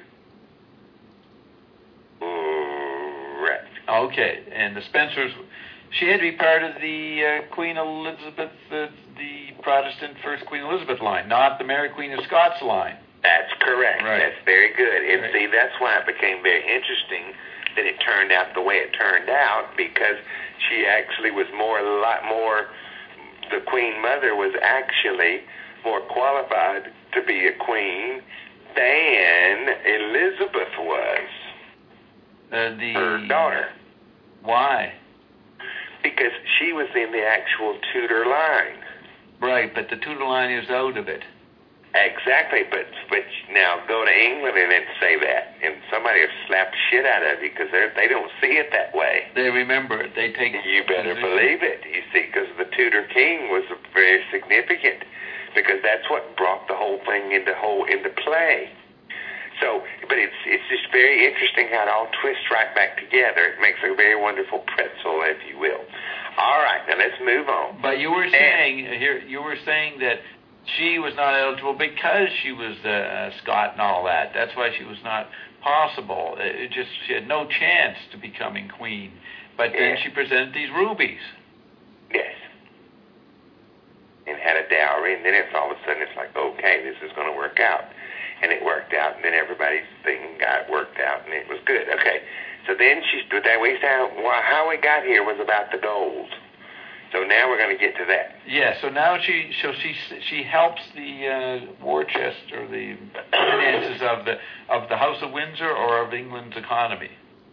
Correct. Okay, and the Spencers, she had to be part of the uh, Queen Elizabeth, uh, the Protestant first Queen Elizabeth line, not the Mary Queen of Scots line. That's correct. Right. That's very good. And Right. see, that's why it became very interesting that it turned out the way it turned out, because she actually was more, a lot more, the Queen Mother was actually more qualified to be a queen than Elizabeth was, Uh, the her daughter, Why? because she was in the actual Tudor line. Right, but the Tudor line is out of it. Exactly, but but now go to England and then say that, and somebody will slap the shit out of you because they don't see it that way. They remember it. They take. You better position. believe it. You see, because the Tudor king was very significant, because that's what brought the whole thing into whole into play. So, but it's it's just very interesting how it all twists right back together. It makes a very wonderful pretzel, if you will. All right, now let's move on. But you were saying here, you were saying that she was not eligible because she was uh, Scot and all that. That's why she was not possible. It just she had no chance to becoming queen. But then Yeah. she presented these rubies. Yes. And had a dowry, and then it's all of a sudden it's like, okay, this is going to work out. And it worked out, and then everybody's thing got worked out, and it was good. Okay, so then she, that we found, well, how we got here was about the gold. So now we're going to get to that. Yeah. So now she so she she helps the uh, war chest or the finances of the of the House of Windsor or of England's economy.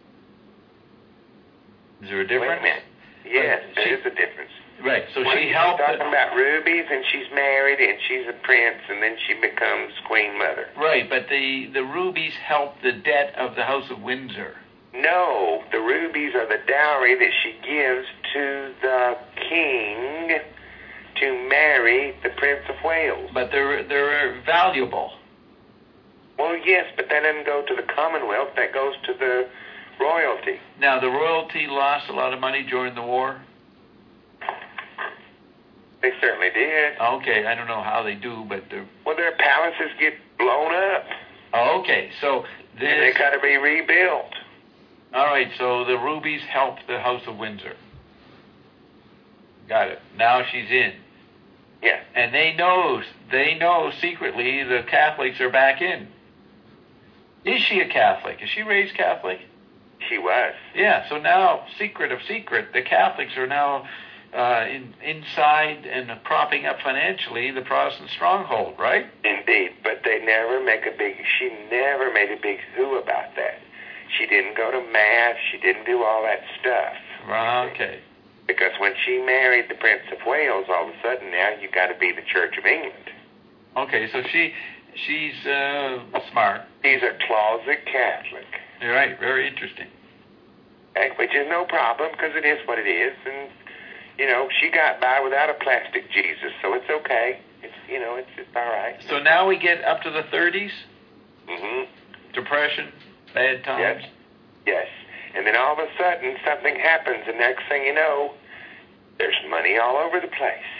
Is there a Wait a difference? minute. Yes, But there she- is a difference. Right. So Well, she you're helped. talking the- about rubies, and she's married, and she's a prince, and then she becomes queen mother. Right, but the, the rubies help the debt of the House of Windsor. No, the rubies are the dowry that she gives to the king to marry the Prince of Wales. But they're they're valuable. Well, yes, but that doesn't go to the Commonwealth. That goes to the royalty. Now the royalty lost a lot of money during the war. They certainly did. Okay, I don't know how they do, but they're Well, their palaces get blown up, oh, okay. So and they this got to be rebuilt. all right. So the rubies help the House of Windsor. Got it. Now she's in, Yeah. and they know they know secretly the Catholics are back in. Is she a Catholic? Is she raised Catholic? She was. Yeah, so now, secret of secret, the Catholics are now uh, in, inside and propping up financially the Protestant stronghold, right? Indeed, but they never make a big, she never made a big hoo about that. She didn't go to Mass, she didn't do all that stuff. Right, okay. Because when she married the Prince of Wales, all of a sudden now you got to be the Church of England. Okay, so she she's uh, smart. He's a closet Catholic. You're right. Very interesting. Okay, which is no problem because it is what it is, and you know she got by without a plastic Jesus, so it's okay. It's you know it's it's all right. So now we get up to the thirties. Mhm. Depression, bad times. Yes. Yes. And then all of a sudden something happens, and next thing you know, there's money all over the place.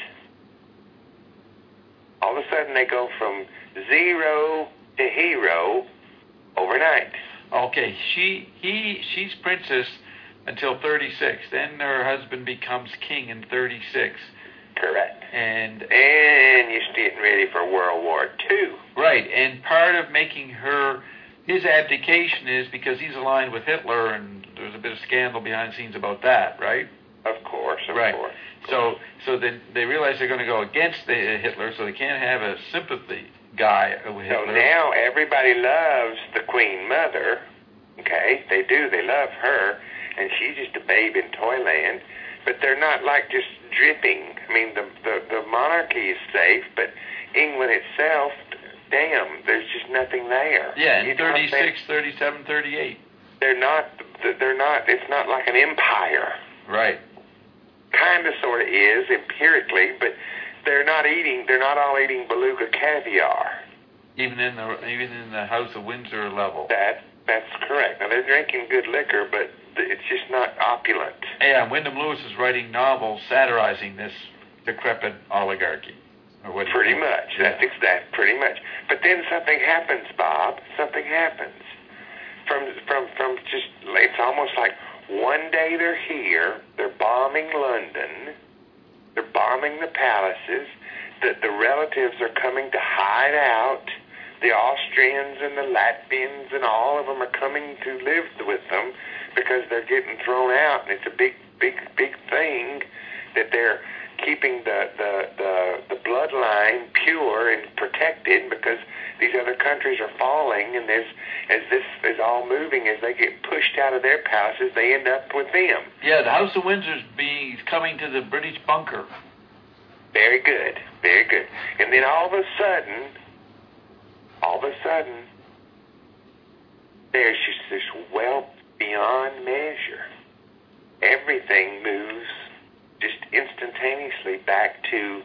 All of a sudden they go from zero to hero overnight. Okay, she he she's princess until thirty-six. Then her husband becomes king in thirty-six. Correct. And And you're getting ready for World War Two. right, and part of making her his abdication is because he's aligned with Hitler, and there's a bit of scandal behind the scenes about that, right? Of course, of right. course. So so then they realize they're going to go against the, uh, Hitler, so they can't have a sympathy guy with So Hitler. now everybody loves the Queen Mother. Okay, they do. They love her, and she's just a babe in Toyland. But they're not like just dripping. I mean, the the, the monarchy is safe, but England itself, damn, there's just nothing there. Yeah, You in know what I'm saying? thirty-six, thirty-seven, thirty-eight. They're not. They're not. It's not like an empire. Right. Kind of, sort of is empirically, but they're not eating. They're not all eating beluga caviar. Even in the even in the House of Windsor level. That that's correct. Now they're drinking good liquor, but it's just not opulent. Yeah, and Wyndham Lewis is writing novels satirizing this decrepit oligarchy. Or what do you Pretty think? much. Yeah. That's exact. Pretty much. But then something happens, Bob. Something happens. From from from just. It's almost like one day they're here. They're bombing London. They're bombing the palaces. The the relatives are coming to hide out. The Austrians and the Latvians and all of them are coming to live with them because they're getting thrown out, and it's a big, big, big thing that they're keeping the, the, the, the bloodline pure and protected because these other countries are falling, and as, as this is all moving, as they get pushed out of their palaces, they end up with them. Yeah, the House of Windsor's being coming to the British bunker. Very good, very good. And then all of a sudden, all of a sudden, there's just this wealth beyond measure. Everything moves just instantaneously back to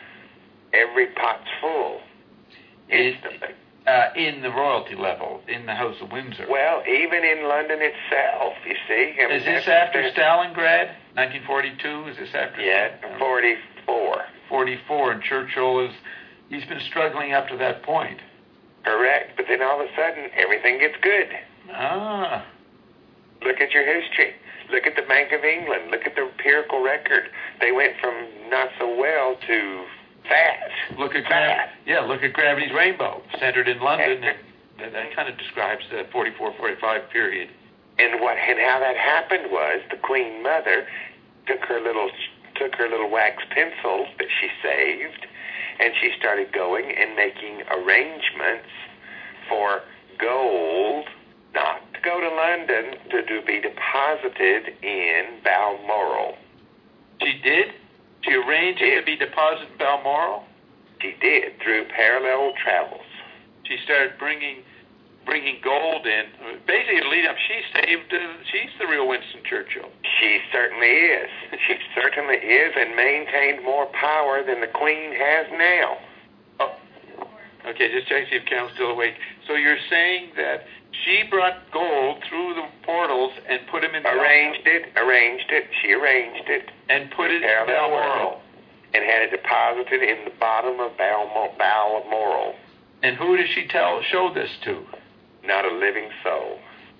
every pot's full. Instantly. Uh, in the royalty level, in the House of Windsor. Well, even in London itself, you see. I mean, Is this that's- after Stalingrad, nineteen forty-two? Is this after? Yeah, forty-four. forty-four, and Churchill is, he's been struggling up to that point. Correct. But then all of a sudden, everything gets good. Ah. Look at your history. Look at the Bank of England. Look at the empirical record. They went from not so well to fat. Look at fat. Grav- yeah, look at Gravity's Rainbow, centered in London, and that, that kind of describes the forty-four forty-five period. And what and how that happened was the Queen Mother took her little took her little wax pencil that she saved, and she started going and making arrangements for gold not to go to London, to, to be deposited in Balmoral. She did? She arranged it to be deposited in Balmoral? She did, through parallel travels. She started bringing bringing gold in. Basically, to lead up, she saved, uh, she's the real Winston Churchill. She certainly is. She certainly is, and maintained more power than the Queen has now. Oh. Okay, just check see if Cal's still awake. So you're saying that she brought gold through the portals and put him in Arranged it, arranged it, she arranged it. And put it in Parallel Balmoral. world. And had it deposited in the bottom of Balmo- Balmoral. And who does she tell show this to? Not a living soul.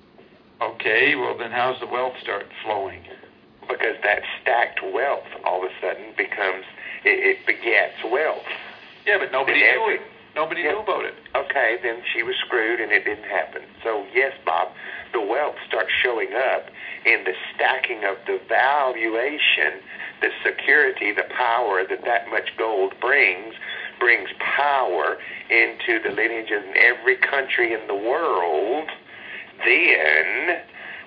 Okay, well then how's the wealth start flowing? Because that stacked wealth all of a sudden becomes, it, it begets wealth. Yeah, but nobody And knew every- it. Nobody Yeah. knew about it. Okay, then she was screwed and it didn't happen. So yes, Bob, the wealth starts showing up in the stacking of the valuation, the security, the power that that much gold brings, brings power into the lineages in every country in the world. Then,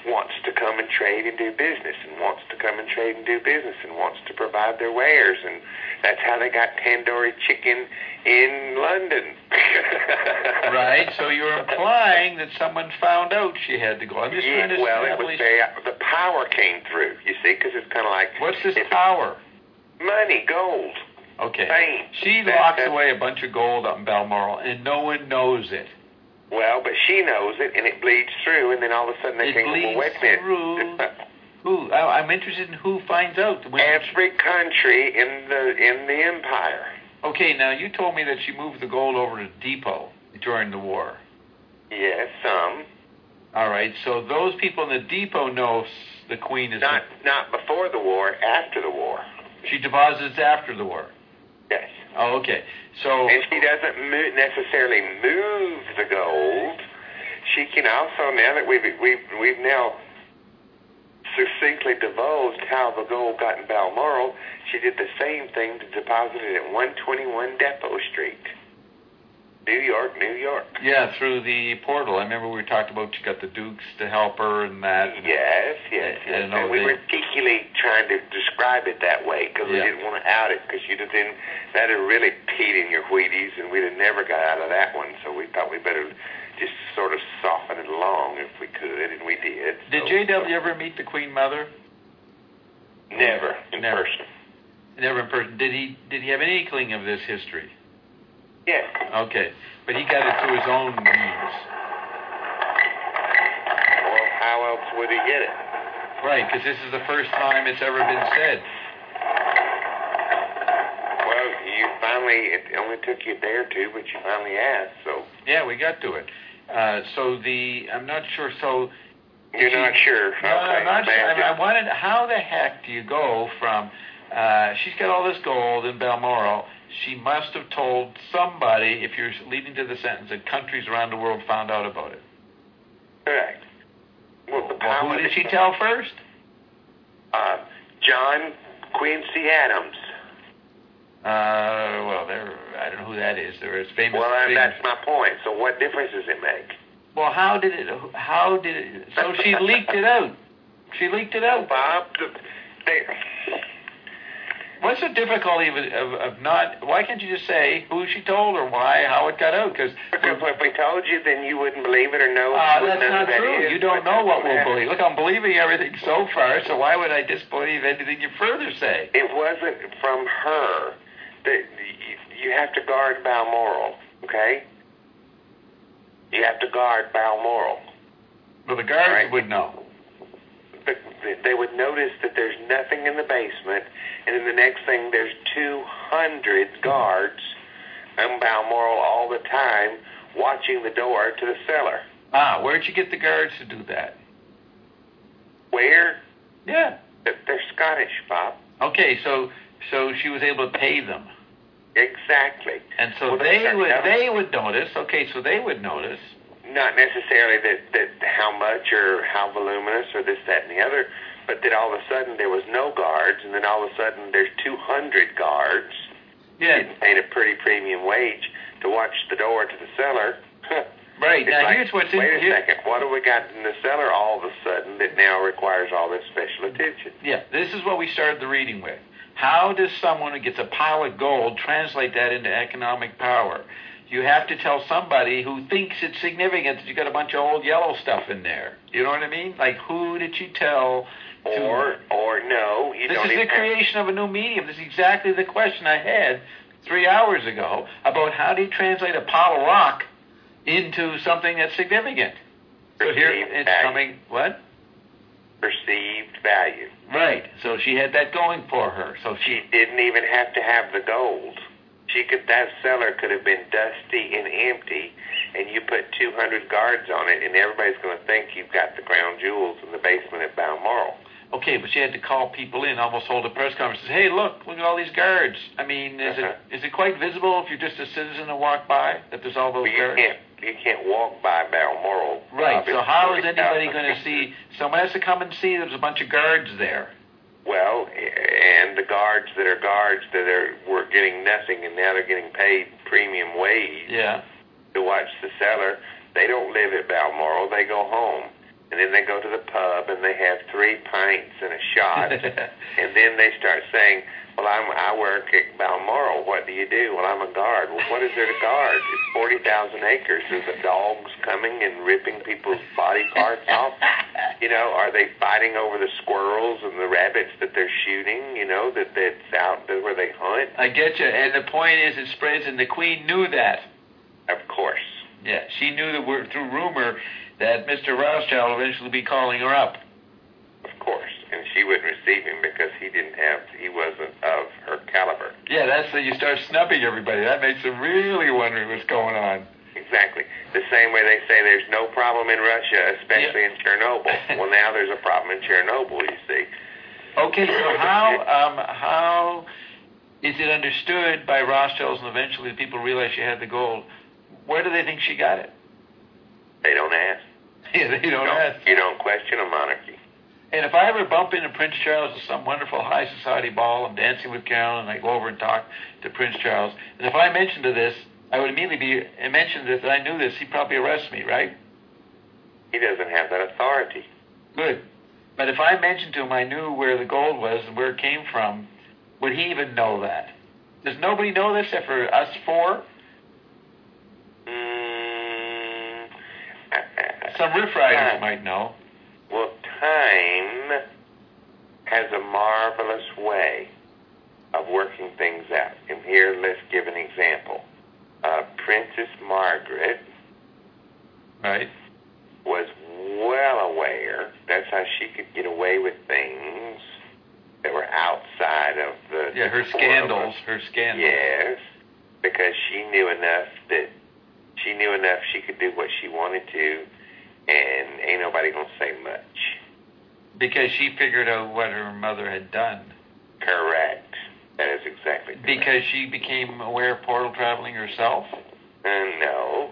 wants to come and trade and do business, and wants to come and trade and do business, and wants to provide their wares, and that's how they got tandoori chicken in London. Right, so you're implying that someone found out she had to go. I'm just Yeah, trying to well, it was establish... very, the power came through, you see, because it's kind of like... What's this it's power? Money, gold, Okay. fame. She That- locks that's- away a bunch of gold up in Balmoral, and no one knows it. Well, but she knows it, and it bleeds through, and then all of a sudden they It think, well, bleeds wait a minute. through. Who? I, I'm interested in who finds out. When- Every country in the in the empire. Okay, now you told me that she moved the gold over to Depot during the war. Yes, some. All right, so those people in the Depot know s- the Queen is... Not not before the war, after the war. She deposits after the war. Yes. Oh, okay. So... And she doesn't mo- necessarily move the gold. She can also, now that we've we've we've now succinctly divulged how the gold got in Balmoral, she did the same thing to deposit it at one twenty-one Depot Street, New York, New York. Yeah, through the portal. I remember we talked about she got the Dukes to help her and that. Yes, yes, I- I yes. don't know, And we they- were cheekily trying to describe it that way because we Yeah. didn't want to out it because you'd have been, that'd have really peed in your Wheaties and we'd have never got out of that one. So we thought we better just sort of soften it along if we could, and we did. Did So- J W ever meet the Queen Mother? Never in Never. person. Never in person. Did he? Did he have any inkling of this history? Yes. Okay, but he got it through his own means. Well, how else would he get it? Right, because this is the first time it's ever been said. Well, you finally, it only took you a day or two, but you finally asked, so Yeah, we got to it. Uh, so the, I'm not sure. So you're she- not sure. No, Okay. I'm not sure. I, Magic. I wanted. How the heck do you go from? Uh, she's got all this gold in Balmoral. She must have told somebody. If you're leading to the sentence, that countries around the world found out about it. Correct. Well, the Well, power who did she that- tell first? Uh, John Quincy Adams. Uh, well, there. I don't know who that is. There is famous. Well, that, famous- that's my point. So what difference does it make? Well, how did it? How did it? So she leaked it out. She leaked it out. Bob, the- they, What's the difficulty of, of, of not? Why can't you just say who she told or why, how it got out? Because because if we told you, then you wouldn't believe it or know. uh, you wouldn't that's know not who that true. is, You don't but know what that's we'll happened. believe. Look, I'm believing everything so far. So why would I disbelieve anything you further say? It wasn't from her. That you, you have to guard Balmoral, okay? You have to guard Balmoral. Well, the guards Right. would know. But they would notice that there's nothing in the basement, and then the next thing, there's two hundred guards in Balmoral all the time watching the door to the cellar. Ah, where'd you get the guards to do that? Where? Yeah. They're Scottish, Bob. Okay, so so she was able to pay them, Exactly. and so Well, they that's- would that was- they would notice. Okay, so they would notice. Not necessarily that, that how much or how voluminous or this, that, and the other, but that all of a sudden there was no guards, and then all of a sudden there's two hundred guards Yeah. getting paid a pretty premium wage to watch the door to the cellar. Right. It's Now like, here's what's in wait a here. second, what do we got in the cellar all of a sudden that now requires all this special attention? Yeah, this is what we started the reading with. How does someone who gets a pile of gold translate that into economic power? You have to tell somebody who thinks it's significant that you got a bunch of old yellow stuff in there. You know what I mean? Like, who did she tell? To, Or, or no, you this don't is the even have, creation of a new medium. This is exactly the question I had three hours ago about how do you translate a pile of rock into something that's significant. So here Perceived it's value. coming. What? perceived value. Right. So she had that going for her. So She she. didn't even have to have the gold. She could, that cellar could have been dusty and empty, and you put two hundred guards on it, and everybody's going to think you've got the crown jewels in the basement at Balmoral. Okay, but she had to call people in, almost hold a press conference. Say, hey, look, look at all these guards. I mean, is Uh-huh. it is it quite visible if you're just a citizen and walk by that there's all those But you guards? can't, you can't walk by Balmoral. Right. So how is Obviously. anybody going to see? Someone has to come and see. There's a bunch of guards there. Well, and the guards that are guards that are were getting nothing, and now they're getting paid premium wage Yeah. to watch the cellar. They don't live at Balmoral. They go home. and then they go to the pub and they have three pints and a shot, and then they start saying, well, I'm, I work at Balmoral. What do you do? Well, I'm a guard. Well, what is there to guard? It's forty thousand acres. Are the dogs coming and ripping people's body parts off? You know, are they fighting over the squirrels and the rabbits that they're shooting, you know, that that's out there where they hunt? I get you. And the point is, it spreads, and the Queen knew that. Of course. Yeah, she knew that we're, through rumor that Mister Rothschild will eventually be calling her up. Of course. And she wouldn't receive him because he didn't have, he wasn't of her caliber. Yeah, that's when you start snubbing everybody. That makes them really wondering what's going on. Exactly. The same way they say there's no problem in Russia, especially Yeah. in Chernobyl. Well, now there's a problem in Chernobyl, you see. Okay, so how um, how is it understood by Rothschilds and eventually the people realize she had the gold? Where do they think she got it? They don't ask. Yeah, they don't you don't, ask. You don't question a monarchy. And if I ever bump into Prince Charles at some wonderful high society ball, I'm dancing with Carol, and I go over and talk to Prince Charles, and if I mention to this, I would immediately be and mention that I knew this, he'd probably arrest me, right? He doesn't have that authority. Good. But if I mentioned to him I knew where the gold was and where it came from, would he even know that? Does nobody know this except for us four? Mm, Some riff riders uh, might know. Well, time has a marvelous way of working things out. And here, let's give an example. Uh, Princess Margaret Right. was well aware that's how she could get away with things that were outside of the... Yeah, her the scandals, her scandals. Yes, because she knew enough that she knew enough she could do what she wanted to, and ain't nobody gonna say much. Because she figured out what her mother had done. Correct. That is exactly correct. Because she became aware of portal traveling herself? Uh, no.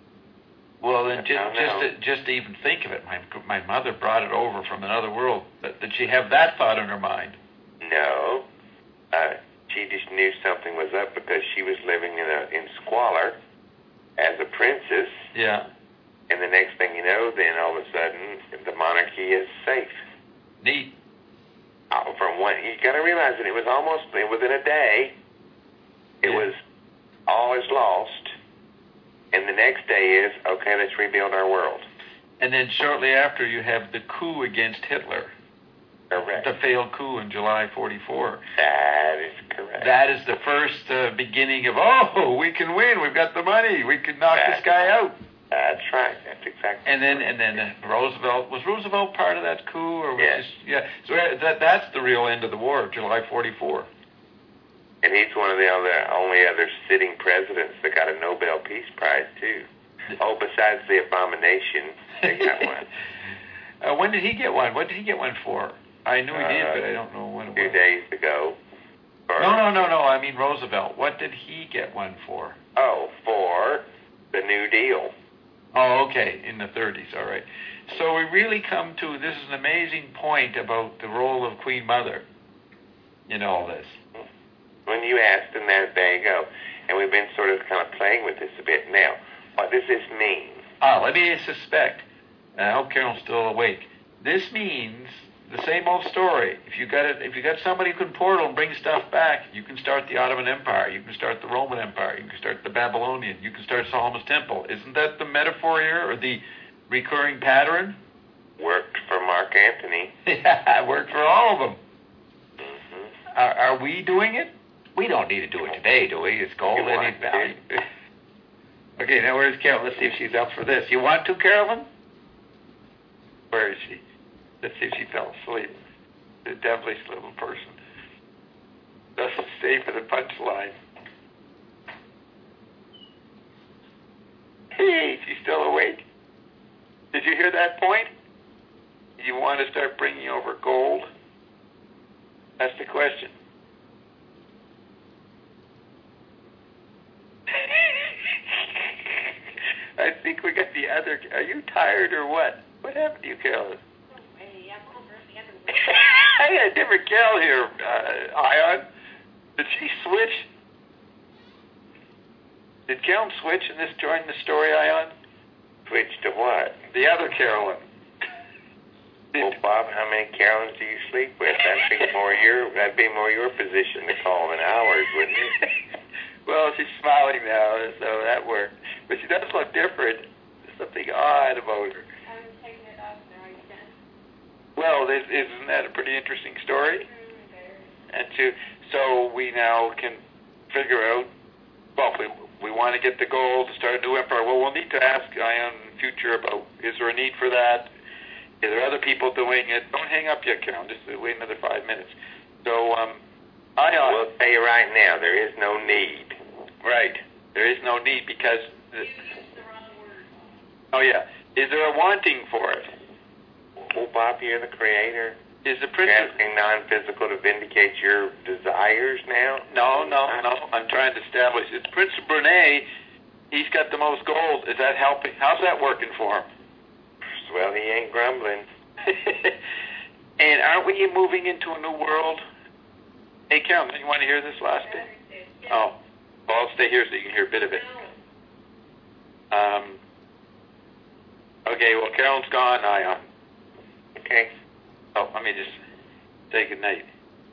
Well, then just, No, no. just, to, just to even think of it, my, my mother brought it over from another world. But did she have that thought in her mind? No. Uh, she just knew something was up because she was living in a, in squalor as a princess. Yeah. And the next thing you know, then all of a sudden, the monarchy is safe. Neat. Uh, from one, you got to realize that it was almost within a day. It Yeah. was all is lost, and the next day is okay. Let's rebuild our world. And then shortly after, you have the coup against Hitler, Correct. the failed coup in July forty-four. That is correct. That is the first uh, beginning of, oh, we can win. We've got the money. We can knock That- this guy out. That's right. That's exactly. And then, and then uh, Roosevelt, was Roosevelt part of that coup, or was Yes. just, yeah? So uh, that that's the real end of the war, July forty-four. And he's one of the other, only other sitting presidents that got a Nobel Peace Prize too. Oh, besides the abomination, they got one. uh, when did he get one? What did he get one for? I knew he did, Uh, but I don't know when it Two was. days ago. For, No, no, no, no. I mean Roosevelt. What did he get one for? Oh, for the New Deal. Oh, okay, in the thirties. All right. So we really come to this is an amazing point about the role of Queen Mother in all this. When you asked, and there, there you go. And we've been sort of kind of playing with this a bit now. What does this mean? Ah, let me suspect. And I hope Carol's still awake. This means the same old story. If you got it, if you got somebody who can portal and bring stuff back, you can start the Ottoman Empire. You can start the Roman Empire. You can start the Babylonian. You can start Solomon's Temple. Isn't that the metaphor here, or the recurring pattern? Worked for Mark Antony. Yeah, it worked for all of them. Mm-hmm. Are, are we doing it? We don't need to do it today, do we? It's gold You any want value. Okay, now where's Carol? Let's see if she's up for this. You want to, Carolyn? Where is she? Let's see if she fell asleep. The devilish little person. Doesn't stay for the punchline. Hey, she's still awake. Did you hear that point? You want to start bringing over gold? That's the question. I think we got the other. Are you tired or what? What happened to you, Carolyn? I got a different Carol here, uh, Ion. Did she switch? Did Carolyn switch and this join the story, Ion? Switch to what? The other Carolyn. Well, Bob, how many Carolins do you sleep with? That'd be more your that'd be more your position to call than ours, wouldn't it? Well, she's smiling now, so that worked. But she does look different. There's something odd about her. I'm taking it off now, you can. Well, this, isn't that a pretty interesting story? Mm, And to, so we now can figure out, well, we, we want to get the goal to start a new empire. Well, we'll need to ask Ion in the future about, is there a need for that? Is there other people doing it? Don't hang up yet, Carol. Just wait another five minutes. So, um, Ion. We'll tell you right now, there is no need. Right. There is no need because... The, you used the wrong word. oh, yeah. Is there a wanting for it? Well, Bob, you're the creator. Is the You're princess... asking non-physical to vindicate your desires now? No, no, no. I'm trying to establish. It's Prince of Brunei. He's got the most gold. Is that helping? How's that working for him? Well, he ain't grumbling. And aren't we moving into a new world? Hey, Carolyn, you want to hear this last bit? Oh, well, I'll stay here so you can hear a bit of it. Um. Okay, well, Carolyn's gone. Ion. Okay. Oh, let me just say good night.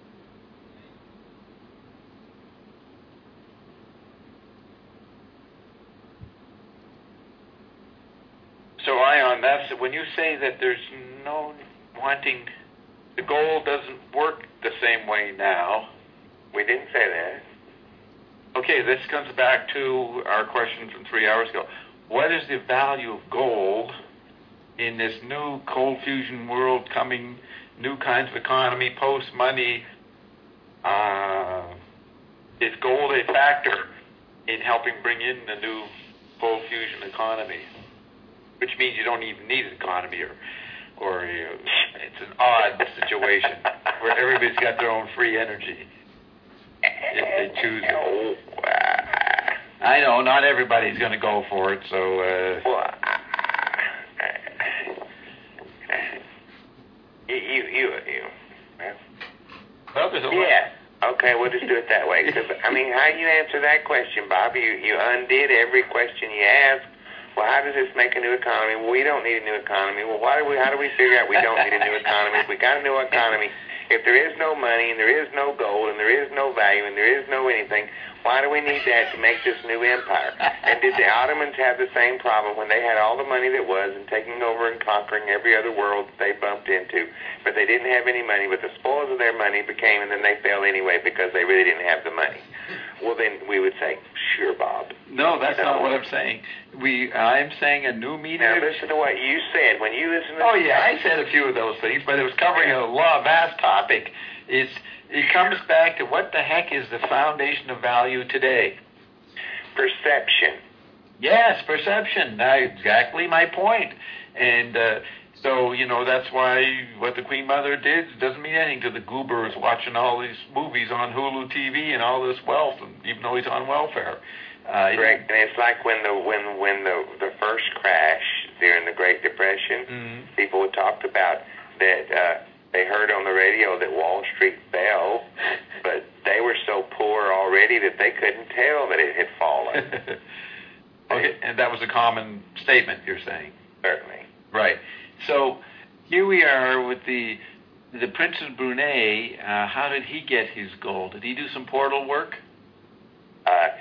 So, Ion, that's when you say that there's no wanting, the goal doesn't work the same way now. We didn't say that. Okay, this comes back to our question from three hours ago. What is the value of gold in this new cold fusion world coming, new kinds of economy, post-money? Uh, is gold a factor in helping bring in the new cold fusion economy? Which means you don't even need an economy, or, or you know, it's an odd situation where everybody's got their own free energy if they choose it. I know not everybody's going to go for it, so. Uh, well, you, you, you, you. Well, there's a yeah. Okay, we'll just do it that way. Because I mean, how do you answer that question, Bob? You you undid every question you asked. Well, how does this make a new economy? Well, we don't need a new economy. Well, why do we? How do we figure out we don't need a new economy? If we got a new economy, if there is no money and there is no gold and there is no value and there is no anything, why do we need that to make this new empire? And did the Ottomans have the same problem when they had all the money that was and taking over and conquering every other world that they bumped into, but they didn't have any money, but the spoils of their money became, and then they fell anyway because they really didn't have the money? Well, then we would say, sure, Bob. No, that's you know? not what I'm saying. We, I'm saying a new meaning. Now of, listen to what you said. When you listen to Oh yeah, I said a few of those things, but it was covering a lot, vast topic. It's it comes back to what the heck is the foundation of value today? perception. Yes, perception. That's exactly my point. And uh, so, you know, that's why what the Queen Mother did doesn't mean anything to the goobers watching all these movies on Hulu T V and all this wealth, and even though he's on welfare. Uh, Correct, and it's like when the when when the the first crash during the Great Depression, mm-hmm. people talked about that uh, they heard on the radio that Wall Street fell, but they were so poor already that they couldn't tell that it had fallen. Okay, and that was a common statement you're saying. Certainly. Right. So here we are with the the Prince of Brunei. Uh, how did he get his gold? Did he do some portal work? Uh,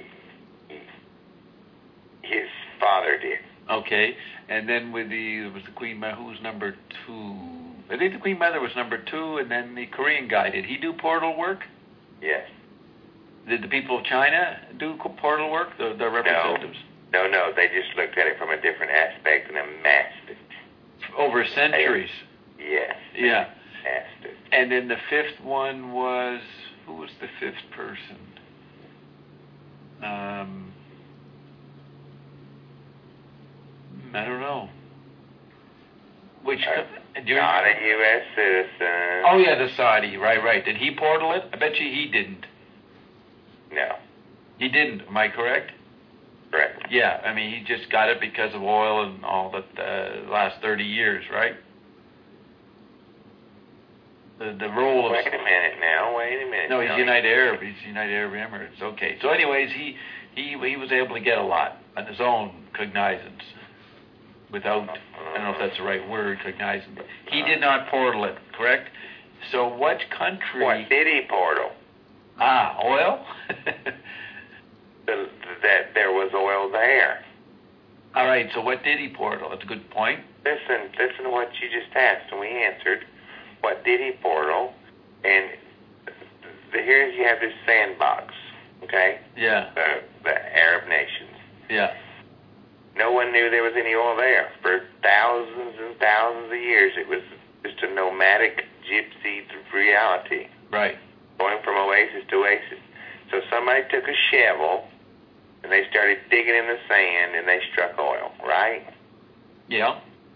his father did. Okay, and then with the was the Queen Mother, who was number two? I think the Queen Mother was number two, and then the Korean guy. Did he do portal work? Yes. Did the people of China do portal work? The, the representatives? No, no, they just looked at it from a different aspect and amassed it. Over centuries. Yes. Yeah. Amassed it. And then the fifth one was, who was the fifth person? Um, I don't know. Which? Uh, do you not a U S citizen. Oh yeah, the Saudi. Right, right. Did he portal it? I bet you he didn't. No. He didn't. Am I correct? Correct. Yeah. I mean, he just got it because of oil and all that uh, last thirty years, right? The the role of. Wait a minute now. Wait a minute. No, he's now. United Arab. He's United Arab Emirates. Okay. So, anyways, he he he was able to get a lot on his own cognizance, without. Uh, I don't know if that's the right word, cognizant, but he did not portal it, correct? So what country... What did he portal? Ah, oil? The, that there was oil there. All right, so what did he portal? That's a good point. Listen, listen to what you just asked, and we answered. What did he portal? And the, here you have this sandbox, okay? Yeah. The, the Arab nations. Yeah. No one knew there was any oil there. For thousands and thousands of years, it was just a nomadic gypsy reality. Right. Going from oasis to oasis. So somebody took a shovel, and they started digging in the sand, and they struck oil, right? Yeah.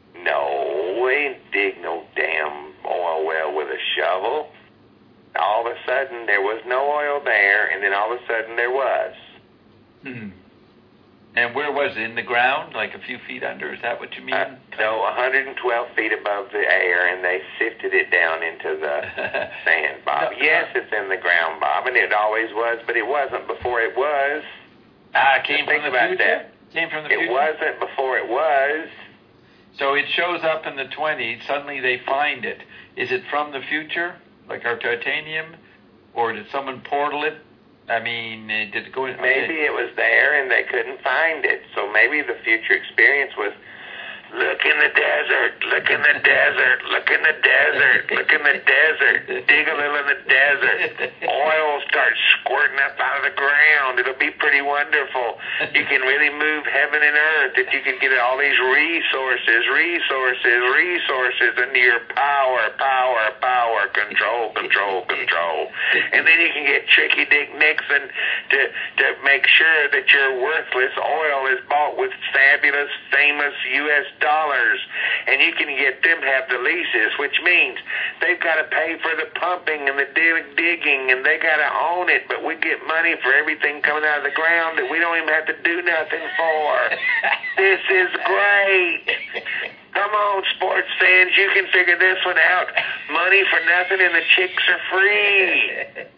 No, they didn't dig no damn oil well with a shovel. All of a sudden, there was no oil there, and then all of a sudden, there was. Hmm. And where was it? In the ground? Like a few feet under? Is that what you mean? Uh, no, one hundred twelve feet above the air, and they sifted it down into the sand, Bob. No, yes, no. it's in the ground, Bob, and it always was, but it wasn't before it was. Ah, it came Think from the about future? that. Came from the It future? wasn't before it was. So it shows up in the twenties. Suddenly they find it. Is it from the future, like our titanium? Or did someone portal it? I mean, uh, did it go in? Maybe it was there and they couldn't find it. So maybe the future experience was, look in the desert, look in the desert, look in the desert, look in the desert, dig a little in the desert. Oil starts squirting up out of the ground. It'll be pretty wonderful. You can really move heaven and earth if you can get all these resources, resources, resources into your power, power, power, control, control, control. And then you can get Tricky Dick Nixon to, to make sure that your worthless oil is bought with fabulous, famous U S dollars, and you can get them to have the leases, which means they've got to pay for the pumping and the dig- digging, and they got to own it, but we get money for everything coming out of the ground that we don't even have to do nothing for. This is great. Come on, sports fans, you can figure this one out. Money for nothing and the chicks are free.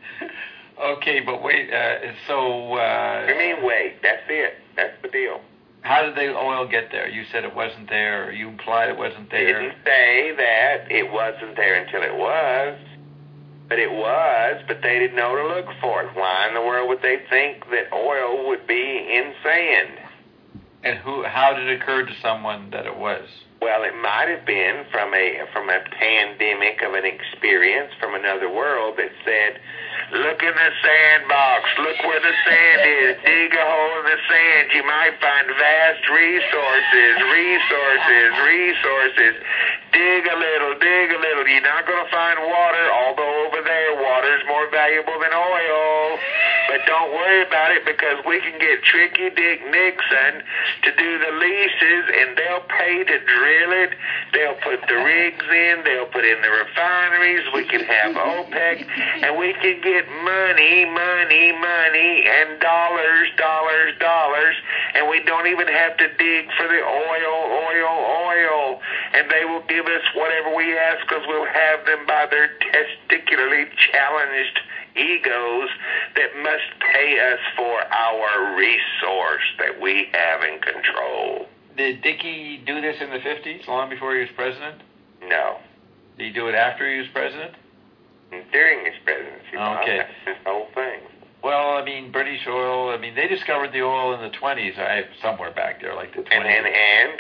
Okay, but wait, uh, so... Uh, I mean, wait, that's it. That's the deal. How did the oil get there? You said it wasn't there, or you implied it wasn't They there. didn't say that it wasn't there until it was, but it was, but they didn't know to look for it. Why in the world would they think that oil would be in sand? And who? How did it occur to someone that it was? Well, it might have been from a from a pandemic of an experience from another world that said, look in the sandbox, look where the sand is, dig a hole in the sand, you might find vast resources, resources, resources. Dig a little, dig a little. You're not going to find water, although over there water is more valuable than oil. But don't worry about it because we can get Tricky Dick Nixon to do the leases and they'll pay to drill it. They'll put the rigs in. They'll put in the refineries. We can have OPEC and we can get money, money, money and dollars, dollars, dollars. And we don't even have to dig for the oil, oil, oil. And they will give us whatever we ask because we'll have them by their testicularly challenged egos that must pay us for our resource that we have in control. Did Dickie do this in the fifties, long before he was president? No. Did he do it after he was president? During his presidency. Okay. That's this whole thing. Well, I mean, British oil, I mean, they discovered the oil in the twenties, I somewhere back there, like the twenties. And, and, and?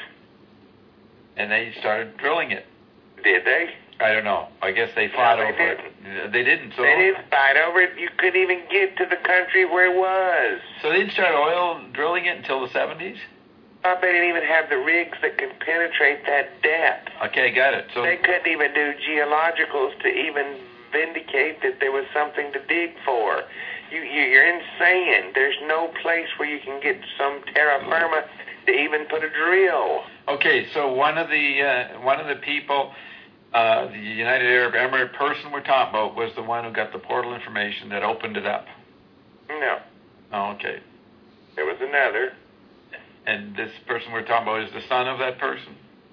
And they started drilling it. Did they? I don't know. I guess they fought No, they over didn't. it. They didn't. So They didn't fight over it. You couldn't even get to the country where it was. So they didn't start oil drilling it until the seventies? They didn't even have the rigs that could penetrate that depth. Okay, got it. So They couldn't even do geologicals to even vindicate that there was something to dig for. You, you, you're insane. There's no place where you can get some terra firma to even put a drill. okay, so one of the uh, one of the people, uh, the United Arab Emirates person we're talking about, was the one who got the portal information that opened it up. No. Oh, okay. There was another. And this person we're talking about is the son of that person?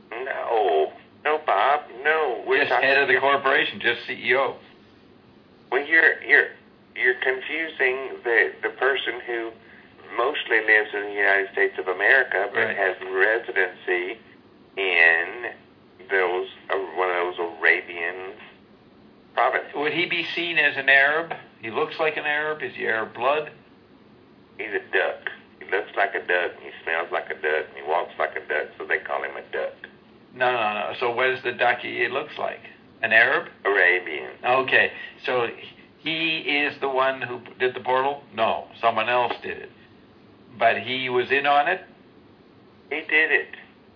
No. No, Bob. No. We're Just talking head of the you're- corporation, just C E O. Well, you're you're you're confusing the the person who mostly lives in the United States of America but Right. has residency in those uh, one of those Arabian provinces. Would he be seen as an Arab? He looks like an Arab. Is he Arab blood? He's a duck. He looks like a duck, and he smells like a duck, and he walks like a duck, so they call him a duck. No, no, no. So what is the duck he looks like? An Arab? Arabian. Okay. So he is the one who did the portal? No, someone else did it. But he was in on it? He did it.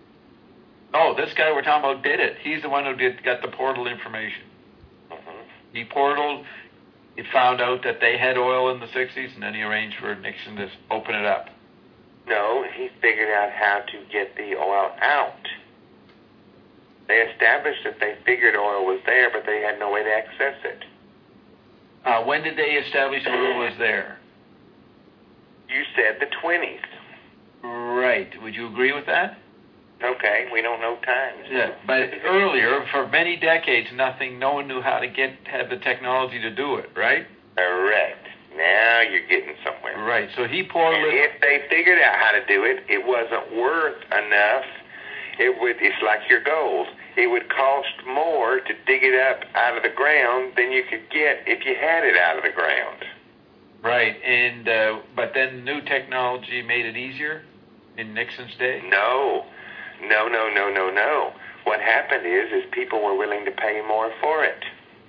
No, this guy we're talking about did it. He's the one who did got the portal information. Mm-hmm. He portaled. He found out that they had oil in the sixties, and then he arranged for Nixon to open it up. No, he figured out how to get the oil out. They established that they figured oil was there, but they had no way to access it. Uh, when did they establish oil was there? You said the twenties. Right. Would you agree with that? Okay, we don't know times. Yeah, but earlier, for many decades, nothing, no one knew how to get, have the technology to do it, right? Correct. Now you're getting somewhere. Right, so he portaled And it. if they figured out how to do it, it wasn't worth enough. It would. It's like your gold. It would cost more to dig it up out of the ground than you could get if you had it out of the ground. Right, and uh, but then new technology made it easier in Nixon's day? No. No, no, no, no, no. What happened is, is people were willing to pay more for it.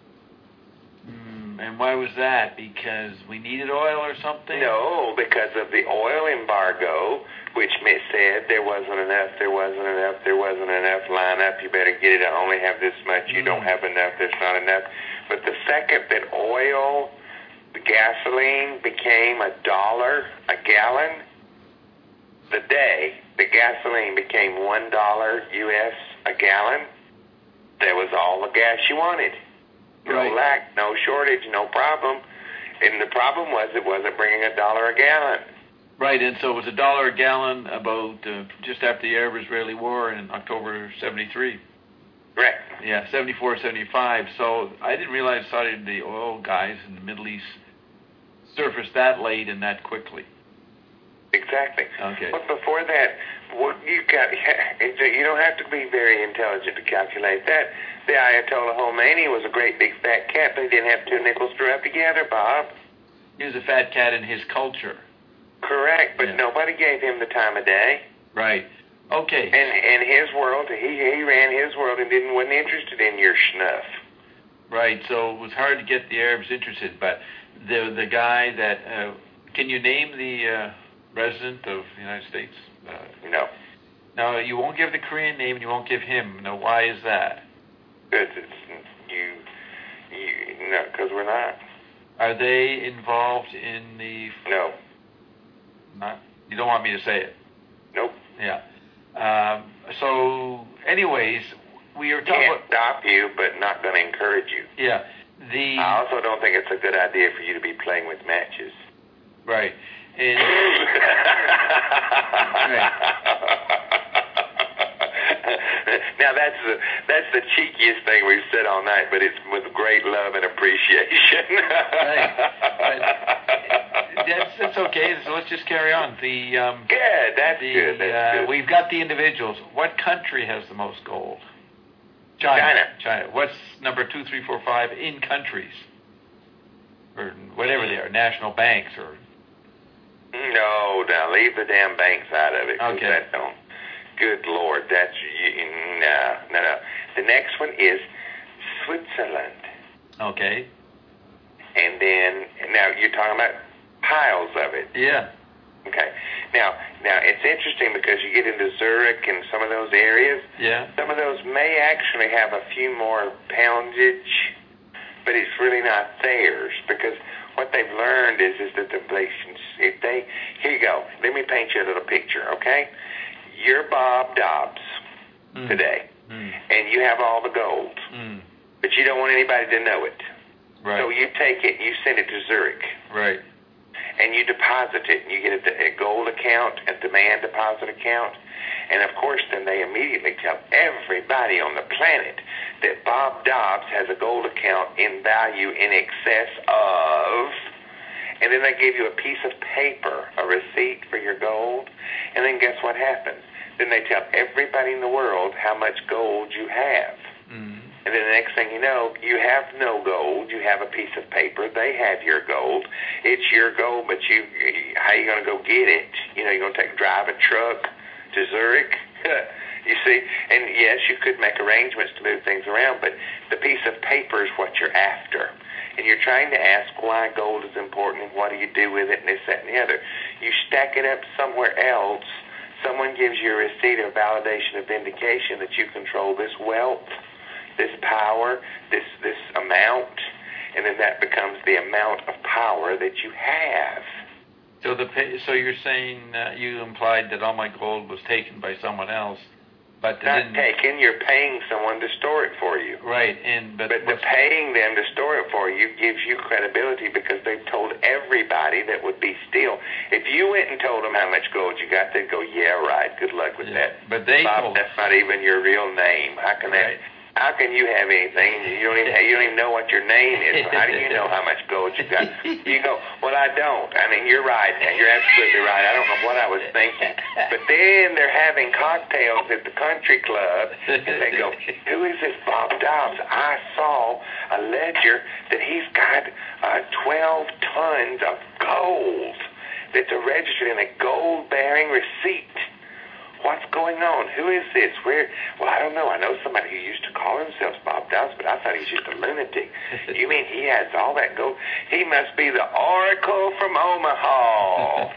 Mm, and why was that? Because we needed oil or something? No, because of the oil embargo, which said there wasn't enough, there wasn't enough, there wasn't enough, line up, you better get it, I only have this much, you Mm. don't have enough, there's not enough. But the second that oil, the gasoline became a dollar a gallon, the day the gasoline became one dollar U S a gallon, there was all the gas you wanted. No Right. lack, no shortage, no problem. And the problem was it wasn't bringing a dollar a gallon. Right, and so it was a dollar a gallon about uh, just after the Arab-Israeli War in October seventy-three. Correct. Yeah, seventy-four, seventy-five. So I didn't realize Saudi, the oil guys in the Middle East surfaced that late and that quickly. Exactly. Okay. But before that, what you got, you don't have to be very intelligent to calculate that. The Ayatollah Khomeini was a great big fat cat, but he didn't have two nickels to rub together, Bob. He was a fat cat in his culture. Correct, but Yeah. nobody gave him the time of day. Right. Okay. And in his world, he he ran his world and didn't wasn't interested in your snuff. Right. So it was hard to get the Arabs interested, but the the guy that uh, can you name the uh, resident of the United States? Uh, No, no, you won't give the Korean name, and you won't give him. No, why is that? because it's you you no, because we're not. Are they involved in the? No, Not. You don't want me to say it. nope. Yeah. Um, so, anyways, we are talking Can't about. stop you, but not going to encourage you. Yeah. The I also don't think it's a good idea for you to be playing with matches. right. And Now that's the that's the cheekiest thing we've said all night, but it's with great love and appreciation. Right. that's that's okay. So let's just carry on. The um, Good, that's the good. That's uh, good. we've got the individuals. What country has the most gold? China. China. China. What's number two, three, four, five in countries, or whatever they are, national banks, or No, now leave the damn banks out of it. 'cause Okay. That don't. Good Lord, that's no, no, no. The next one is Switzerland, okay. and then now you're talking about piles of it. Yeah. Okay. Now, now it's interesting because you get into Zurich and some of those areas. Yeah. Some of those may actually have a few more poundage, but it's really not theirs because what they've learned is is that the inflation. If they here you go. Let me paint you a little picture, okay? You're Bob Dobbs Mm. today, Mm. and you have all the gold, Mm. but you don't want anybody to know it. Right. So you take it, you send it to Zurich, right. and you deposit it, and you get a, a gold account, a demand deposit account, and of course then they immediately tell everybody on the planet that Bob Dobbs has a gold account in value in excess of, and then they give you a piece of paper, a receipt for your gold, and then guess what happens? then they tell everybody in the world how much gold you have. Mm. And then the next thing you know, you have no gold. You have a piece of paper. They have your gold. It's your gold, but you, how are you going to go get it? You know, you're going to take drive a truck to Zurich. You see, and yes, you could make arrangements to move things around, but the piece of paper is what you're after. And you're trying to ask why gold is important and what do you do with it and this, that, and the other. You stack it up somewhere else. Someone gives you a receipt of validation of vindication that you control this wealth, this power, this this amount, and then that becomes the amount of power that you have. So the pay, so you're saying uh, you implied that all my gold was taken by someone else, but they Not didn't, taken, you're paying someone to store it for you. right? And but, But the paying them to store it for you gives you credibility because they've told everybody that would be steal. If you went and told them how much gold you got, they'd go, "Yeah, right. Good luck with yeah, that." but they Bob, told that's not even your real name. How can that? Right. How can you have anything? You don't even you don't even know what your name is. So how do you know how much gold you got? You go, "Well, I don't." I mean, you're right. You're absolutely right. I don't know what I was thinking. But then they're having cocktails at the country club, and they go, "Who is this Bob Dobbs? I saw a ledger that he's got uh, twelve tons of gold that's registered in a gold-bearing receipt. What's going on? Who is this? Where? Well, I don't know. I know somebody who used to call themselves Bob Dobbs, but I thought he was just a lunatic. You mean he has all that gold? He must be the Oracle from Omaha."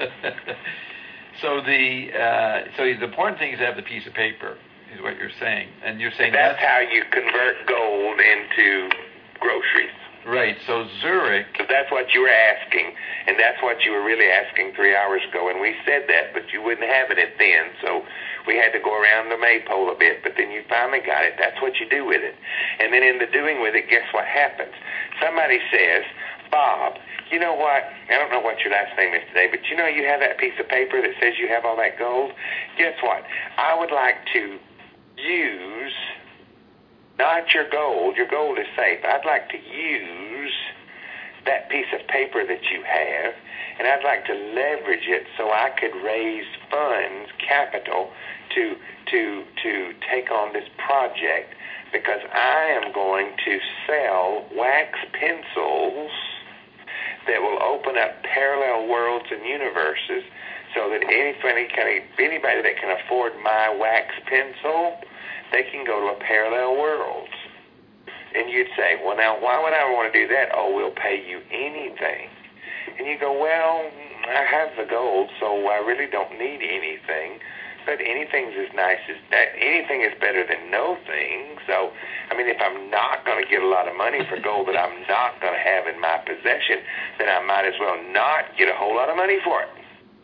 So the uh, so the important thing is to have the piece of paper, is what you're saying, and you're saying That's that's, how you convert gold into groceries. right. So Zurich, So that's what you were asking, and that's what you were really asking three hours ago, and we said that, but you wouldn't have it at then, so we had to go around the maypole a bit, but then you finally got it. That's what you do with it. And then in the doing with it, guess what happens? Somebody says, "Bob, you know what? I don't know what your last name is today, but you know you have that piece of paper that says you have all that gold? Guess what? I would like to use, not your gold, your gold is safe. I'd like to use that piece of paper that you have, and I'd like to leverage it so I could raise funds, capital, to to to take on this project, because I am going to sell wax pencils that will open up parallel worlds and universes, so that anybody, anybody that can afford my wax pencil, they can go to a parallel world." And you'd say, "Well, now, why would I want to do that?" "Oh, we'll pay you anything." And you go, "Well, I have the gold, so I really don't need anything. But anything's as nice as that. Anything is better than no thing. So, I mean, if I'm not going to get a lot of money for gold that I'm not going to have in my possession, then I might as well not get a whole lot of money for it."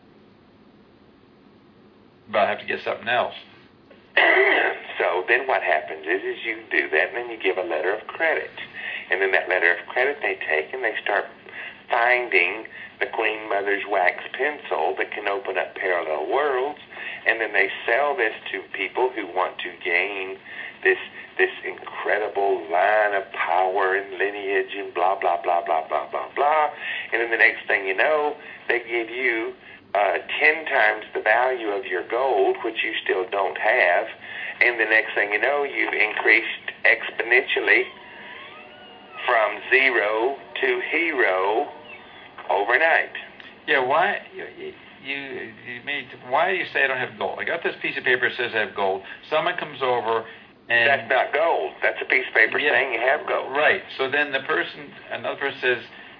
but I have to get something else. So then what happens is, is you do that, and then you give a letter of credit. And then that letter of credit they take, and they start finding the Queen Mother's wax pencil that can open up parallel worlds, and then they sell this to people who want to gain this this incredible line of power and lineage and blah, blah, blah, blah, blah, blah, blah. And then the next thing you know, they give you uh, ten times the value of your gold, which you still don't have. And the next thing you know, you've increased exponentially from zero to hero overnight. Yeah, why you you, you made, why do you say I don't have gold? I got this piece of paper that says I have gold. Someone comes over and That's not gold. That's a piece of paper yeah, saying you have gold. Right. So then the person, another person says,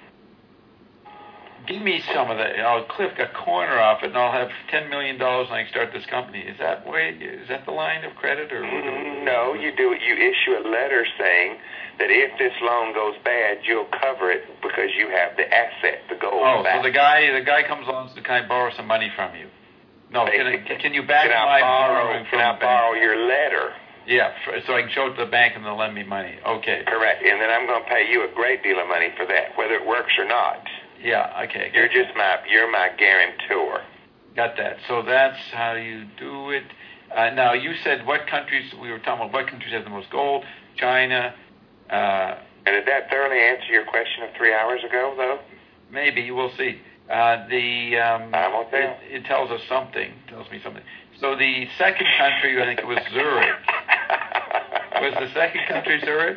"Give me some of that. I'll clip a corner off it, and I'll have ten million dollars, and I can start this company." Is that way? Is that the line of credit, or Mm, no? You do it. You issue a letter saying that if this loan goes bad, you'll cover it because you have the asset, the gold. Oh, back. so the guy, the guy comes along and says, "Can I borrow some money from you?" No, can I, can you back can I my borrow? borrowing from Can I the bank? borrow your letter? Yeah, f- so I can show it to the bank and they'll lend me money. Okay. Correct. And then I'm going to pay you a great deal of money for that, whether it works or not. Yeah. Okay. You're got just my you're my guarantor. Got that. So that's how you do it. Uh, now you said what countries? We were talking about what countries have the most gold. China. Uh, And did that thoroughly answer your question of three hours ago, though? maybe we'll see. Uh, the um, I won't tell. it, it tells us something. Tells me something. So the second country, I think it was Zurich. Was the second country Zurich?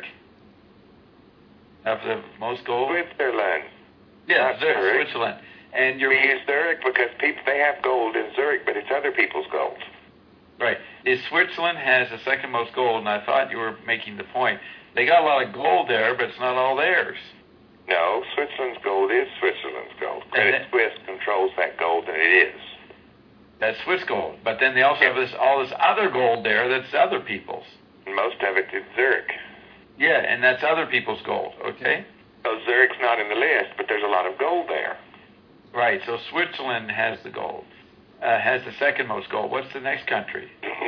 Of the most gold? Switzerland. Yeah, Not Zurich, Zurich. Switzerland. And you're We use Zurich because people they have gold in Zurich, but it's other people's gold. right. Is Switzerland has the second most gold, and I thought you were making the point. They got a lot of gold there, but it's not all theirs. No, Switzerland's gold is Switzerland's gold. Credit that- Suisse controls that gold, and it is. That's Swiss gold. But then they also have this all this other gold there that's other people's. And most of it is Zurich. Yeah, and that's other people's gold, okay? So Zurich's not in the list, but there's a lot of gold there. Right, so Switzerland has the gold, uh, has the second most gold. What's the next country?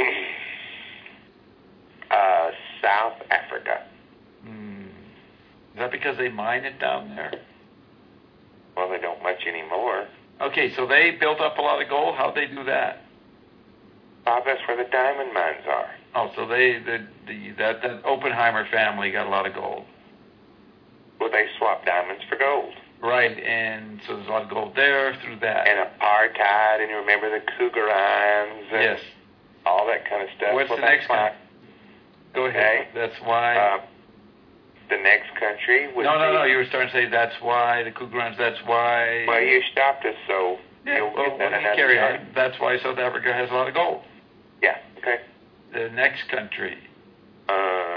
uh, South Africa. Hmm. Is that because they mine it down there? Well, they don't much anymore. Okay, so they built up a lot of gold. How'd they do that? Bob, that's where the diamond mines are. Oh, so they the, the that that Oppenheimer family got a lot of gold. Well, they swapped diamonds for gold. Right, and so there's a lot of gold there through that. And apartheid, and you remember the Cougarans, and Yes. all that kind of stuff. What's well, the that's next why, country? Go ahead. Okay. That's why. Uh, the next country would no, no, be, no. You were starting to say that's why the Cougarans. That's why. Well, you stopped us, so Yeah, you'll well, get that well, you another carry time. on. That's why South Africa has a lot of gold. Yeah, okay. The next country Uh,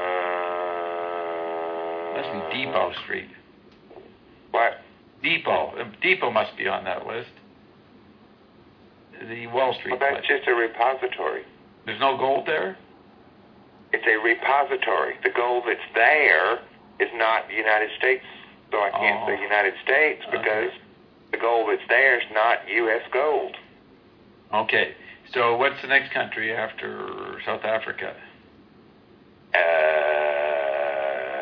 must be Depot Street. What? Depot. Uh, Depot must be on that list. The Wall Street Well, that's place. just a repository. There's no gold there? It's a repository. The gold that's there is not the United States, so I can't Oh. say United States because the gold that's there is not U S gold. Okay. So what's the next country after South Africa? Uh,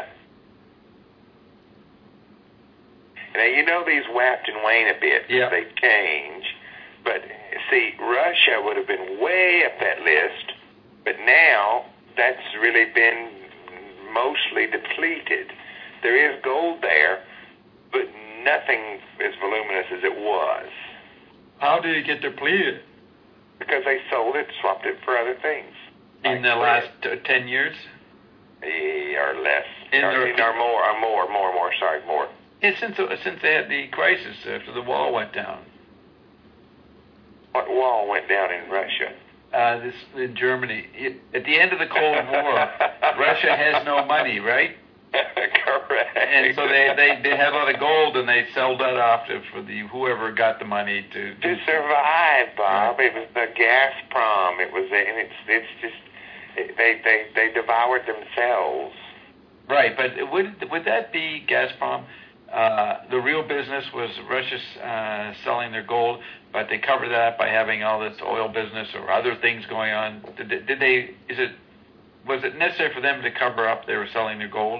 now, you know these waft and wane a bit. Yeah. They change. But, see, Russia would have been way up that list, but now that's really been mostly depleted. There is gold there, but nothing as voluminous as it was How did it get depleted? because they sold it, swapped it for other things. In the last uh, ten years? Eh, or less. In or, their- or more, or more, more, more, sorry, more. Yeah, since, uh, since they had the crisis after the wall went down. What wall went down in Russia? Uh, this in Germany. It, at the end of the Cold War, Russia has no money, right? Correct. And so they, they, they had a lot of gold, and they sold that off to for the whoever got the money to do to survive, Bob. It was the Gazprom. It was, and it's it's just they they they devoured themselves. Right, but would would that be Gazprom? Uh, the real business was Russia uh, selling their gold, but they covered that up by having all this oil business or other things going on. Did they, did they? Is it? Was it necessary for them to cover up they were selling their gold?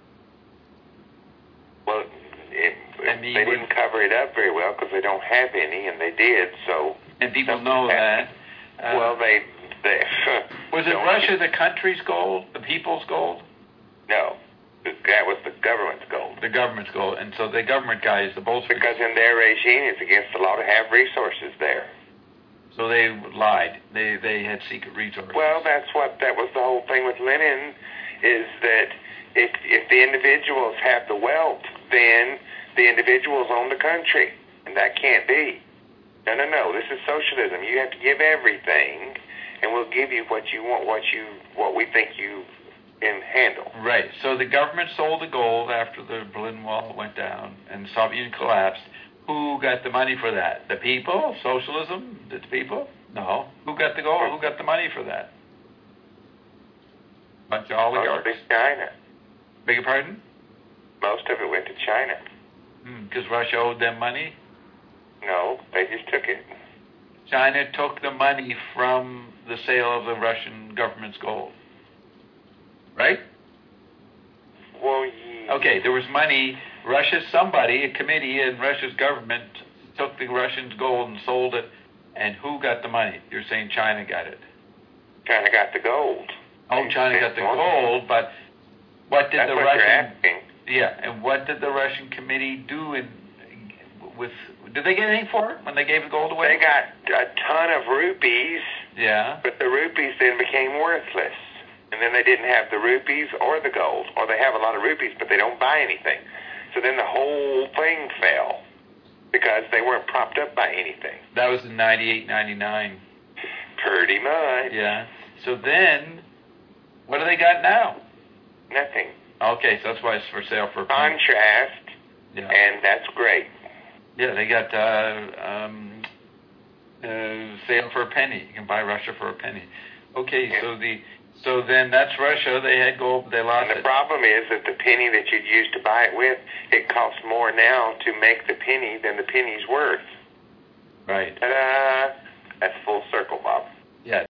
Well, it, I mean, they would- didn't cover it up very well because they don't have any, and they did. So And people Something know that. happened. Uh, well, they they was it don't- Russia the country's gold, the people's gold, No, that was the government's gold. the government's gold? And so the government guys, the Bolsheviks, Because in their regime, it's against the law to have resources there. so they lied. They they had secret resources. Well, that's what that was the whole thing with Lenin, is that if if the individuals have the wealth, then the individuals own the country, and that can't be. No, no, no. This is socialism. You have to give everything, and we'll give you what you want, what you what we think you can handle. Right. So the government sold the gold after the Berlin Wall went down and the Soviet Union collapsed. Who got the money for that? The people? Socialism? The people? No. Who got the gold? Who got the money for that? Bunch of oligarchs. Most of it China. Beg your pardon? Most of it went to China. Because Russia owed them money? No, they just took it. China took the money from the sale of the Russian government's gold. Right? Well, ye- Okay, there was money. Russia, somebody, a committee in Russia's government took the Russians' gold and sold it. And who got the money? You're saying China got it. China got the gold. Oh, China got the gold, but what did That's the what you're Russian... asking. Yeah, and what did the Russian committee do? And with. Did they get anything for it when they gave the gold away? They got a ton of rupees, Yeah. but the rupees then became worthless. And then they didn't have the rupees or the gold. Or they have a lot of rupees, but they don't buy anything. So then the whole thing fell because they weren't propped up by anything. That was in ninety-eight, ninety-nine. Pretty much. Yeah. So then, what do they got now? Nothing. Okay, so that's why it's for sale for a penny. Contrast, Yeah. and that's great. Yeah, they got uh, um, uh, sale for a penny. You can buy Russia for a penny. Okay, Yeah. so the so then that's Russia. They had gold. They lost And the it. problem is that the penny that you'd use to buy it with, it costs more now to make the penny than the penny's worth. Right. Ta-da! That's full circle, Bob. Yeah.